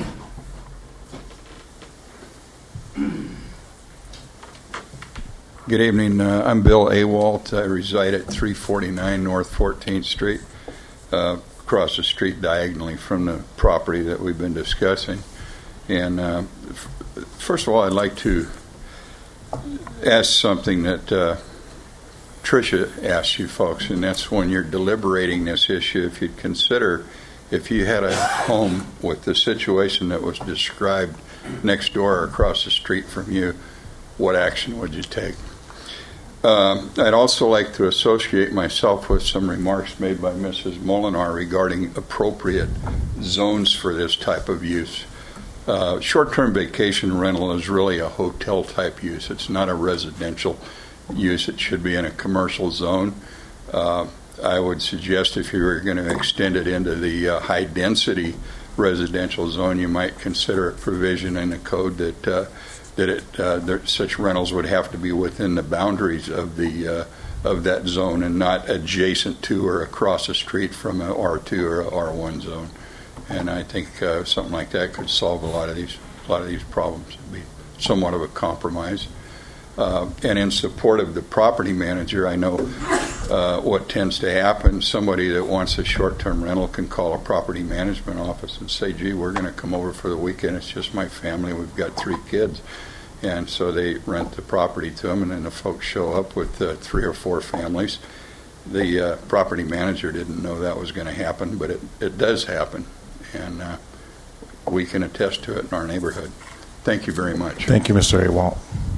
Q: Good evening. I'm Bill Awalt. I reside at 349 North 14th Street, across the street diagonally from the property that we've been discussing. And first of all, I'd like to ask something that Tricia asked you folks, and that's when you're deliberating this issue, if you'd consider if you had a home with the situation that was described next door or across the street from you, what action would you take? I'd also like to associate myself with some remarks made by Mrs. Molinar regarding appropriate zones for this type of use. Short-term vacation rental is really a hotel-type use. It's not a residential use. It should be in a commercial zone. I would suggest if you were going to extend it into the high-density residential zone, you might consider a provision in the code that such rentals would have to be within the boundaries of that zone and not adjacent to or across the street from a R2 or a R1 zone. And I think something like that could solve a lot of these problems. It'd be somewhat of a compromise. And in support of the property manager, I know what tends to happen. Somebody that wants a short-term rental can call a property management office and say, gee, we're going to come over for the weekend. It's just my family. We've got 3 kids. And so they rent the property to them, and then the folks show up with 3 or 4 families. The property manager didn't know that was going to happen, but it does happen. And we can attest to it in our neighborhood. Thank you very much.
K: Thank you, Mr. Awalt.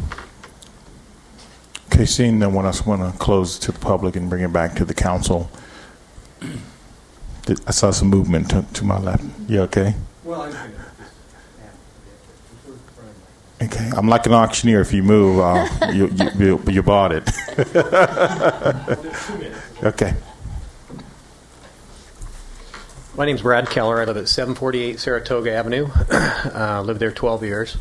K: Okay, seeing no one else, want to close to the public and bring it back to the council. I saw some movement to my left. You okay?
W: Well, I'm good.
K: Okay, I'm like an auctioneer. If you move, you bought it. Okay.
X: My name's Brad Keller. I live at 748 Saratoga Avenue. Lived there 12 years.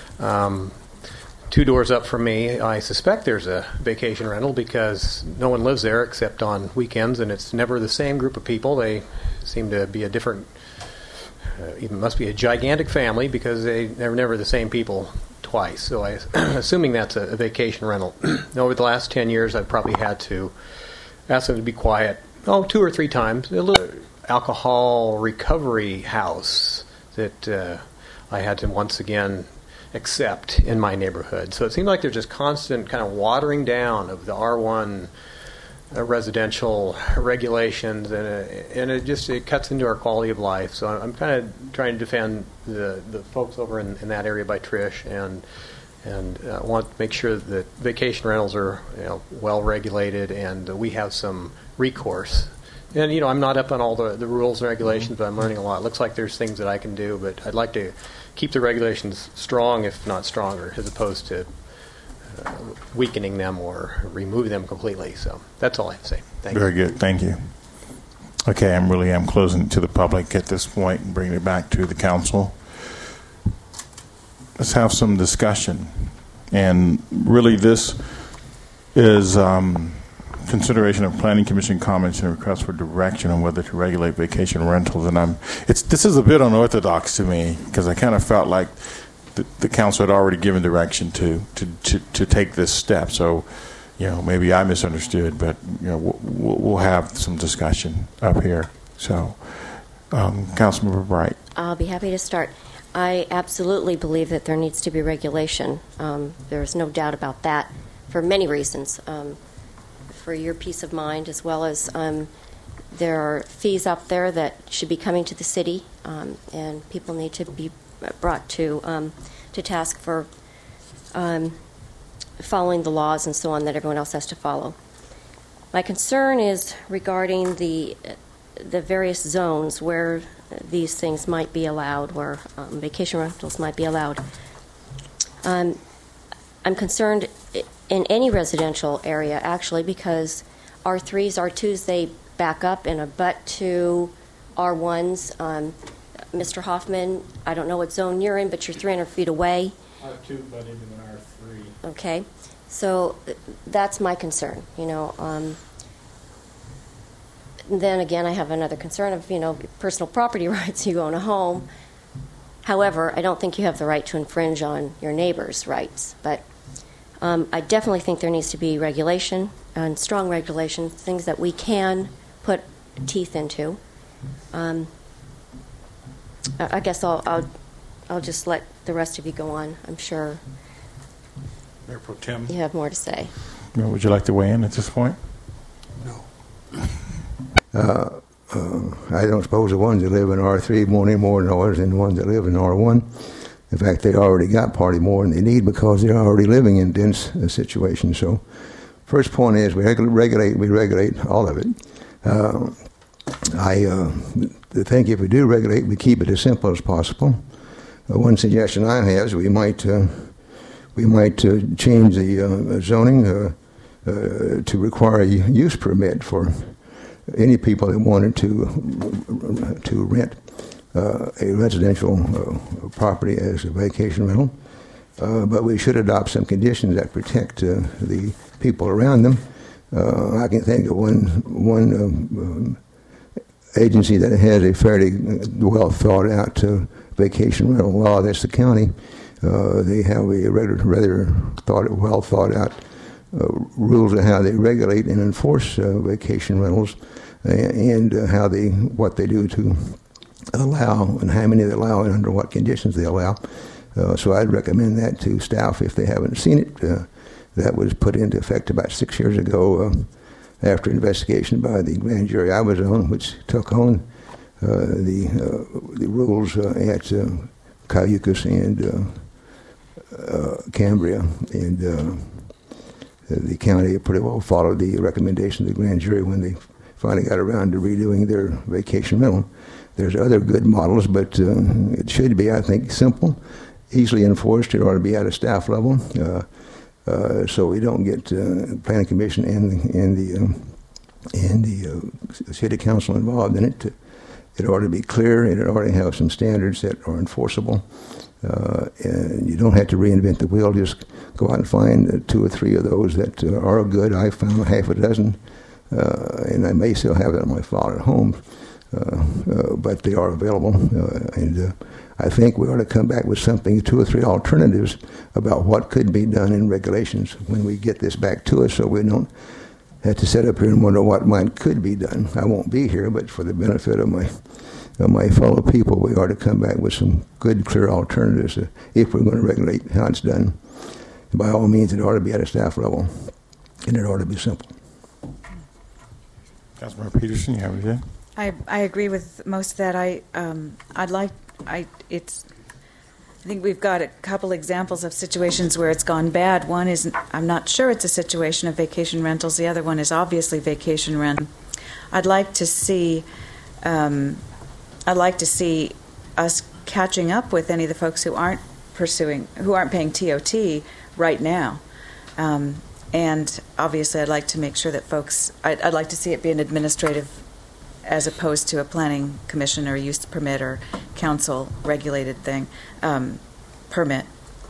X: 2 doors up from me, I suspect there's a vacation rental because no one lives there except on weekends, and it's never the same group of people. They seem to be a different, even must be a gigantic family because they're never the same people twice. So I'm assuming that's a vacation rental. Over the last 10 years, I've probably had to ask them to be quiet, 2 or 3 times. A little alcohol recovery house that I had to once again accept in my neighborhood. So it seems like there's just constant kind of watering down of the R1 residential regulations, and it cuts into our quality of life. So I'm kind of trying to defend the folks over in that area by Trish, and want to make sure that vacation rentals are well regulated, and we have some recourse And, I'm not up on all the rules and regulations, but I'm learning a lot. It looks like there's things that I can do, but I'd like to keep the regulations strong, if not stronger, as opposed to weakening them or removing them completely. So that's all I have to say. Thank you.
K: Very good. Thank you. Okay, I'm closing it to the public at this point and bringing it back to the council. Let's have some discussion. And really this is consideration of Planning Commission comments and requests for direction on whether to regulate vacation rentals. And this is a bit unorthodox to me because I kind of felt like the council had already given direction to take this step. So, maybe I misunderstood, but we'll have some discussion up here. So, Councilmember Bright.
B: I'll be happy to start. I absolutely believe that there needs to be regulation. There's no doubt about that for many reasons. For your peace of mind, as well as there are fees out there that should be coming to the city, and people need to be brought to task for following the laws and so on that everyone else has to follow. My concern is regarding the various zones where these things might be allowed, where vacation rentals might be allowed. I'm concerned in any residential area, actually, because R3s, R2s, they back up and abut to R1s. Mr. Hoffman, I don't know what zone you're in, but you're 300 feet away.
P: R2 but into an R3.
B: Okay. So that's my concern, Then again, I have another concern of, personal property rights. You own a home. However, I don't think you have the right to infringe on your neighbor's rights. But I definitely think there needs to be regulation, and strong regulation, things that we can put teeth into. I guess I'll just let the rest of you go on. I'm sure
K: Mayor Pro Tem,
B: you have more to say.
K: Would you like to weigh in at this point?
I: I don't suppose the ones that live in R3 want any more noise than the ones that live in R1. In fact, they already got probably more than they need because they're already living in dense situations. So, first point is we regulate all of it. I think if we do regulate, we keep it as simple as possible. One suggestion I have is we might change the zoning to require a use permit for any people that wanted to rent a residential property as a vacation rental. But we should adopt some conditions that protect the people around them. I can think of one agency that has a fairly well thought out vacation rental law. That's the county. They have a rather well thought out rules of how they regulate and enforce vacation rentals, and what they do to allow, and how many they allow, and under what conditions they allow. So I'd recommend that to staff if they haven't seen it. That was put into effect about 6 years ago after investigation by the grand jury I was on, which took on the rules at Cayucas and Cambria, and the county pretty well followed the recommendation of the grand jury when they finally got around to redoing their vacation rental. There's other good models, but it should be, I think, simple, easily enforced. It ought to be at a staff level, so we don't get planning commission and the city council involved in it. It ought to be clear, and it ought to have some standards that are enforceable. And you don't have to reinvent the wheel. Just go out and find 2 or 3 of those that are good. I found half a dozen, and I may still have it on my file at home, but they are available. And I think we ought to come back with something, 2 or 3 alternatives about what could be done in regulations when we get this back to us, so we don't have to sit up here and wonder what could be done. I won't be here, but for the benefit of my fellow people, we ought to come back with some good, clear alternatives if we're going to regulate how it's done. By all means, it ought to be at a staff level, and it ought to be simple.
K: Councilmember Peterson, you have anything?
D: I agree with most of that. I think we've got a couple examples of situations where it's gone bad. One is, I'm not sure it's a situation of vacation rentals. The other one is obviously vacation rent. I'd like to see us catching up with any of the folks who aren't paying TOT right now. And obviously, I'd like to make sure that folks, I'd like to see it be an administrative as opposed to a planning commission or use permit or council regulated thing, permit.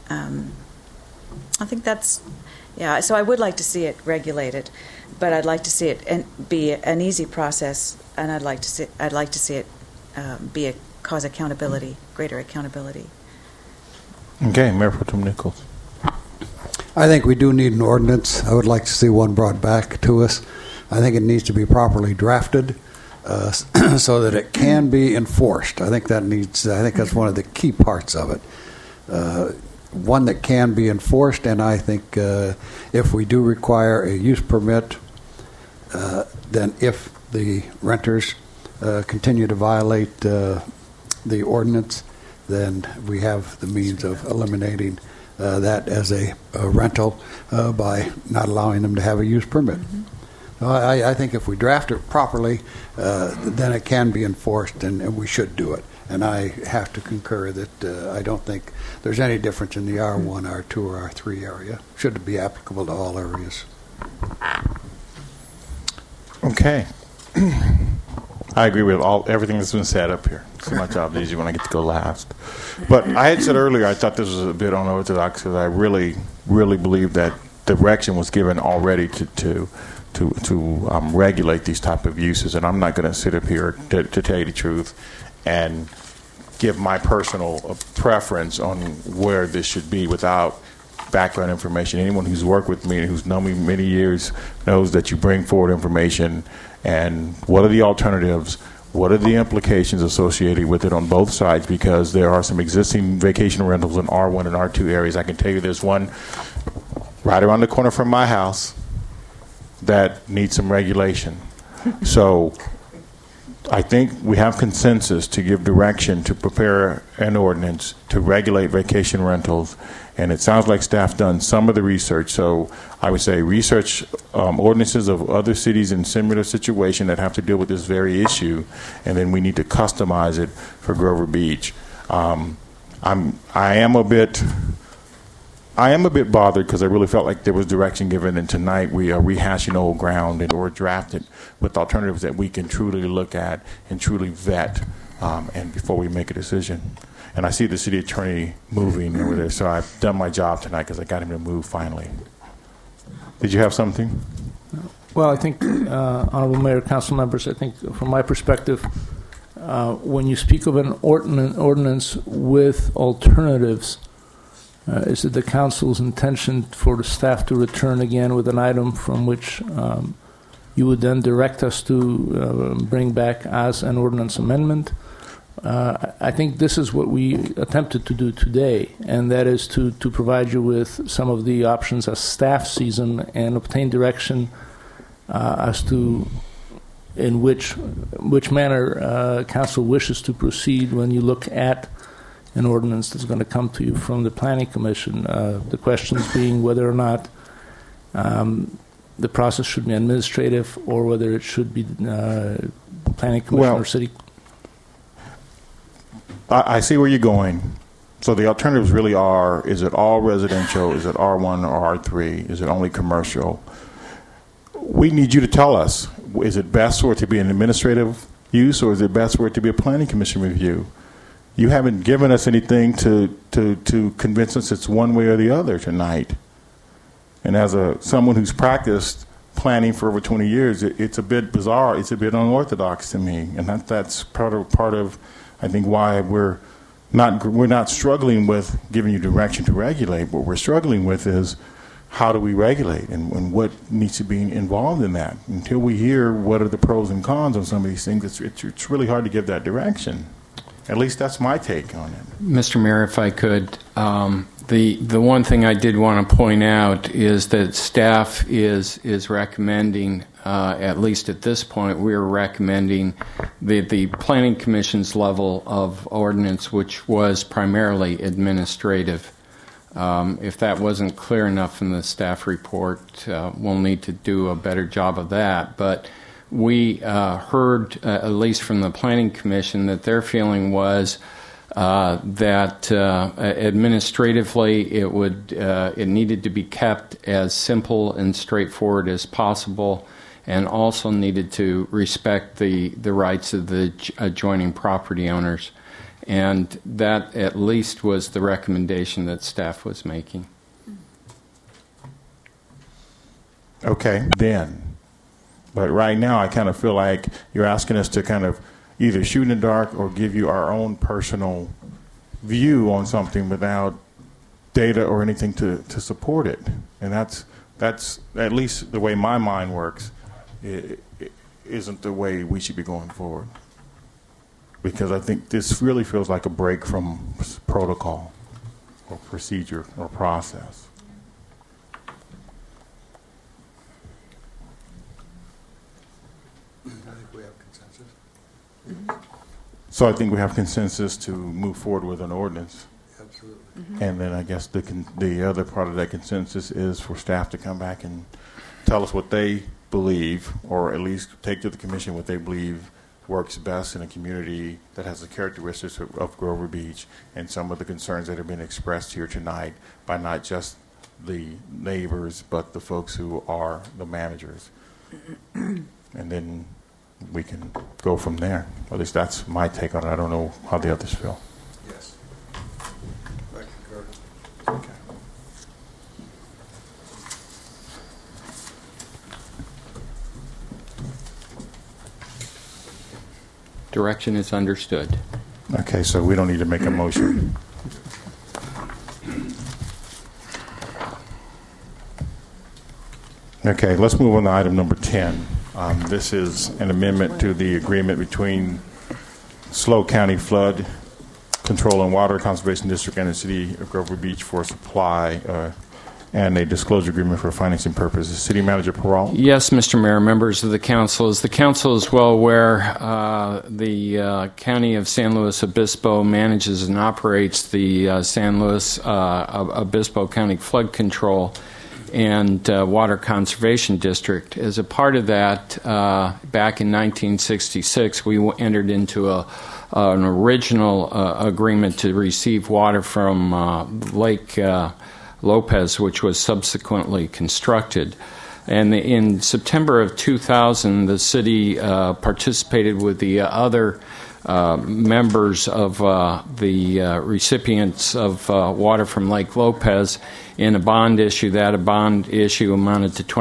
D: I think that's, yeah, so I would like to see it regulated, but I'd like to see it be an easy process, and I'd like to see it cause accountability, greater accountability.
K: Okay, Mayor Pro Tem Nichols.
O: I think we do need an ordinance. I would like to see one brought back to us. I think it needs to be properly drafted so that it can be enforced. I think that's one of the key parts of it. One that can be enforced, and I think if we do require a use permit, then if the renters continue to violate the ordinance, then we have the means of eliminating that as a rental by not allowing them to have a use permit. Mm-hmm. I think if we draft it properly, then it can be enforced, and we should do it. And I have to concur that I don't think there's any difference in the R1, R2, or R3 area. Should be applicable to all areas.
K: Okay. I agree with everything that's been said up here. It's my job easy when I get to go last. But I had said earlier I thought this was a bit unorthodox because I really, really believe that direction was given already to regulate these type of uses. And I'm not going to sit up here to tell you the truth and give my personal preference on where this should be without background information. Anyone who's worked with me and who's known me many years knows that you bring forward information and what are the alternatives, what are the implications associated with it on both sides, because there are some existing vacation rentals in R1 and R2 areas. I can tell you there's one right around the corner from my house that needs some regulation. So I think we have consensus to give direction to prepare an ordinance to regulate vacation rentals, and it sounds like staff done some of the research. So I would say research ordinances of other cities in similar situation that have to deal with this very issue, and then we need to customize it for Grover Beach. I am a bit bothered because I really felt like there was direction given, and tonight we are rehashing old ground and or drafted with alternatives that we can truly look at and truly vet, and before we make a decision. And I see the city attorney moving over there, so I've done my job tonight because I got him to move finally. Did you have something?
G: Well, I think, Honorable Mayor, council members, I think from my perspective, when you speak of an ordinance with alternatives, is it the council's intention for the staff to return again with an item from which you would then direct us to bring back as an ordinance amendment? I think this is what we attempted to do today, and that is to provide you with some of the options as staff sees them and obtain direction as to in which manner council wishes to proceed when you look at an ordinance that's going to come to you from the Planning Commission. The questions being whether or not the process should be administrative or whether it should be Planning Commission or City.
K: I see where you're going. So the alternatives really are, is it all residential? Is it R1 or R3? Is it only commercial? We need you to tell us, is it best for it to be an administrative use or is it best for it to be a Planning Commission review? You haven't given us anything to convince us it's one way or the other tonight. And as someone who's practiced planning for over 20 years, it's a bit bizarre. It's a bit unorthodox to me, and that's part of I think why we're not struggling with giving you direction to regulate. What we're struggling with is how do we regulate and what needs to be involved in that. Until we hear what are the pros and cons of some of these things, it's really hard to give that direction. At least that's my take on it.
C: Mr. Mayor, if I could, the one thing I did want to point out is that staff is recommending, at least at this point, we're recommending the Planning Commission's level of ordinance, which was primarily administrative. If that wasn't clear enough in the staff report, we'll need to do a better job of that. But we heard, at least from the Planning Commission, that their feeling was that administratively it needed to be kept as simple and straightforward as possible, and also needed to respect the rights of the adjoining property owners. And that at least was the recommendation that staff was making.
K: Okay, then. But right now, I kind of feel like you're asking us to kind of either shoot in the dark or give you our own personal view on something without data or anything to support it. And that's at least the way my mind works. It isn't the way we should be going forward. Because I think this really feels like a break from protocol or procedure or process.
O: I think we have consensus.
K: So I think we have consensus to move forward with an ordinance.
O: Absolutely.
K: And then I guess the other part of that consensus is for staff to come back and tell us what they believe, or at least take to the commission what they believe works best in a community that has the characteristics of Grover Beach, and some of the concerns that have been expressed here tonight by not just the neighbors, but the folks who are the managers. And then we can go from there. At least that's my take on it. I don't know how the others feel.
O: Yes. I concur.
K: Okay.
C: Direction is understood.
K: Okay, so we don't need to make a motion. Okay, let's move on to item number 10. This is an amendment to the agreement between SLO County Flood Control and Water Conservation District and the City of Grover Beach for supply and a disclosure agreement for financing purposes. City Manager Peralta?
C: Yes, Mr. Mayor, members of the council. As the council is well aware, the County of San Luis Obispo manages and operates the San Luis Obispo County Flood Control and Water Conservation District. As a part of that, back in 1966, we entered into an original agreement to receive water from Lake Lopez, which was subsequently constructed. And in September of 2000, the city participated with the other members of the recipients of water from Lake Lopez in a bond issue. That bond issue amounted to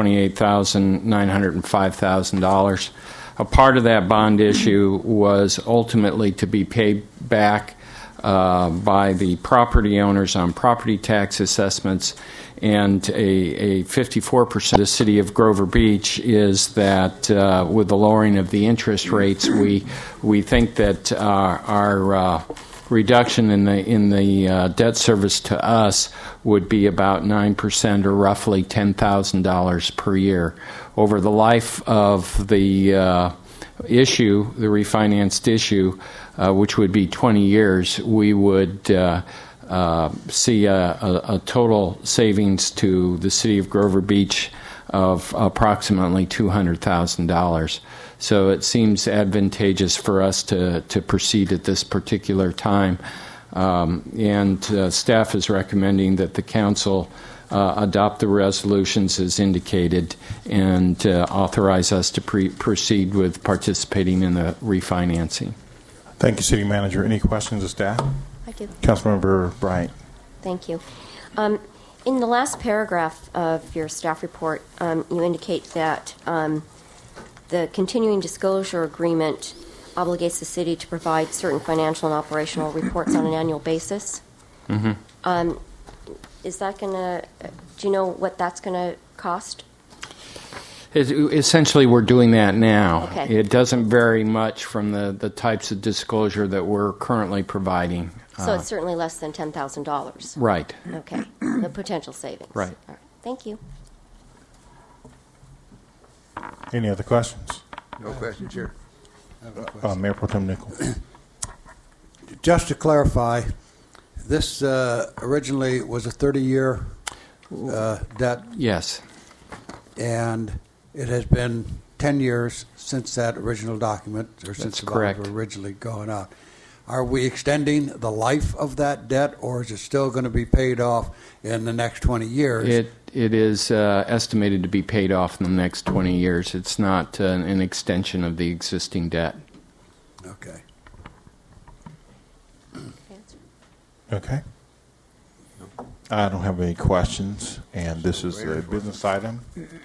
C: $28,905,000. A part of that bond issue was ultimately to be paid back by the property owners on property tax assessments, and a 54% of the city of Grover Beach is that with the lowering of the interest rates, we think that our reduction in the debt service to us would be about 9%, or roughly $10,000 per year. Over the life of the issue, the refinanced issue, which would be 20 years, we would see a total savings to the city of Grover Beach of approximately $200,000. So it seems advantageous for us to proceed at this particular time. And staff is recommending that the council adopt the resolutions as indicated and authorize us to proceed with participating in the refinancing.
K: Thank you, City Manager. Any questions of staff?
B: I do.
K: Councilmember Bryant.
B: Thank you. In the last paragraph of your staff report, you indicate that the continuing disclosure agreement obligates the city to provide certain financial and operational reports on an annual basis.
C: Mm-hmm.
B: Is that going to, do you know what that's going to cost?
C: Essentially, we're doing that now.
B: Okay.
C: It doesn't vary much from the types of disclosure that we're currently providing.
B: So it's certainly less than $10,000.
C: Right.
B: Okay. The potential savings.
C: Right.
B: All right. Thank you.
K: Any other questions?
I: No questions, Chair.
K: Mayor Pro Tem Nichols.
O: Just to clarify, this originally was a 30-year debt.
C: Yes.
O: And it has been 10 years since that original document, or since
C: That's
O: the bonds
C: correct.
O: were originally going out. Are we extending the life of that debt, or is it still going to be paid off in the next 20 years?
C: It is estimated to be paid off in the next 20 years. It's not an extension of the existing debt.
O: Okay.
K: Okay. I don't have any questions, and this is a business item.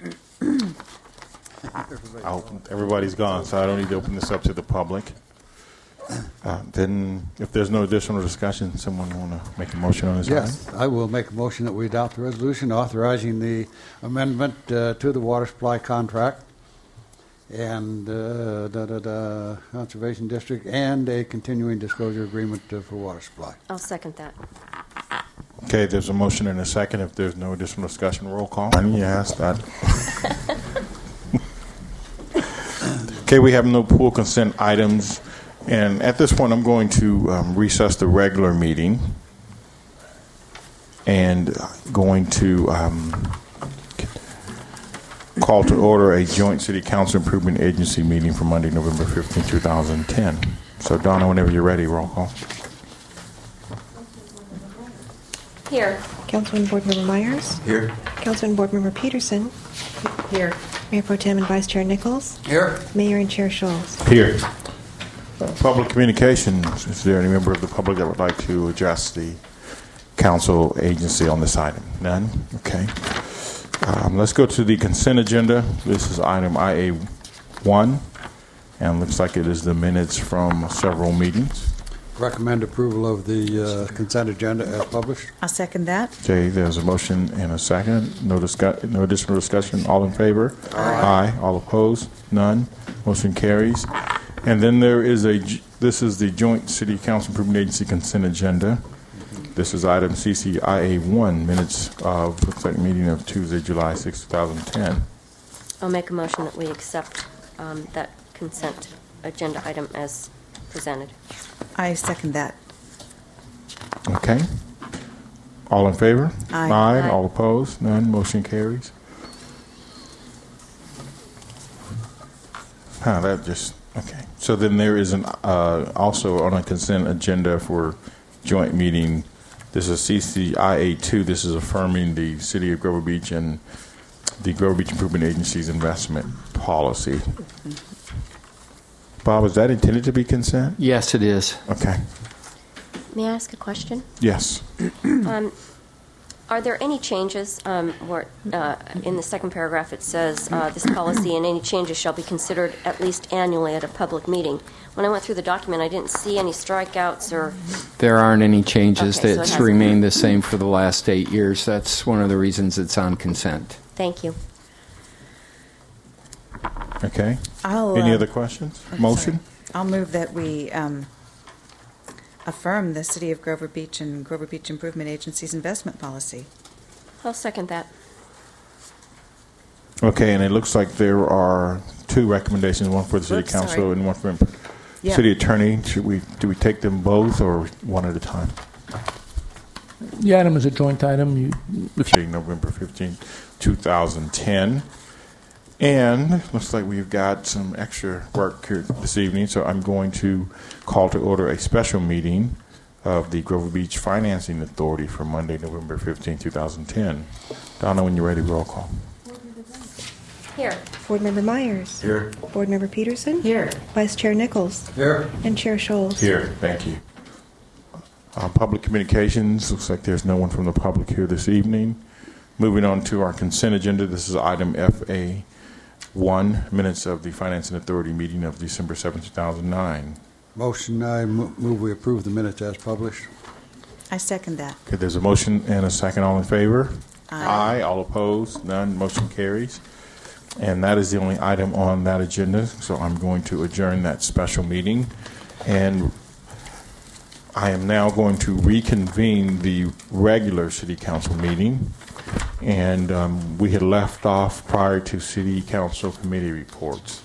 K: Everybody's gone, so I don't need to open this up to the public. Then, if there's no additional discussion, someone want to make a motion on this
O: Yes,
K: item?
O: I will make a motion that we adopt the resolution authorizing the amendment to the water supply contract and Conservation District and a continuing disclosure agreement for water supply.
B: I'll second that.
K: Okay, there's a motion and a second. If there's no additional discussion, roll call. Yes, that. Okay, we have no pool consent items. And at this point, I'm going to recess the regular meeting and going to call to order a joint City Council Improvement Agency meeting for Monday, November 15, 2010. So, Donna, whenever you're ready, roll call.
B: Here.
J: Councilman Board Member Myers.
I: Here.
J: Councilman Board Member Peterson.
B: Here.
J: Mayor Pro Tem and Vice Chair Nichols.
O: Here.
J: Mayor and Chair Scholes.
K: Here. Public communications. Is there any member of the public that would like to address the council agency on this item? None? Okay. Let's go to the consent agenda. This is item IA1, and looks like it is the minutes from several meetings.
O: Recommend approval of the consent agenda as published.
D: I'll second that.
K: Okay, there's a motion and a second. No additional discussion. All in favor? Aye. All opposed? None. Motion carries. And then this is the Joint City Council Improvement Agency consent agenda. This is item CCIA1, minutes of the meeting of Tuesday, July 6, 2010.
B: I'll make a motion that we accept that consent agenda item as presented.
D: I second that.
K: Okay. All in favor?
D: Aye.
B: Aye.
K: All opposed? None. Motion carries. Okay. So then there is also on a consent agenda for joint meeting. This is CCIA2. This is affirming the City of Grover Beach and the Grover Beach Improvement Agency's investment policy. Bob, is that intended to be consent?
C: Yes, it is.
K: Okay.
B: May I ask a question?
K: Yes.
B: Are there any changes where in the second paragraph it says this policy and any changes shall be considered at least annually at a public meeting? When I went through the document, I didn't see any strikeouts or...
C: There aren't any changes.
B: Okay, so it
C: That's
B: hasn't-
C: remained the same for the last 8 years. That's one of the reasons it's on consent.
B: Thank you.
K: Okay.
D: I'll,
K: Any other questions? Motion?
D: I'll move that we affirm the City of Grover Beach and Grover Beach Improvement Agency's investment policy.
B: I'll second that.
K: Okay, and it looks like there are two recommendations, one for the City
D: Oops,
K: Council
D: sorry.
K: and one for
D: Yeah.
K: City Attorney. Do we take them both or one at a time?
G: The item is a joint item.
K: November 15, 2010. And looks like we've got some extra work here this evening, so I'm going to call to order a special meeting of the Grover Beach Financing Authority for Monday, November 15, 2010. Donna, when you're ready, roll call.
B: Here.
J: Board Member Myers.
I: Here.
J: Board Member Peterson.
B: Here.
J: Vice Chair Nichols.
O: Here.
J: And Chair Scholes.
K: Here, thank you. Public communications, looks like there's no one from the public here this evening. Moving on to our consent agenda, this is item FA1, minutes of the Financing Authority meeting of December 7, 2009.
O: Motion, I move we approve the minutes as published.
D: I second that.
K: Okay, there's a motion and a second. All in favor?
D: Aye.
K: All opposed? None. Motion carries. And that is the only item on that agenda, so I'm going to adjourn that special meeting. And I am now going to reconvene the regular City Council meeting. And we had left off prior to City Council committee reports.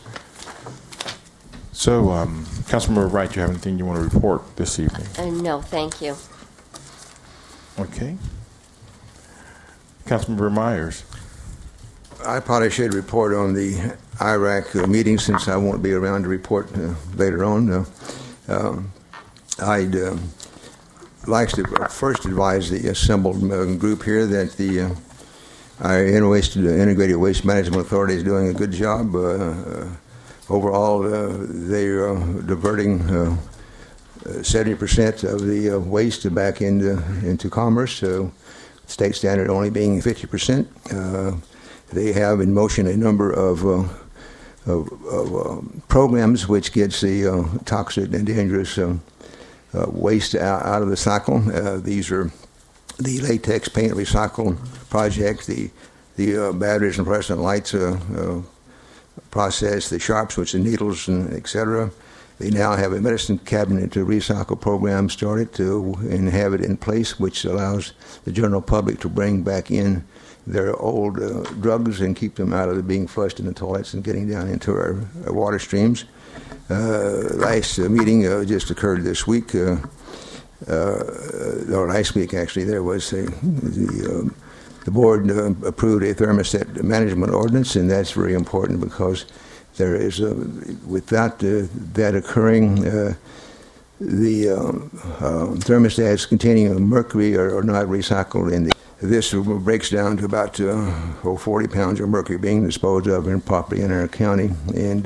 K: So, Councilmember Wright, do you have anything you want to report this evening?
B: No, thank you.
K: Okay. Councilmember Myers.
I: I probably should report on the Iraq meeting, since I won't be around to report later on. I'd like to first advise the assembled group here that our Integrated Waste Management Authority is doing a good job. Overall, they're diverting 70% of the waste back into commerce, state standard only being 50%. They have in motion a number of programs which gets the toxic and dangerous waste out of the cycle. These are the latex paint recycle project, the batteries and fluorescent lights process, the sharps, which are needles, and etc. They now have a medicine cabinet to recycle program started and have it in place, which allows the general public to bring back in their old drugs and keep them out of being flushed in the toilets and getting down into our water streams. Last meeting just occurred this week, or last week actually. There was the board approved a thermostat management ordinance, and that's very important because there is without that occurring, the thermostats containing mercury are not recycled. This breaks down to about 40 pounds of mercury being disposed of improperly in our county, and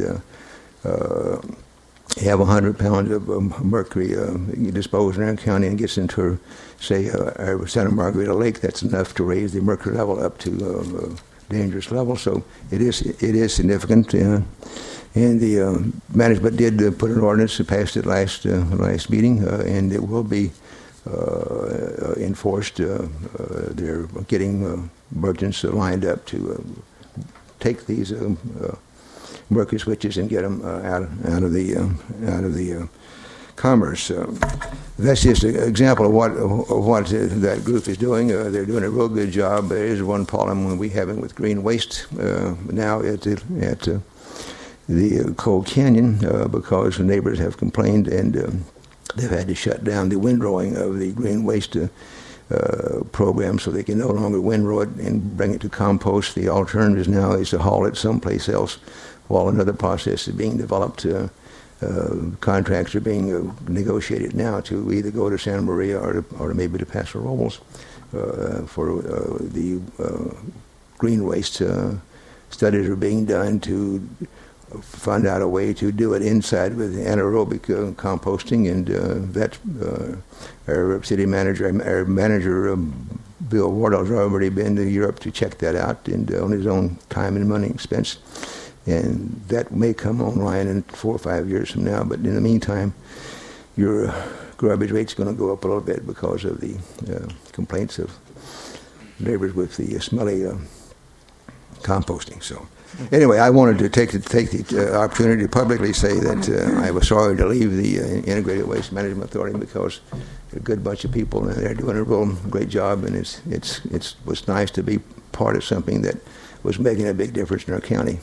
I: have 100 pounds of mercury disposed in our county and gets into, say, our Santa Margarita Lake. That's enough to raise the mercury level up to dangerous level. So it is significant. And the management did put an ordinance, passed it last meeting, and it will be enforced. They're getting merchants lined up to take these mercury switches and get them out of the commerce. That's just an example of what that group is doing. They're doing a real good job. There is one problem we having with green waste now at the Cold Canyon because the neighbors have complained and they've had to shut down the windrowing of the green waste program so they can no longer windrow it and bring it to compost. The alternative now is to haul it someplace else while another process is being developed. Contracts are being negotiated now to either go to Santa Maria or maybe to Paso Robles for the green waste. Studies are being done to find out a way to do it inside with anaerobic composting, and that our city manager, Bill Wardell's already been to Europe to check that out, and on his own time and money expense. And that may come online in 4 or 5 years from now. But in the meantime, your garbage rate's going to go up a little bit because of the complaints of neighbors with the smelly composting. So anyway, I wanted to take the opportunity to publicly say that I was sorry to leave the Integrated Waste Management Authority because they're a good bunch of people and they're doing a real great job, and it was nice to be part of something that was making a big difference in our county.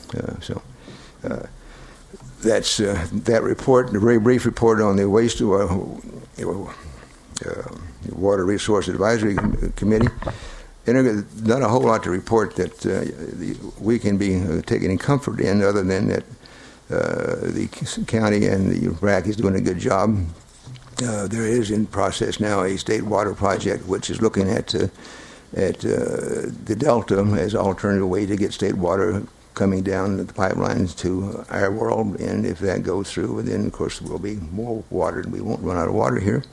I: That's that report, a very brief report on the Waste Water Resource Advisory Committee. Not a whole lot to report that we can be taking comfort in, other than that the county and the RAC is doing a good job. There is in process now a state water project which is looking at the Delta as an alternative way to get state water coming down the pipelines to our world. And if that goes through, then of course there will be more water and we won't run out of water here.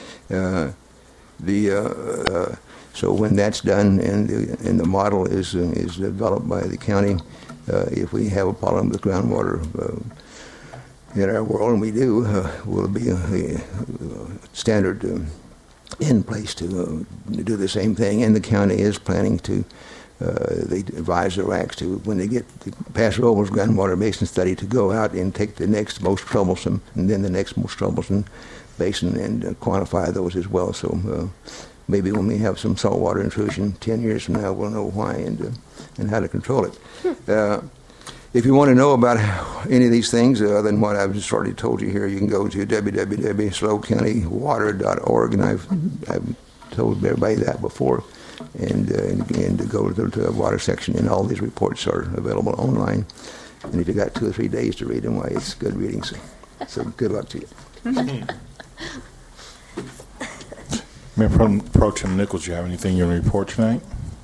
I: So when that's done and the model is developed by the county, if we have a problem with groundwater in our world, and we do, will be a standard in place to do the same thing. And the county is planning to, they advise the RACs to, when they get the Paso Robles groundwater basin study, to go out and take the next most troublesome and then the next most troublesome basin and quantify those as well. So maybe when we have some saltwater intrusion 10 years from now, we'll know why and how to control it. If you want to know about any of these things, other than what I've just already told you here, you can go to www.slocountywater.org, and I've told everybody that before, and to go to the water section, and all these reports are available online. And if you got 2 or 3 days to read them, why, it's good reading. So good luck to you.
K: Mayor Pro Tem Nichols, do you have anything you want to report tonight?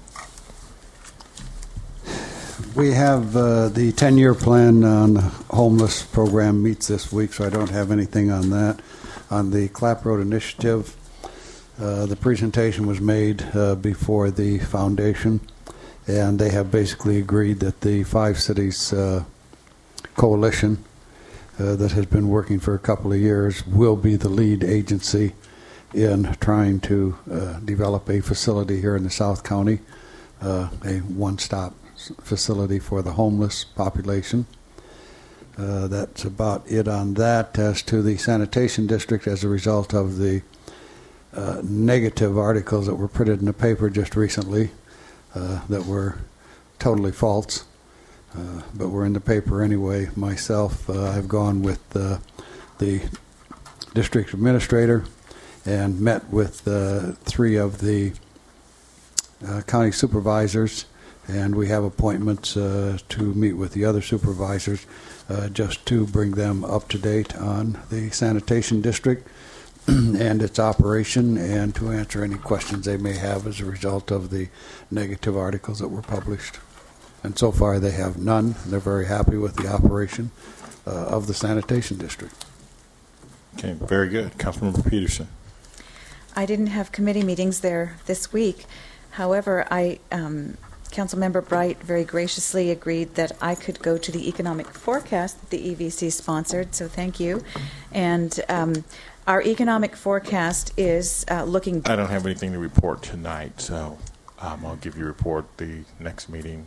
O: We have the 10-year plan on the homeless program meets this week, so I don't have anything on that. On the Clap Road Initiative, the presentation was made before the foundation, and they have basically agreed that the 5 cities coalition that has been working for a couple of years will be the lead agency in trying to develop a facility here in the South County, a one-stop facility for the homeless population. That's about it on that. As to the sanitation district, as a result of the negative articles that were printed in the paper just recently that were totally false, but were in the paper anyway. Myself, I've gone with the district administrator and met with 3 of the county supervisors, and we have appointments to meet with the other supervisors just to bring them up to date on the sanitation district and its operation, and to answer any questions they may have as a result of the negative articles that were published. And so far they have none. They're very happy with the operation of the sanitation district.
K: Okay, very good. Councilmember Peterson.
D: I didn't have committee meetings there this week. However, Councilmember Bright very graciously agreed that I could go to the economic forecast that the EVC sponsored, so thank you. And our economic forecast is looking...
K: I don't have anything to report tonight, so I'll give you a report the next meeting.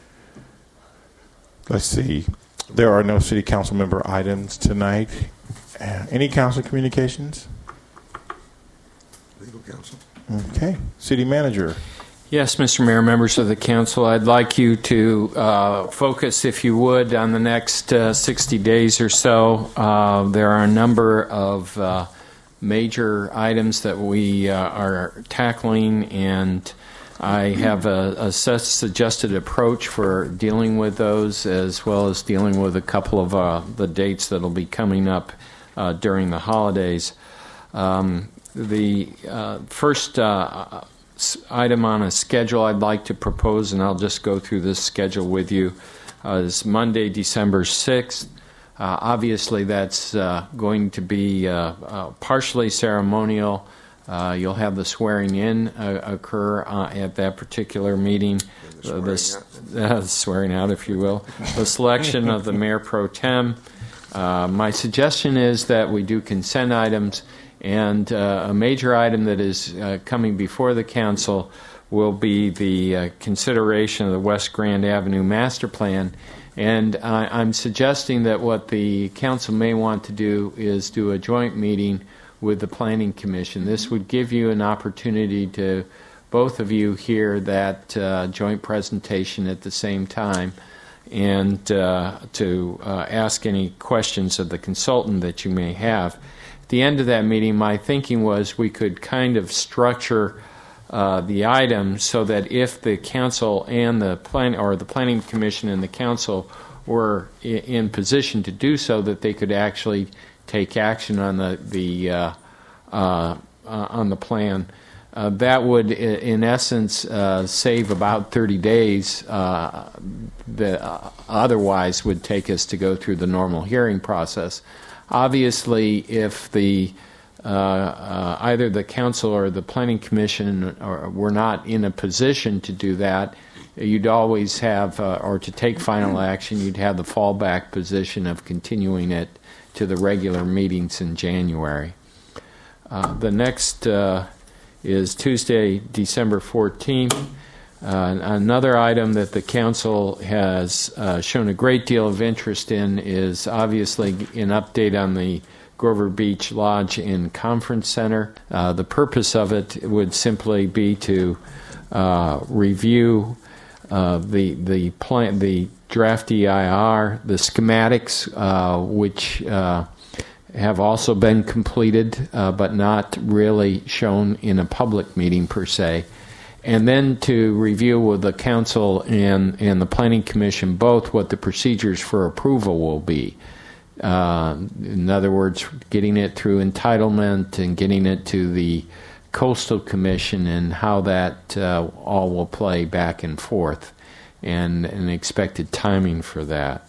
K: Let's see. There are no city council member items tonight. Any council communications?
I: Legal counsel.
K: Okay. City manager.
C: Yes, Mr. Mayor, members of the council, I'd like you to focus, if you would, on the next 60 days or so. There are a number of major items that we are tackling, and I have a suggested approach for dealing with those, as well as dealing with a couple of the dates that will be coming up during the holidays. The first item on a schedule I'd like to propose, and I'll just go through this schedule with you, is Monday, December 6th. Obviously, that's going to be partially ceremonial. You'll have the swearing in occur at that particular meeting. Swearing out, if you will. The selection of the Mayor Pro Tem. My suggestion is that we do consent items, and a major item that is coming before the council will be the consideration of the West Grand Avenue Master Plan. And I'm suggesting that what the council may want to do is do a joint meeting with the Planning Commission. This would give you an opportunity to, both of you, hear that joint presentation at the same time, and to ask any questions of the consultant that you may have. At the end of that meeting, my thinking was we could kind of structure the item so that if the council and the Planning Commission and the council were in position to do so, that they could actually take action on the plan. That would, in essence, save about 30 days that otherwise would take us to go through the normal hearing process. Obviously, if the either the council or the Planning Commission were not in a position to do that, you'd always have, or to take final action, you'd have the fallback position of continuing it to the regular meetings in January. The next is Tuesday, December 14th. Another item that the council has shown a great deal of interest in is obviously an update on the Grover Beach Lodge and Conference Center. The purpose of it would simply be to review the draft EIR, the schematics, which have also been completed, but not really shown in a public meeting per se, and then to review with the council and the planning commission both what the procedures for approval will be. In other words, getting it through entitlement and getting it to the Coastal Commission and how that all will play back and forth, and an expected timing for that.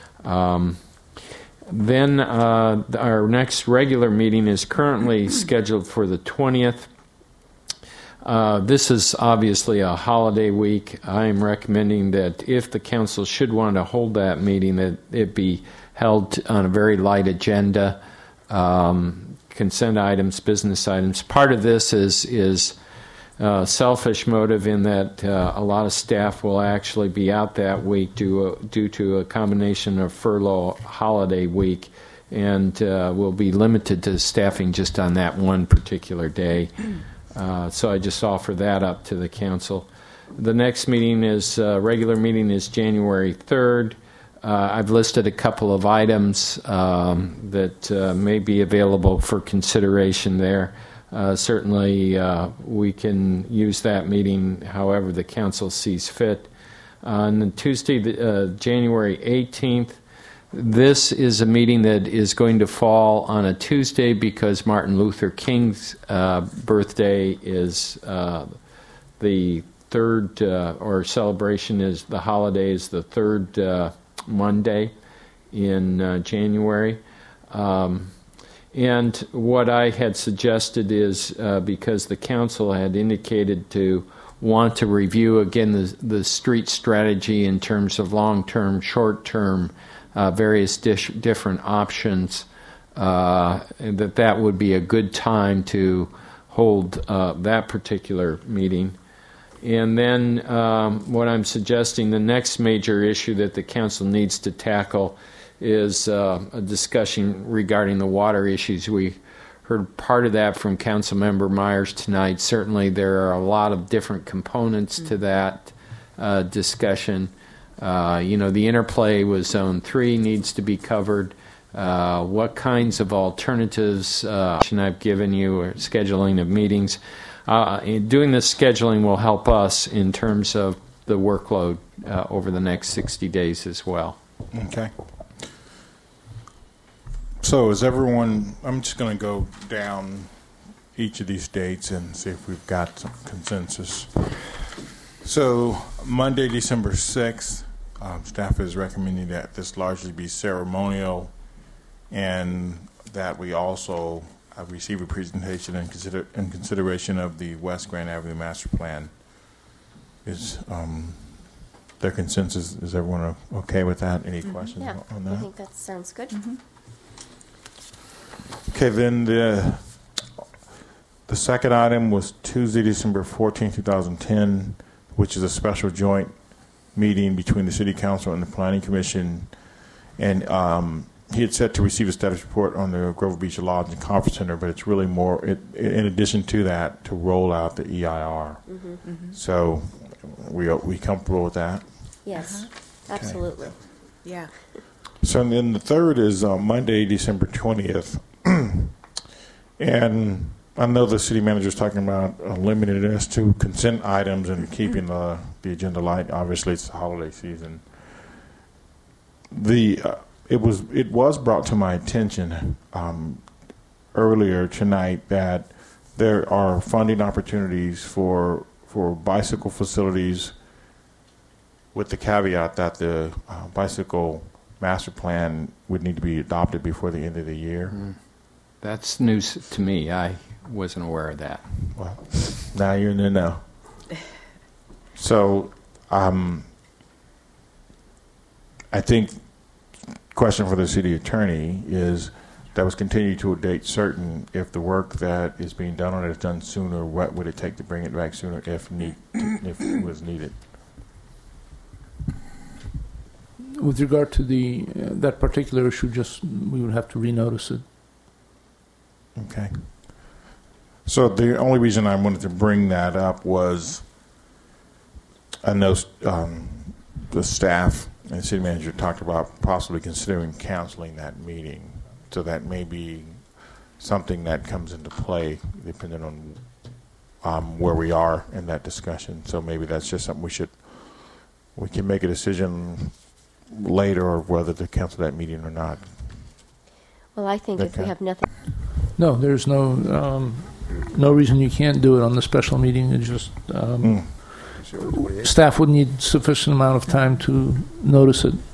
C: Then our next regular meeting is currently scheduled for the 20th. This is obviously a holiday week. I am recommending that if the council should want to hold that meeting, that it be held on a very light agenda. Consent items, business items. Part of this is selfish motive in that a lot of staff will actually be out that week due to a combination of furlough holiday week, and will be limited to staffing just on that one particular day. So I just offer that up to the council. The next meeting is regular meeting is January 3rd. I've listed a couple of items that may be available for consideration there. Certainly, we can use that meeting however the council sees fit. On Tuesday, January 18th, this is a meeting that is going to fall on a Tuesday because Martin Luther King's birthday is the third, or celebration is the holiday is the third Monday in January. And what I had suggested is because the council had indicated to want to review again the street strategy in terms of long-term, short-term, various different options, that would be a good time to hold that particular meeting. And then what I'm suggesting, the next major issue that the council needs to tackle is a discussion regarding the water issues. We heard part of that from Councilmember Myers tonight. Certainly there are a lot of different components to that discussion. The interplay with Zone 3 needs to be covered. What kinds of alternatives I've given you, or scheduling of meetings. Doing this scheduling will help us in terms of the workload over the next 60 days as well.
K: Okay. So is everyone, I'm just going to go down each of these dates and see if we've got some consensus. So Monday, December 6th, staff is recommending that this largely be ceremonial, and that we also receive a presentation in consideration of the West Grand Avenue Master Plan. Is their consensus, is everyone okay with that? Any questions on that?
B: I think that sounds good.
K: Okay, then the second item was Tuesday, December 14, 2010, which is a special joint meeting between the City Council and the Planning Commission. And he had set to receive a status report on the Grover Beach Lodge and Conference Center, but it's really more, in addition to that, to roll out the EIR. So we comfortable with that?
B: Yes, absolutely.
J: Yeah.
K: So then the third is Monday, December 20th. And I know the city manager is talking about limiting us to consent items and keeping the agenda light. Obviously, it's the holiday season. It was brought to my attention earlier tonight that there are funding opportunities for bicycle facilities, with the caveat that the bicycle master plan would need to be adopted before the end of the year.
C: That's news to me. I wasn't aware of that.
K: Well, now you're in the know. So, I think question for the city attorney is that was continued to a date certain. If the work that is being done on it is done sooner, what would it take to bring it back sooner if it was needed?
G: With regard to that particular issue, we would have to renotice it.
K: Okay. So the only reason I wanted to bring that up was I know the staff and the city manager talked about possibly considering canceling that meeting. So that may be something that comes into play depending where we are in that discussion. So maybe that's just something we can make a decision later, or whether to cancel that meeting or not.
B: Well, I think if we have nothing.
G: No, there's no reason you can't do it on the special meeting. It's just staff would need sufficient amount of time to notice it.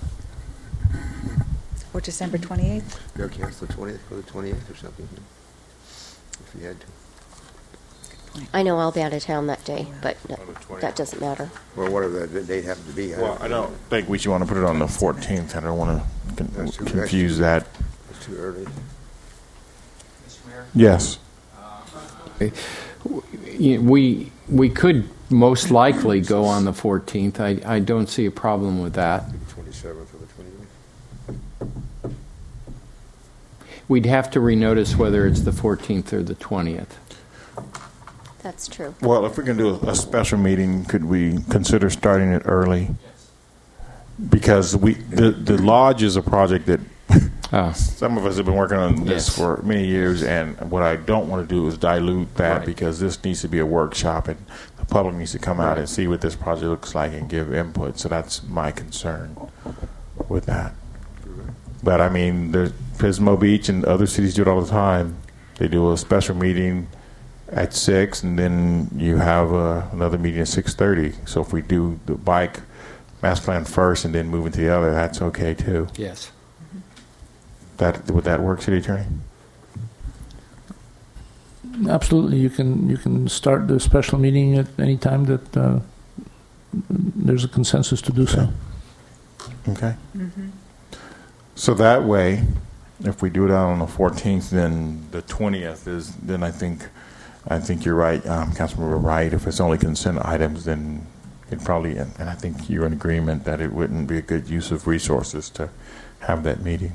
D: Or December 28th?
I: They'll cancel the 20th for the 28th or something, if you had to.
B: I know I'll be out of town that day, but that doesn't matter.
I: Well, whatever the date happens to be.
K: Well, I don't think we should want to put it on the 14th. I don't want to confuse that.
I: It's too early.
S: Mr. Mayor?
K: Yes.
C: We could most likely go on the 14th. I don't see a problem with that.
I: 27th or the 28th.
C: We'd have to renotice whether it's the 14th or the 20th.
B: That's true.
K: Well, if we're going to do a special meeting, could we consider starting it early? Because the lodge is a project that some of us have been working on this for many years, and what I don't want to do is dilute that, because this needs to be a workshop, and the public needs to come out and see what this project looks like and give input. So that's my concern with that. But I mean, Pismo Beach and other cities do it all the time. They do a special meeting at 6, and then you have another meeting at 6:30. So if we do the bike master plan first and then move into the other, that's okay too.
C: Yes.
K: Would that work, City Attorney?
G: Absolutely, you can start the special meeting at any time that there's a consensus to do so.
K: Okay. So that way, if we do it out on the 14th, then the 20th is. Then I think you're right, Councilmember Wright. If it's only consent items, then it probably, and I think you're in agreement that it wouldn't be a good use of resources to have that meeting.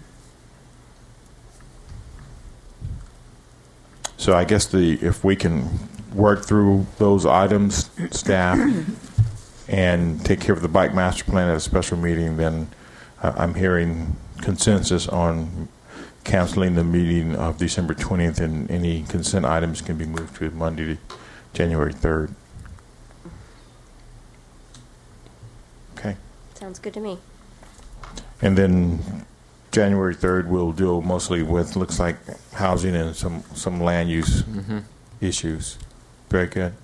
K: So I guess if we can work through those items, staff, and take care of the bike master plan at a special meeting, then I'm hearing consensus on canceling the meeting of December 20th, and any consent items can be moved to Monday, January 3rd. Okay.
B: Sounds good to me.
K: And then January 3rd, we'll deal mostly with, looks like, housing and some land use issues. Very good.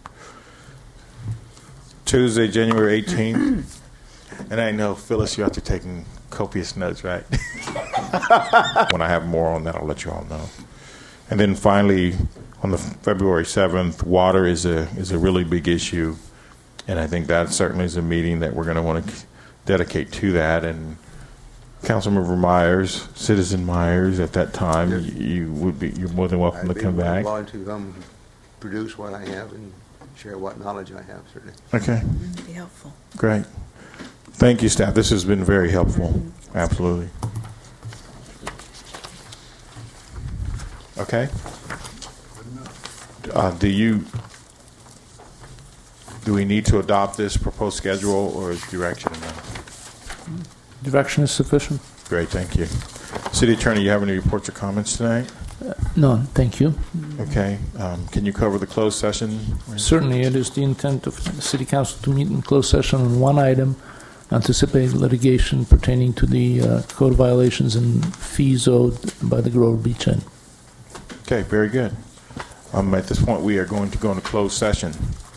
K: Tuesday, January 18th. And I know, Phyllis, you have to take copious notes, right? When I have more on that, I'll let you all know. And then finally, on the February 7th, water is a really big issue. And I think that certainly is a meeting that we're going to want to dedicate to that. And Councilmember Myers, Citizen Myers, at that time, you're more than welcome to come back.
I: I'd be willing to produce what I have and share what knowledge I have, certainly.
K: Okay.
D: That'd be helpful.
K: Great. Thank you, staff. This has been very helpful. Absolutely. Okay. Do we need to adopt this proposed schedule, or is direction enough?
G: Direction is sufficient.
K: Great, thank you. City Attorney, you have any reports or comments tonight?
G: None, thank you.
K: Okay. Can you cover the closed session?
G: Certainly, it is the intent of the City Council to meet in closed session on one item, anticipated litigation pertaining to the code violations and fees owed by the Grover Beach Inn.
K: Okay, very good. At this point, we are going to go into closed session.